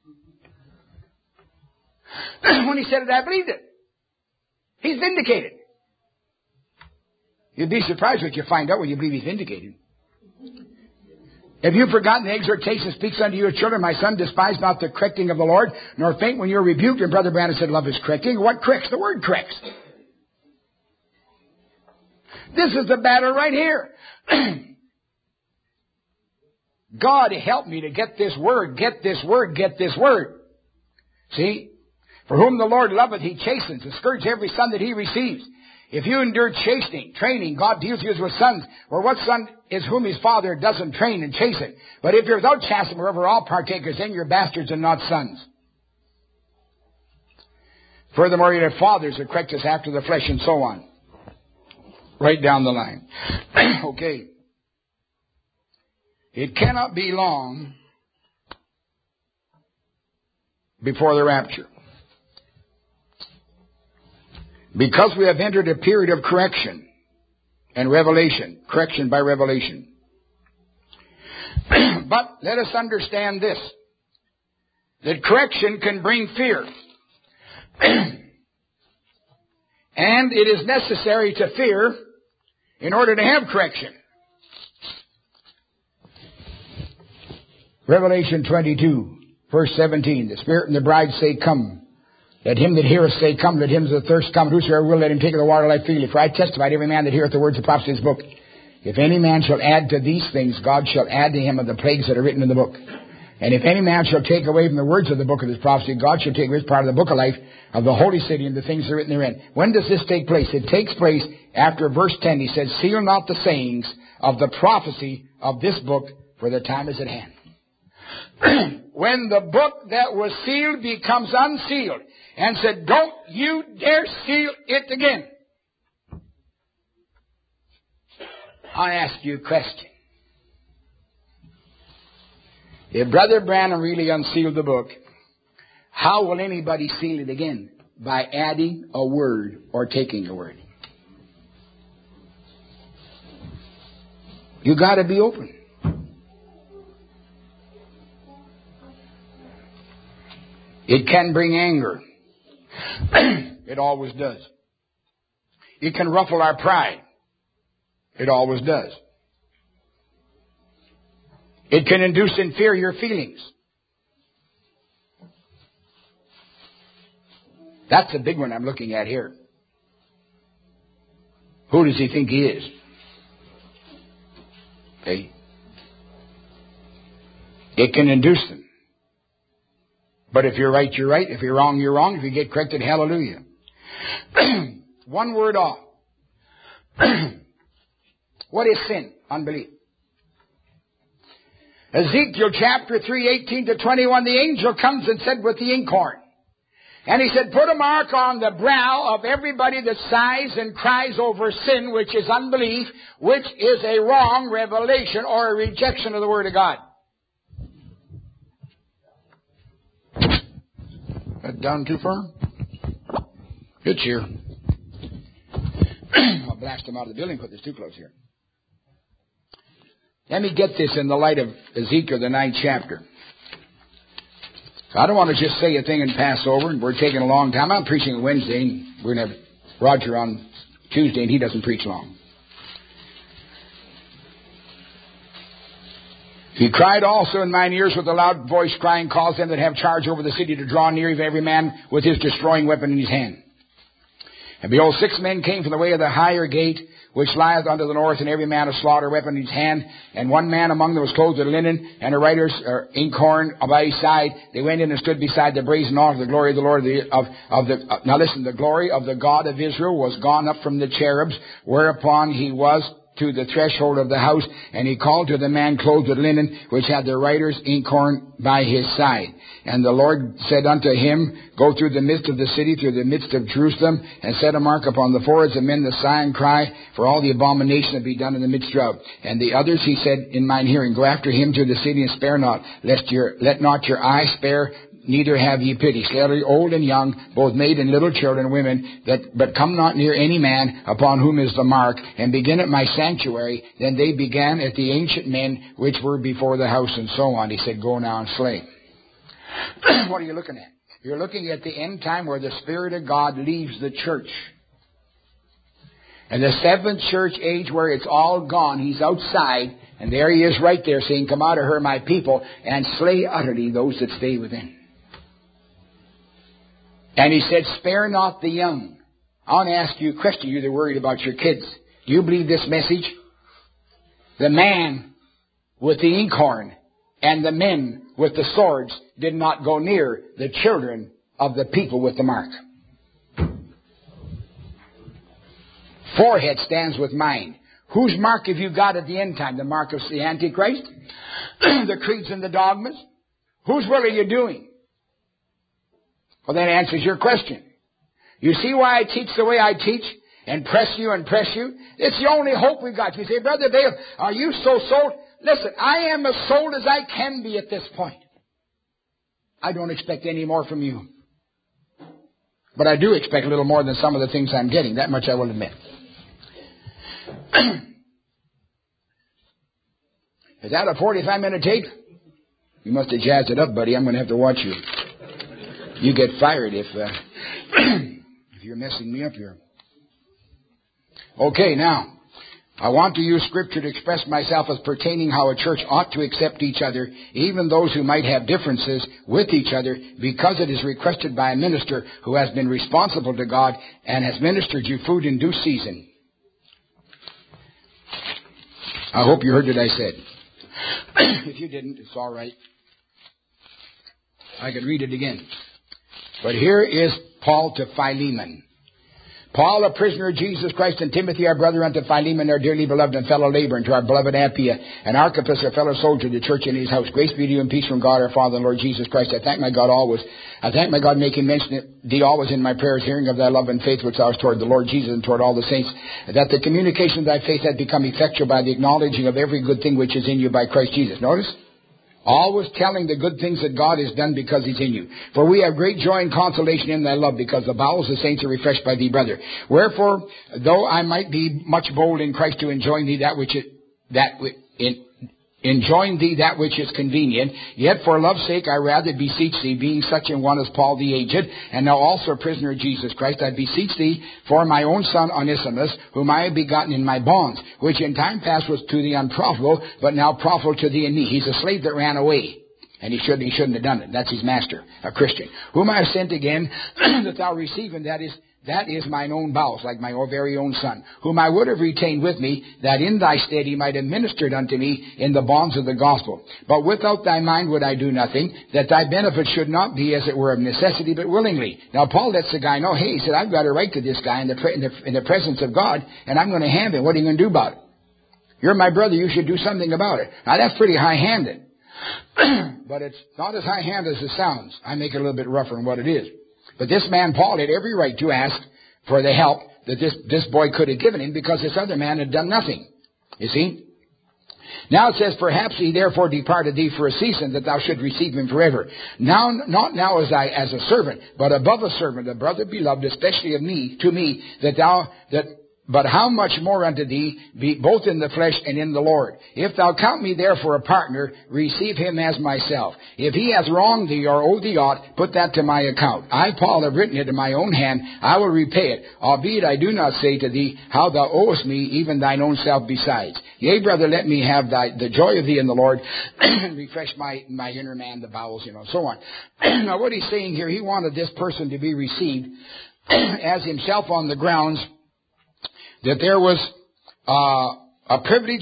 When he said it, I believed it. He's vindicated. You'd be surprised what you find out when you believe he's vindicated. Have you forgotten the exhortation speaks unto you, children? My son, despise not the correcting of the Lord, nor faint when you're rebuked. And Brother Branham said, love is correcting. What corrects? The word corrects. This is the battle right here. God help me to get this word, get this word, get this word. See? For whom the Lord loveth, he chastens, and scourges every son that he receives. If you endure chastening, training, God deals you with sons. Or what son is whom his father doesn't train and chasten? But if you're without chastening, wherever all partakers, then you're bastards and not sons. Furthermore, you have fathers that correct us after the flesh and so on. Right down the line. Okay. It cannot be long before the rapture. Because we have entered a period of correction and revelation. Correction by revelation. But let us understand this. That correction can bring fear. And it is necessary to fear in order to have correction. Revelation twenty-two, verse seventeen. The Spirit and the bride say, Come. Let him that heareth say, Come. Let him that thirst come. Whosoever will, let him take of the water of life freely. For I testify to every man that heareth the words of prophecy of this book. If any man shall add to these things, God shall add to him of the plagues that are written in the book. And if any man shall take away from the words of the book of this prophecy, God shall take away his part of the book of life of the holy city and the things that are written therein. When does this take place? It takes place after verse ten. He says, Seal not the sayings of the prophecy of this book, for the time is at hand. When the book that was sealed becomes unsealed and said, Don't you dare seal it again. I'll ask you a question. If Brother Branham really unsealed the book, how will anybody seal it again? By adding a word or taking a word. You got to be open. It can bring anger. It always does. It can ruffle our pride. It always does. It can induce inferior feelings. That's the big one I'm looking at here. Who does he think he is? Okay. It can induce them. But if you're right, you're right. If you're wrong, you're wrong. If you get corrected, hallelujah. One word off. What is sin? Unbelief. Ezekiel chapter three, eighteen to twenty-one, the angel comes and said with the inkhorn. And he said, Put a mark on the brow of everybody that sighs and cries over sin, which is unbelief, which is a wrong revelation or a rejection of the Word of God. That down too far? It's here. I'll blast them out of the building, put this too close here. Let me get this in the light of Ezekiel, the ninth chapter. I don't want to just say a thing and pass over, and we're taking a long time. I'm preaching Wednesday, and we're going to have Roger on Tuesday, and he doesn't preach long. He cried also in mine ears with a loud voice, crying, Cause them that have charge over the city to draw near, every man with his destroying weapon in his hand. And behold, six men came from the way of the higher gate, which lieth unto the north, and every man a slaughter weapon in his hand. And one man among them was clothed with linen, and a writer's or inkhorn by his side. They went in and stood beside the brazen altar. The glory of the Lord of the, of, of the uh, now listen, the glory of the God of Israel was gone up from the cherubs, whereupon he was to the threshold of the house, and he called to the man clothed with linen, which had the writer's inkhorn by his side. And the Lord said unto him, Go through the midst of the city, through the midst of Jerusalem, and set a mark upon the foreheads of men that sigh and cry, for all the abomination that be done in the midst thereof. And the others he said in mine hearing, Go after him to the city, and spare not, lest your let not your eye spare, neither have ye pity. Slay old and young, both maid and little children and women, that but come not near any man upon whom is the mark, and begin at my sanctuary. Then they began at the ancient men which were before the house, and so on. He said, Go now and slay. What are you looking at? You're looking at the end time where the Spirit of God leaves the church. And the seventh church age where it's all gone, he's outside, and there he is right there saying, Come out of her, my people, and slay utterly those that stay within. And he said, Spare not the young. I want to ask you a question. You're worried about your kids. Do you believe this message? The man with the inkhorn and the men with the swords did not go near the children of the people with the mark. forehead stands with mine. Whose mark have you got at the end time? The mark of the Antichrist? The creeds and the dogmas? Whose will are you doing? Well, that answers your question. You see why I teach the way I teach? And press you and press you? It's the only hope we've got. You say, Brother Dale, are you so sold? Listen, I am as sold as I can be at this point. I don't expect any more from you. But I do expect a little more than some of the things I'm getting. That much I will admit. Is that a forty-five minute tape? You must have jazzed it up, buddy. I'm going to have to watch you. You get fired if, uh, if you're messing me up here. Okay, now, I want to use Scripture to express myself as pertaining how a church ought to accept each other, even those who might have differences with each other, because it is requested by a minister who has been responsible to God and has ministered you food in due season. I hope you heard what I said. If you didn't, it's all right. I could read it again. But here is Paul to Philemon. Paul, a prisoner of Jesus Christ, and Timothy, our brother, unto Philemon, our dearly beloved and fellow laborer, and to our beloved Apphia, and Archippus, our fellow soldier, the church in his house. Grace be to you and peace from God our Father and Lord Jesus Christ. I thank my God always. I thank my God, making mention thee always in my prayers, hearing of thy love and faith which thou hast toward the Lord Jesus and toward all the saints, that the communication of thy faith hath become effectual by the acknowledging of every good thing which is in you by Christ Jesus. Notice? Always telling the good things that God has done because He's in you. For we have great joy and consolation in thy love, because the bowels of the saints are refreshed by thee, brother. Wherefore, though I might be much bold in Christ to enjoin thee that which it, that in, enjoin thee that which is convenient, yet for love's sake I rather beseech thee, being such an one as Paul the aged, and now also a prisoner of Jesus Christ, I beseech thee for my own son Onesimus, whom I have begotten in my bonds, which in time past was to thee unprofitable, but now profitable to thee and me. He's a slave that ran away, and he shouldn't, he shouldn't have done it. That's his master, a Christian, whom I have sent again, that thou receive, and that is That is mine own bowels, like my own very own son, whom I would have retained with me, that in thy stead he might have ministered unto me in the bonds of the gospel. But without thy mind would I do nothing, that thy benefit should not be as it were of necessity, but willingly. Now Paul lets the guy know, hey, he said, I've got a right to this guy in the, in the, in the presence of God, and I'm going to have him. What are you going to do about it? You're my brother, you should do something about it. Now that's pretty high-handed. But it's not as high-handed as it sounds. I make it a little bit rougher than what it is. But this man, Paul, had every right to ask for the help that this, this boy could have given him, because this other man had done nothing. You see? Now it says, perhaps he therefore departed thee for a season, that thou should receive him forever. Now, not now as I, as a servant, but above a servant, a brother beloved, especially of me, to me, that thou, that, but how much more unto thee, be both in the flesh and in the Lord. If thou count me therefore a partner, receive him as myself. If he hath wronged thee or owed thee aught, put that to my account. I, Paul, have written it in my own hand. I will repay it. Albeit I do not say to thee how thou owest me, even thine own self besides. Yea, brother, let me have thy, the joy of thee in the Lord, and refresh my, my inner man, the bowels, you know, so on. Now what he's saying here, he wanted this person to be received as himself on the grounds that there was uh, a privilege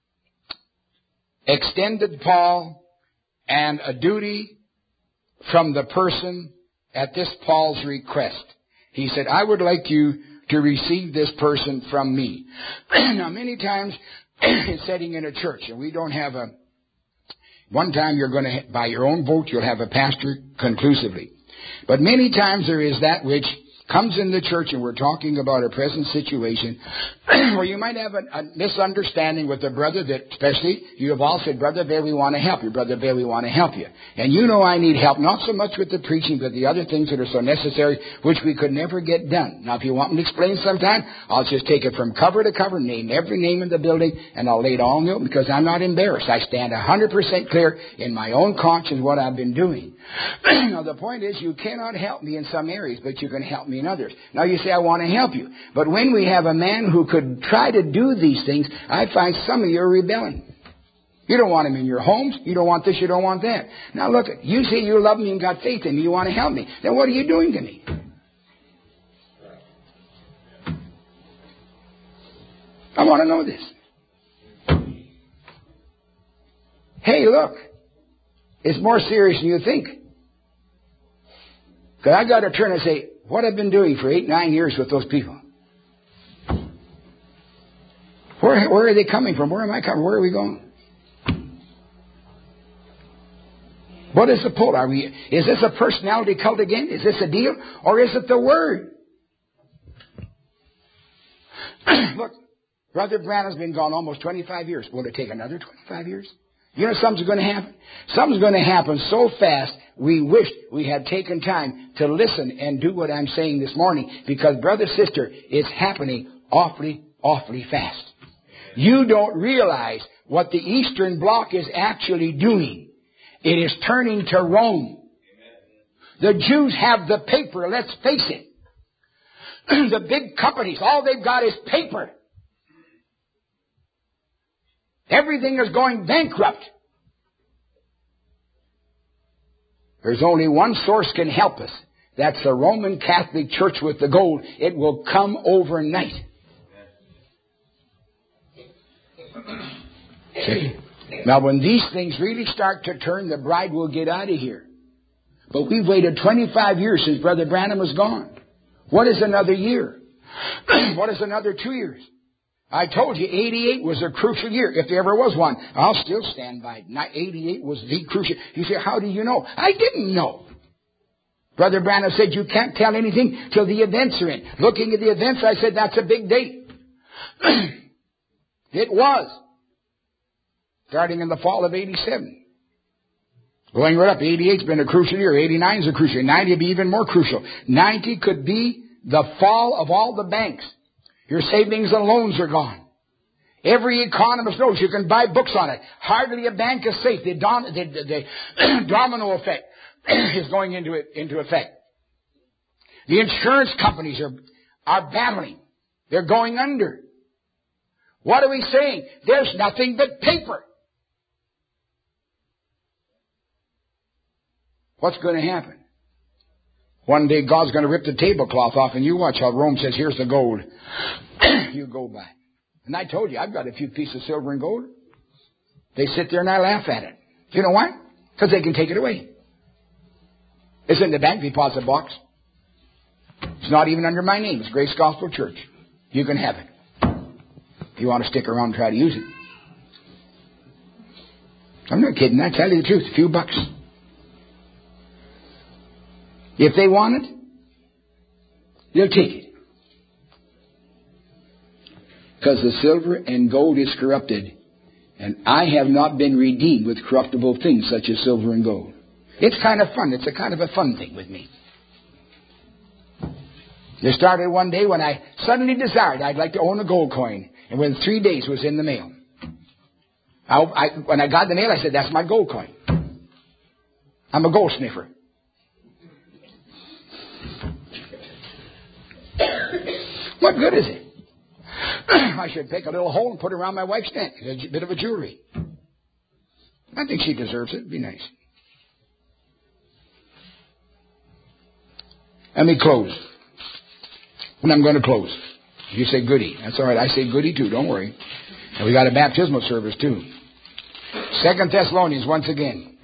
extended Paul and a duty from the person at this Paul's request. He said, I would like you to receive this person from me. Now, many times, in sitting in a church, and we don't have a, one time you're going to, by your own vote, you'll have a pastor conclusively. But many times there is that which comes in the church, and we're talking about a present situation where you might have a, a misunderstanding with a brother that, especially, you have all said, Brother Bear, we want to help you. Brother Bear, we want to help you. And you know I need help, not so much with the preaching, but the other things that are so necessary, which we could never get done. Now, if you want me to explain sometime, I'll just take it from cover to cover, name every name in the building, and I'll lay it all out, because I'm not embarrassed. I stand one hundred percent clear in my own conscience what I've been doing. Now, the point is, you cannot help me in some areas, but you can help me in others. Now, you say, I want to help you. But when we have a man who could try to do these things, I find some of you are rebelling. You don't want him in your homes. You don't want this. You don't want that. Now, look, you say you love me and got faith in me. You want to help me. Then what are you doing to me? I want to know this. Hey, look. It's more serious than you think. Because I got to turn and say, what I've been doing for eight, nine years with those people. Where, where are they coming from? Where am I coming? Where are we going? What is the pull? Are we, is this a personality cult again? Is this a deal? Or is it the Word? Look, Brother Branham's been gone almost twenty-five years. Will it take another twenty-five years? You know something's going to happen? Something's going to happen so fast, we wished we had taken time to listen and do what I'm saying this morning. Because, brother, sister, it's happening awfully, awfully fast. You don't realize what the Eastern Bloc is actually doing. It is turning to Rome. The Jews have the paper, let's face it. The big companies, all they've got is paper. Everything is going bankrupt. There's only one source can help us. That's the Roman Catholic Church with the gold. It will come overnight. See? Now, when these things really start to turn, the bride will get out of here. But we've waited twenty-five years since Brother Branham was gone. What is another year? What is another two years? I told you, eighty-eight was a crucial year, if there ever was one. I'll still stand by it. eighty-eight was the crucial. You say, how do you know? I didn't know. Brother Branham said, you can't tell anything till the events are in. Looking at the events, I said, that's a big date. It was. Starting in the fall of eighty-seven. Going right up. eighty-eight's been a crucial year. eighty-nine's a crucial year. ninety will be even more crucial. ninety could be the fall of all the banks. Your savings and loans are gone. Every economist knows you can buy books on it. Hardly a bank is safe. The, dom- the, the, the domino effect is going into it, into effect. The insurance companies are, are battling. They're going under. What are we saying? There's nothing but paper. What's going to happen? One day God's going to rip the tablecloth off, and you watch how Rome says, here's the gold. You go by. And I told you, I've got a few pieces of silver and gold. They sit there and I laugh at it. You know why? Because they can take it away. It's in the bank deposit box. It's not even under my name. It's Grace Gospel Church. You can have it. If you want to stick around and try to use it. I'm not kidding. I tell you the truth. A few bucks. If they want it, they'll take it. Because the silver and gold is corrupted. And I have not been redeemed with corruptible things such as silver and gold. It's kind of fun. It's a kind of a fun thing with me. It started one day when I suddenly desired I'd like to own a gold coin. And within three days it was in the mail. I, I, when I got the mail, I said, that's my gold coin. I'm a gold sniffer. What good is it? I should pick a little hole and put it around my wife's neck. A bit of a jewelry. I think she deserves it. It'd be nice. Let me close. And I'm going to close. You say goody. That's all right. I say goody too. Don't worry. And we got a baptismal service too. Second Thessalonians once again.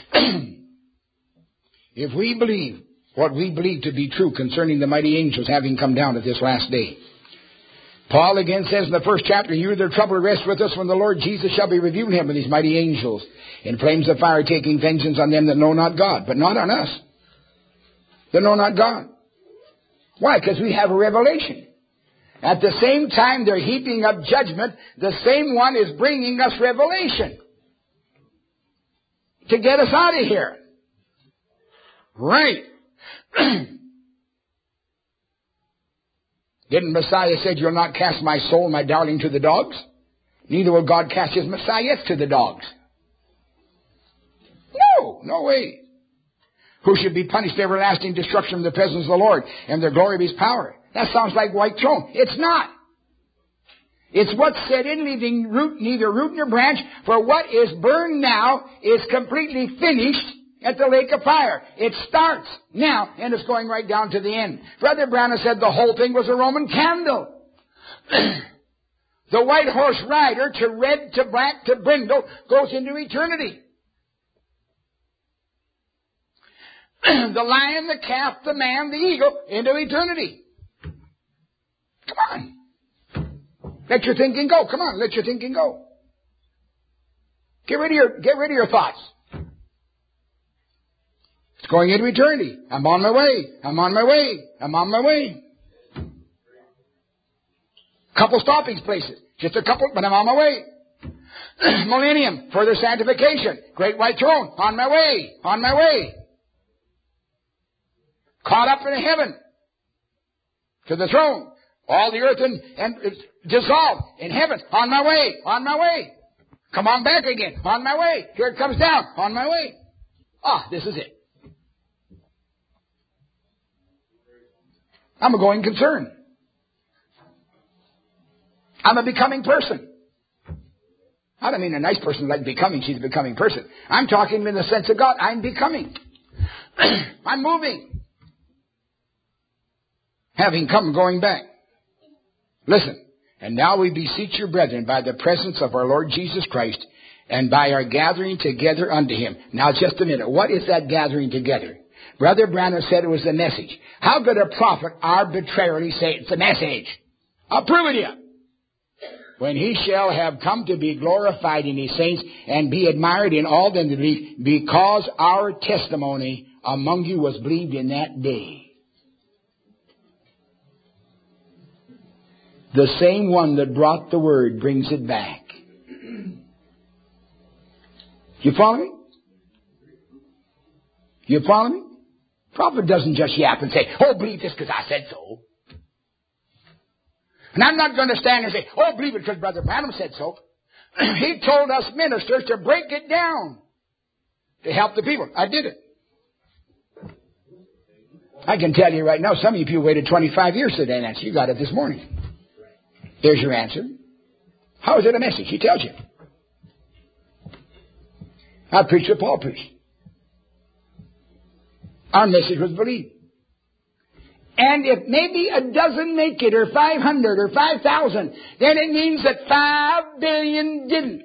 If we believe what we believe to be true concerning the mighty angels having come down at this last day. Paul again says in the first chapter, you their trouble rest with us when the Lord Jesus shall be revealed in him with these mighty angels in flames of fire, taking vengeance on them that know not God, but not on us that know not God. Why? Because we have a revelation. At the same time they're heaping up judgment, the same one is bringing us revelation to get us out of here. Right. Didn't Messiah said, you'll not cast my soul, my darling, to the dogs? Neither will God cast his Messiah to the dogs. No, no way. Who should be punished everlasting destruction from the presence of the Lord and the glory of his power. That sounds like white throne. It's not. It's what's said in, leaving root, neither root nor branch, for what is burned now is completely finished at the lake of fire. It starts now, and it's going right down to the end. Brother Branham said the whole thing was a Roman candle. The white horse rider, to red, to black, to brindle, goes into eternity. The lion, the calf, the man, the eagle, into eternity. Come on. Let your thinking go. Come on, let your thinking go. Get rid of your, get rid of your thoughts. It's going into eternity. I'm on my way. I'm on my way. I'm on my way. Couple stopping places. Just a couple, but I'm on my way. Millennium, further sanctification. Great white throne. On my way. On my way. Caught up in heaven. To the throne. All the earth and, and it's dissolved in heaven. On my way. On my way. Come on back again. On my way. Here it comes down. On my way. Ah, this is it. I'm a going concern. I'm a becoming person. I don't mean a nice person like becoming. She's a becoming person. I'm talking in the sense of God. I'm becoming. I'm moving. Having come, going back. Listen. And now we beseech you, brethren, by the presence of our Lord Jesus Christ, and by our gathering together unto Him. Now, just a minute. What is that gathering together? Brother Branham said it was a message. How could a prophet arbitrarily say it's a message? I'll prove it to you. When He shall have come to be glorified in His saints and be admired in all them that believe, because our testimony among you was believed in that day. The same one that brought the word brings it back. You follow me? You follow me? Prophet doesn't just yap and say, oh, believe this because I said so. And I'm not going to stand and say, oh, believe it because Brother Branham said so. He told us ministers to break it down to help the people. I did it. I can tell you right now, some of you people waited twenty-five years for that answer. You got it this morning. There's your answer. How is it a message? He tells you. I preached what Paul preached. Our message was believed. And if maybe a dozen make it, or five hundred, or five thousand, then it means that five billion didn't.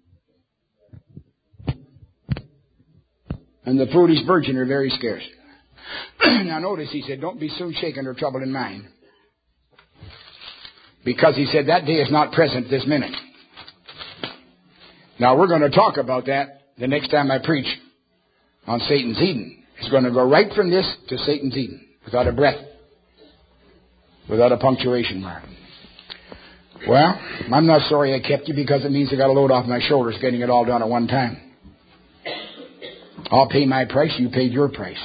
And the foolish virgin are very scarce. Now notice, he said, don't be soon shaken or troubled in mind. Because he said that day is not present this minute. Now we're going to talk about that the next time I preach on Satan's Eden. It's going to go right from this to Satan's Eden without a breath, without a punctuation mark. Well, I'm not sorry I kept you because it means I got a load off my shoulders getting it all done at one time. I'll pay my price, you paid your price.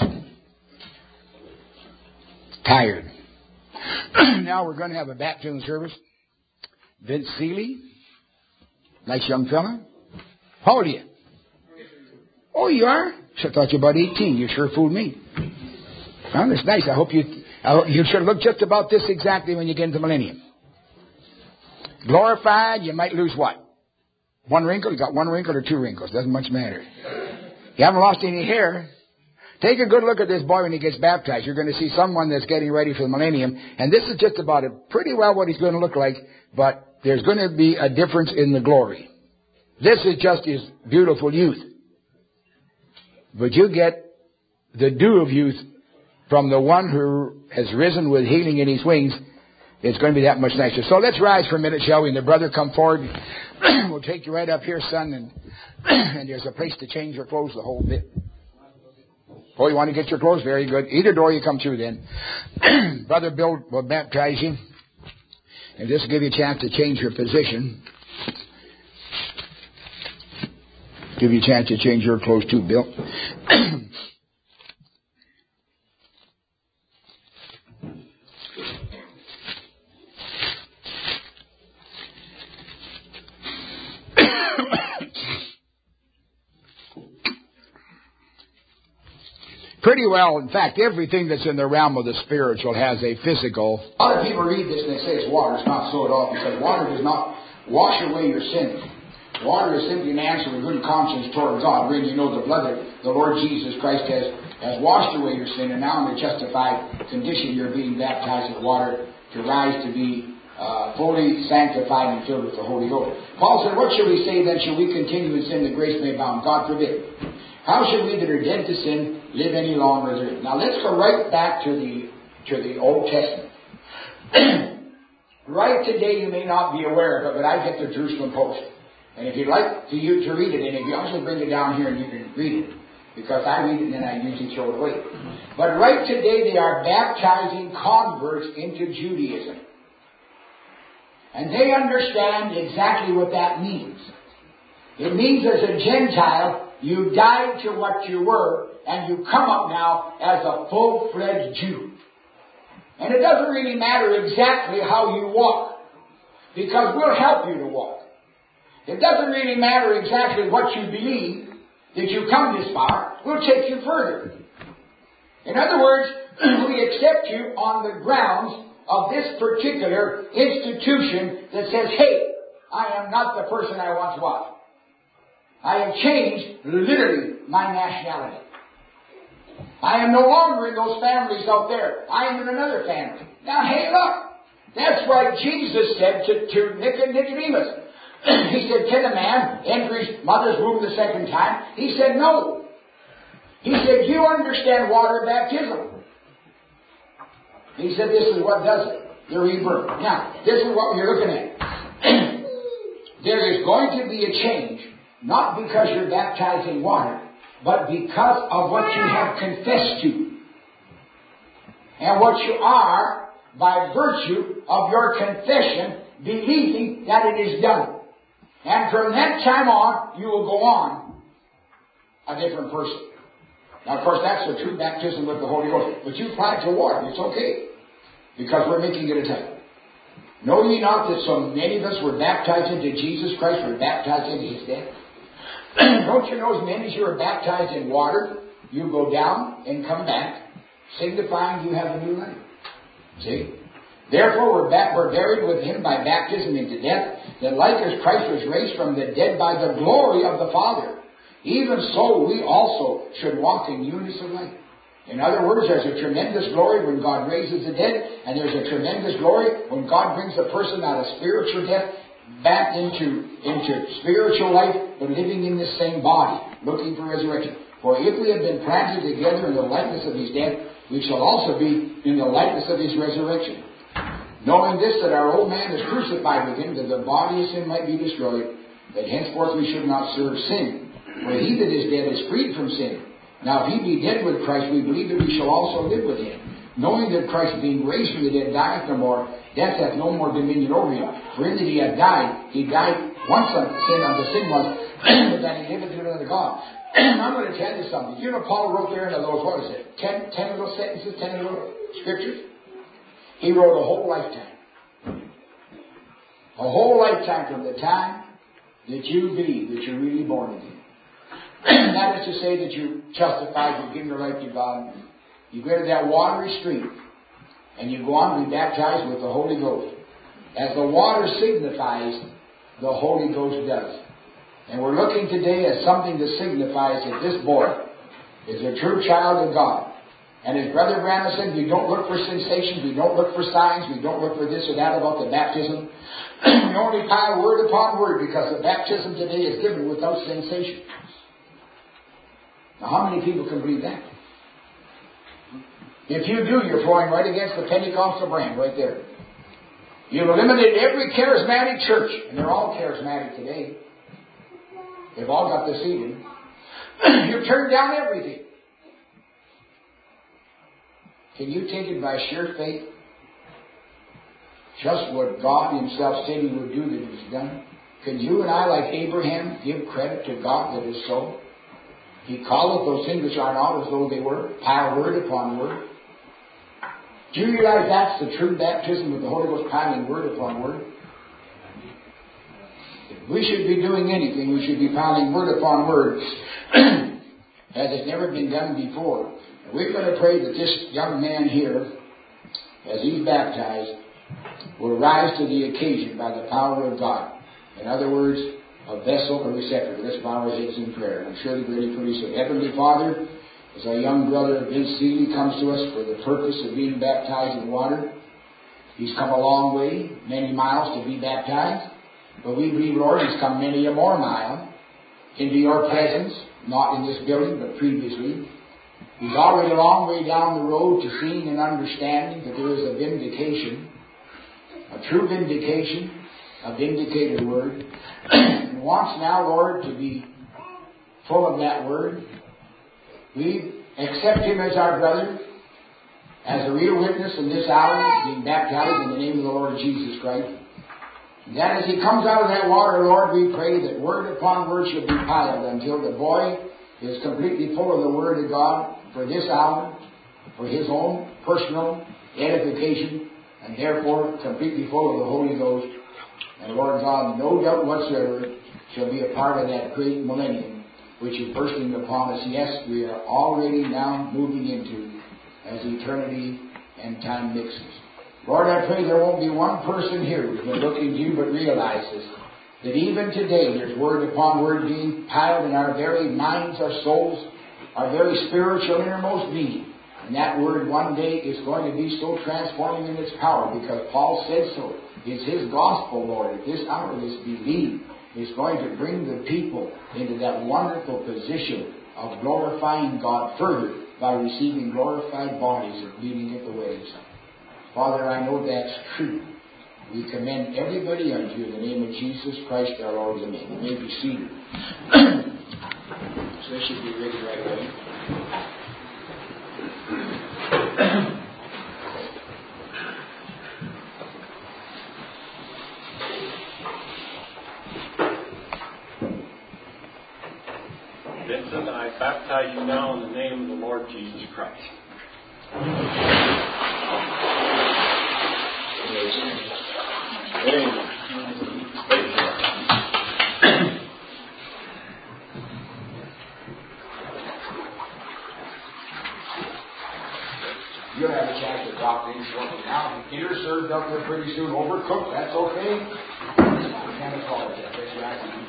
Tired. Now we're going to have a baptism service. Vince Seeley, nice young fella. How old are you? Oh, you are? I thought you were about eighteen. You sure fooled me. Well, that's nice. I hope you I hope you should look just about this exactly when you get into millennium. Glorified, you might lose what? One wrinkle? You got one wrinkle or two wrinkles? Doesn't much matter. You haven't lost any hair. Take a good look at this boy when he gets baptized. You're going to see someone that's getting ready for the millennium. And this is just about it, pretty well what he's going to look like. But there's going to be a difference in the glory. This is just his beautiful youth. But you get the dew of youth from the one who has risen with healing in his wings. It's going to be that much nicer. So let's rise for a minute, shall we? And the brother come forward. We'll take you right up here, son. And, and there's a place to change your clothes the whole bit. Oh, you want to get your clothes? Very good. Either door you come through then. Brother Bill will baptize you. And this will give you a chance to change your position. Give you a chance to change your clothes too, Bill. Pretty well, in fact, everything that's in the realm of the spiritual has a physical. A lot of people read this and they say it's water. It's not so at all. Because water does not wash away your sin. Water is simply an answer of good conscience toward God. When you know the blood that the Lord Jesus Christ has, has washed away your sin, and now in the justified condition you're being baptized with water to rise to be uh, fully sanctified and filled with the Holy Ghost. Paul said, what shall we say then? Shall we continue in sin that grace may abound? God forbid. How should we that are dead to sin live any longer therein? Now let's go right back to the to the Old Testament. Right today, you may not be aware of it, but I get the Jerusalem Post. And if you'd like to, you, to read it, and if you also bring it down here and you can read it, because I read it and then I usually throw it away. But right today, they are baptizing converts into Judaism. And they understand exactly what that means. It means as a Gentile, you died to what you were, and you come up now as a full-fledged Jew. And it doesn't really matter exactly how you walk, because we'll help you to walk. It doesn't really matter exactly what you believe, that you come this far. We'll take you further. In other words, we accept you on the grounds of this particular institution that says, hey, I am not the person I once was. I have changed, literally, my nationality. I am no longer in those families out there. I am in another family. Now, hey, look. That's why Jesus said to, to Nicodemus, he said, can a man enter his mother's womb the second time? He said, no. He said, you understand water baptism. He said, this is what does it. The rebirth. Now, this is what you're looking at. There is going to be a change, not because you're baptized in water, but because of what you have confessed to. And what you are by virtue of your confession, believing that it is done. And from that time on, you will go on a different person. Now, of course, that's the true baptism with the Holy Ghost. But you apply it to water. It's okay. Because we're making it a type. Know ye not that so many of us were baptized into Jesus Christ, were baptized into His death? Don't you know as many as you are baptized in water, you go down and come back, signifying you have a new life. See? Therefore we're, ba- we're buried with Him by baptism into death, that like as Christ was raised from the dead by the glory of the Father, even so we also should walk in newness of life. In other words, there's a tremendous glory when God raises the dead, and there's a tremendous glory when God brings a person out of spiritual death back into, into spiritual life, but living in the same body, looking for resurrection. For if we have been planted together in the likeness of His death, we shall also be in the likeness of His resurrection. Knowing this, that our old man is crucified with Him, that the body of sin might be destroyed, that henceforth we should not serve sin. For he that is dead is freed from sin. Now if he be dead with Christ, we believe that we shall also live with Him. Knowing that Christ, being raised from the dead, dieth no more, death hath no more dominion over Him. For in that He hath died, He died once unto sin, unto sin was, but that He liveth to another God. I'm going to tell you something. You know, Paul wrote there in those, what is it, ten, ten little sentences, ten little scriptures? He wrote a whole lifetime. A whole lifetime from the time that you believe that you're really born again. That is to say that you're justified, you've given your life to God. You go to that watery stream, and you go on to be baptized with the Holy Ghost. As the water signifies, the Holy Ghost does. And we're looking today at something that signifies that this boy is a true child of God. And as Brother Branham said, we don't look for sensations, we don't look for signs, we don't look for this or that about the baptism. We only pile word upon word, because the baptism today is given without sensation. Now, how many people can believe that? If you do, you're throwing right against the Pentecostal brand right there. You've eliminated every charismatic church, and they're all charismatic today. They've all got this evening. You've turned down everything. Can you take it by sheer faith? Just what God Himself said He would do, that He's done. Can you and I, like Abraham, give credit to God that is so? He calleth those things which are not as though they were, pile word upon word. Do you realize that's the true baptism of the Holy Ghost, piling word upon word? If we should be doing anything, we should be piling word upon word as it's never been done before. And we're going to pray that this young man here, as he's baptized, will rise to the occasion by the power of God. In other words, a vessel, a receptacle. Let's bow our heads in prayer. I'm sure the ready pretty soon. Heavenly Father, as our young brother Vince Seeley comes to us for the purpose of being baptized in water, he's come a long way, many miles to be baptized. But we believe, Lord, he's come many a more mile into your presence, not in this building, but previously. He's already a long way down the road to seeing and understanding that there is a vindication. a true vindication, a vindicated word. And wants now, Lord, to be full of that word. We accept him as our brother, as a real witness in this hour, being baptized in the name of the Lord Jesus Christ. And that as he comes out of that water, Lord, we pray that word upon word shall be piled until the boy is completely full of the Word of God for this hour, for his own personal edification, and therefore completely full of the Holy Ghost. And Lord God, no doubt whatsoever, shall be a part of that great millennium which is bursting upon us. Yes, we are already now moving into as eternity and time mixes. Lord, I pray there won't be one person here who's been looking to you but realizes that even today there's word upon word being piled in our very minds, our souls, our very spiritual innermost being. And that word one day is going to be so transforming in its power, because Paul said so. It's his gospel, Lord, at this hour, this belief is going to bring the people into that wonderful position of glorifying God further by receiving glorified bodies and meeting at the wedding supper. Father, I know that's true. We commend everybody unto you in the name of Jesus Christ our Lord. Amen. You may be seated. So they should be ready right away. Vincent, I baptize you now in the name of the Lord Jesus Christ. Amen. You'll have a chance to drop in shortly. Now, dinner served up there pretty soon. Overcooked, that's okay. We can't apologize. That's right.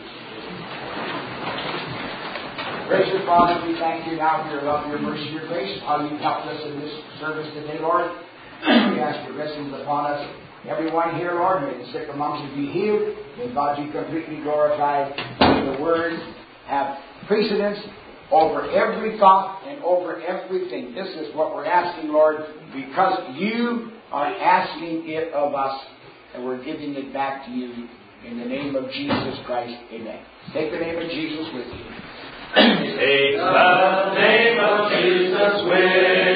Gracious Father, we thank you now for your love, your mercy, your grace, how you've helped us in this service today, Lord. We ask your blessings upon us. Everyone here, Lord, may the sick amongst us be healed. May God be completely glorified. May the Word have precedence over every thought and over everything. This is what we're asking, Lord, because you are asking it of us, and we're giving it back to you in the name of Jesus Christ. Amen. Take the name of Jesus with you. Take the name of Jesus with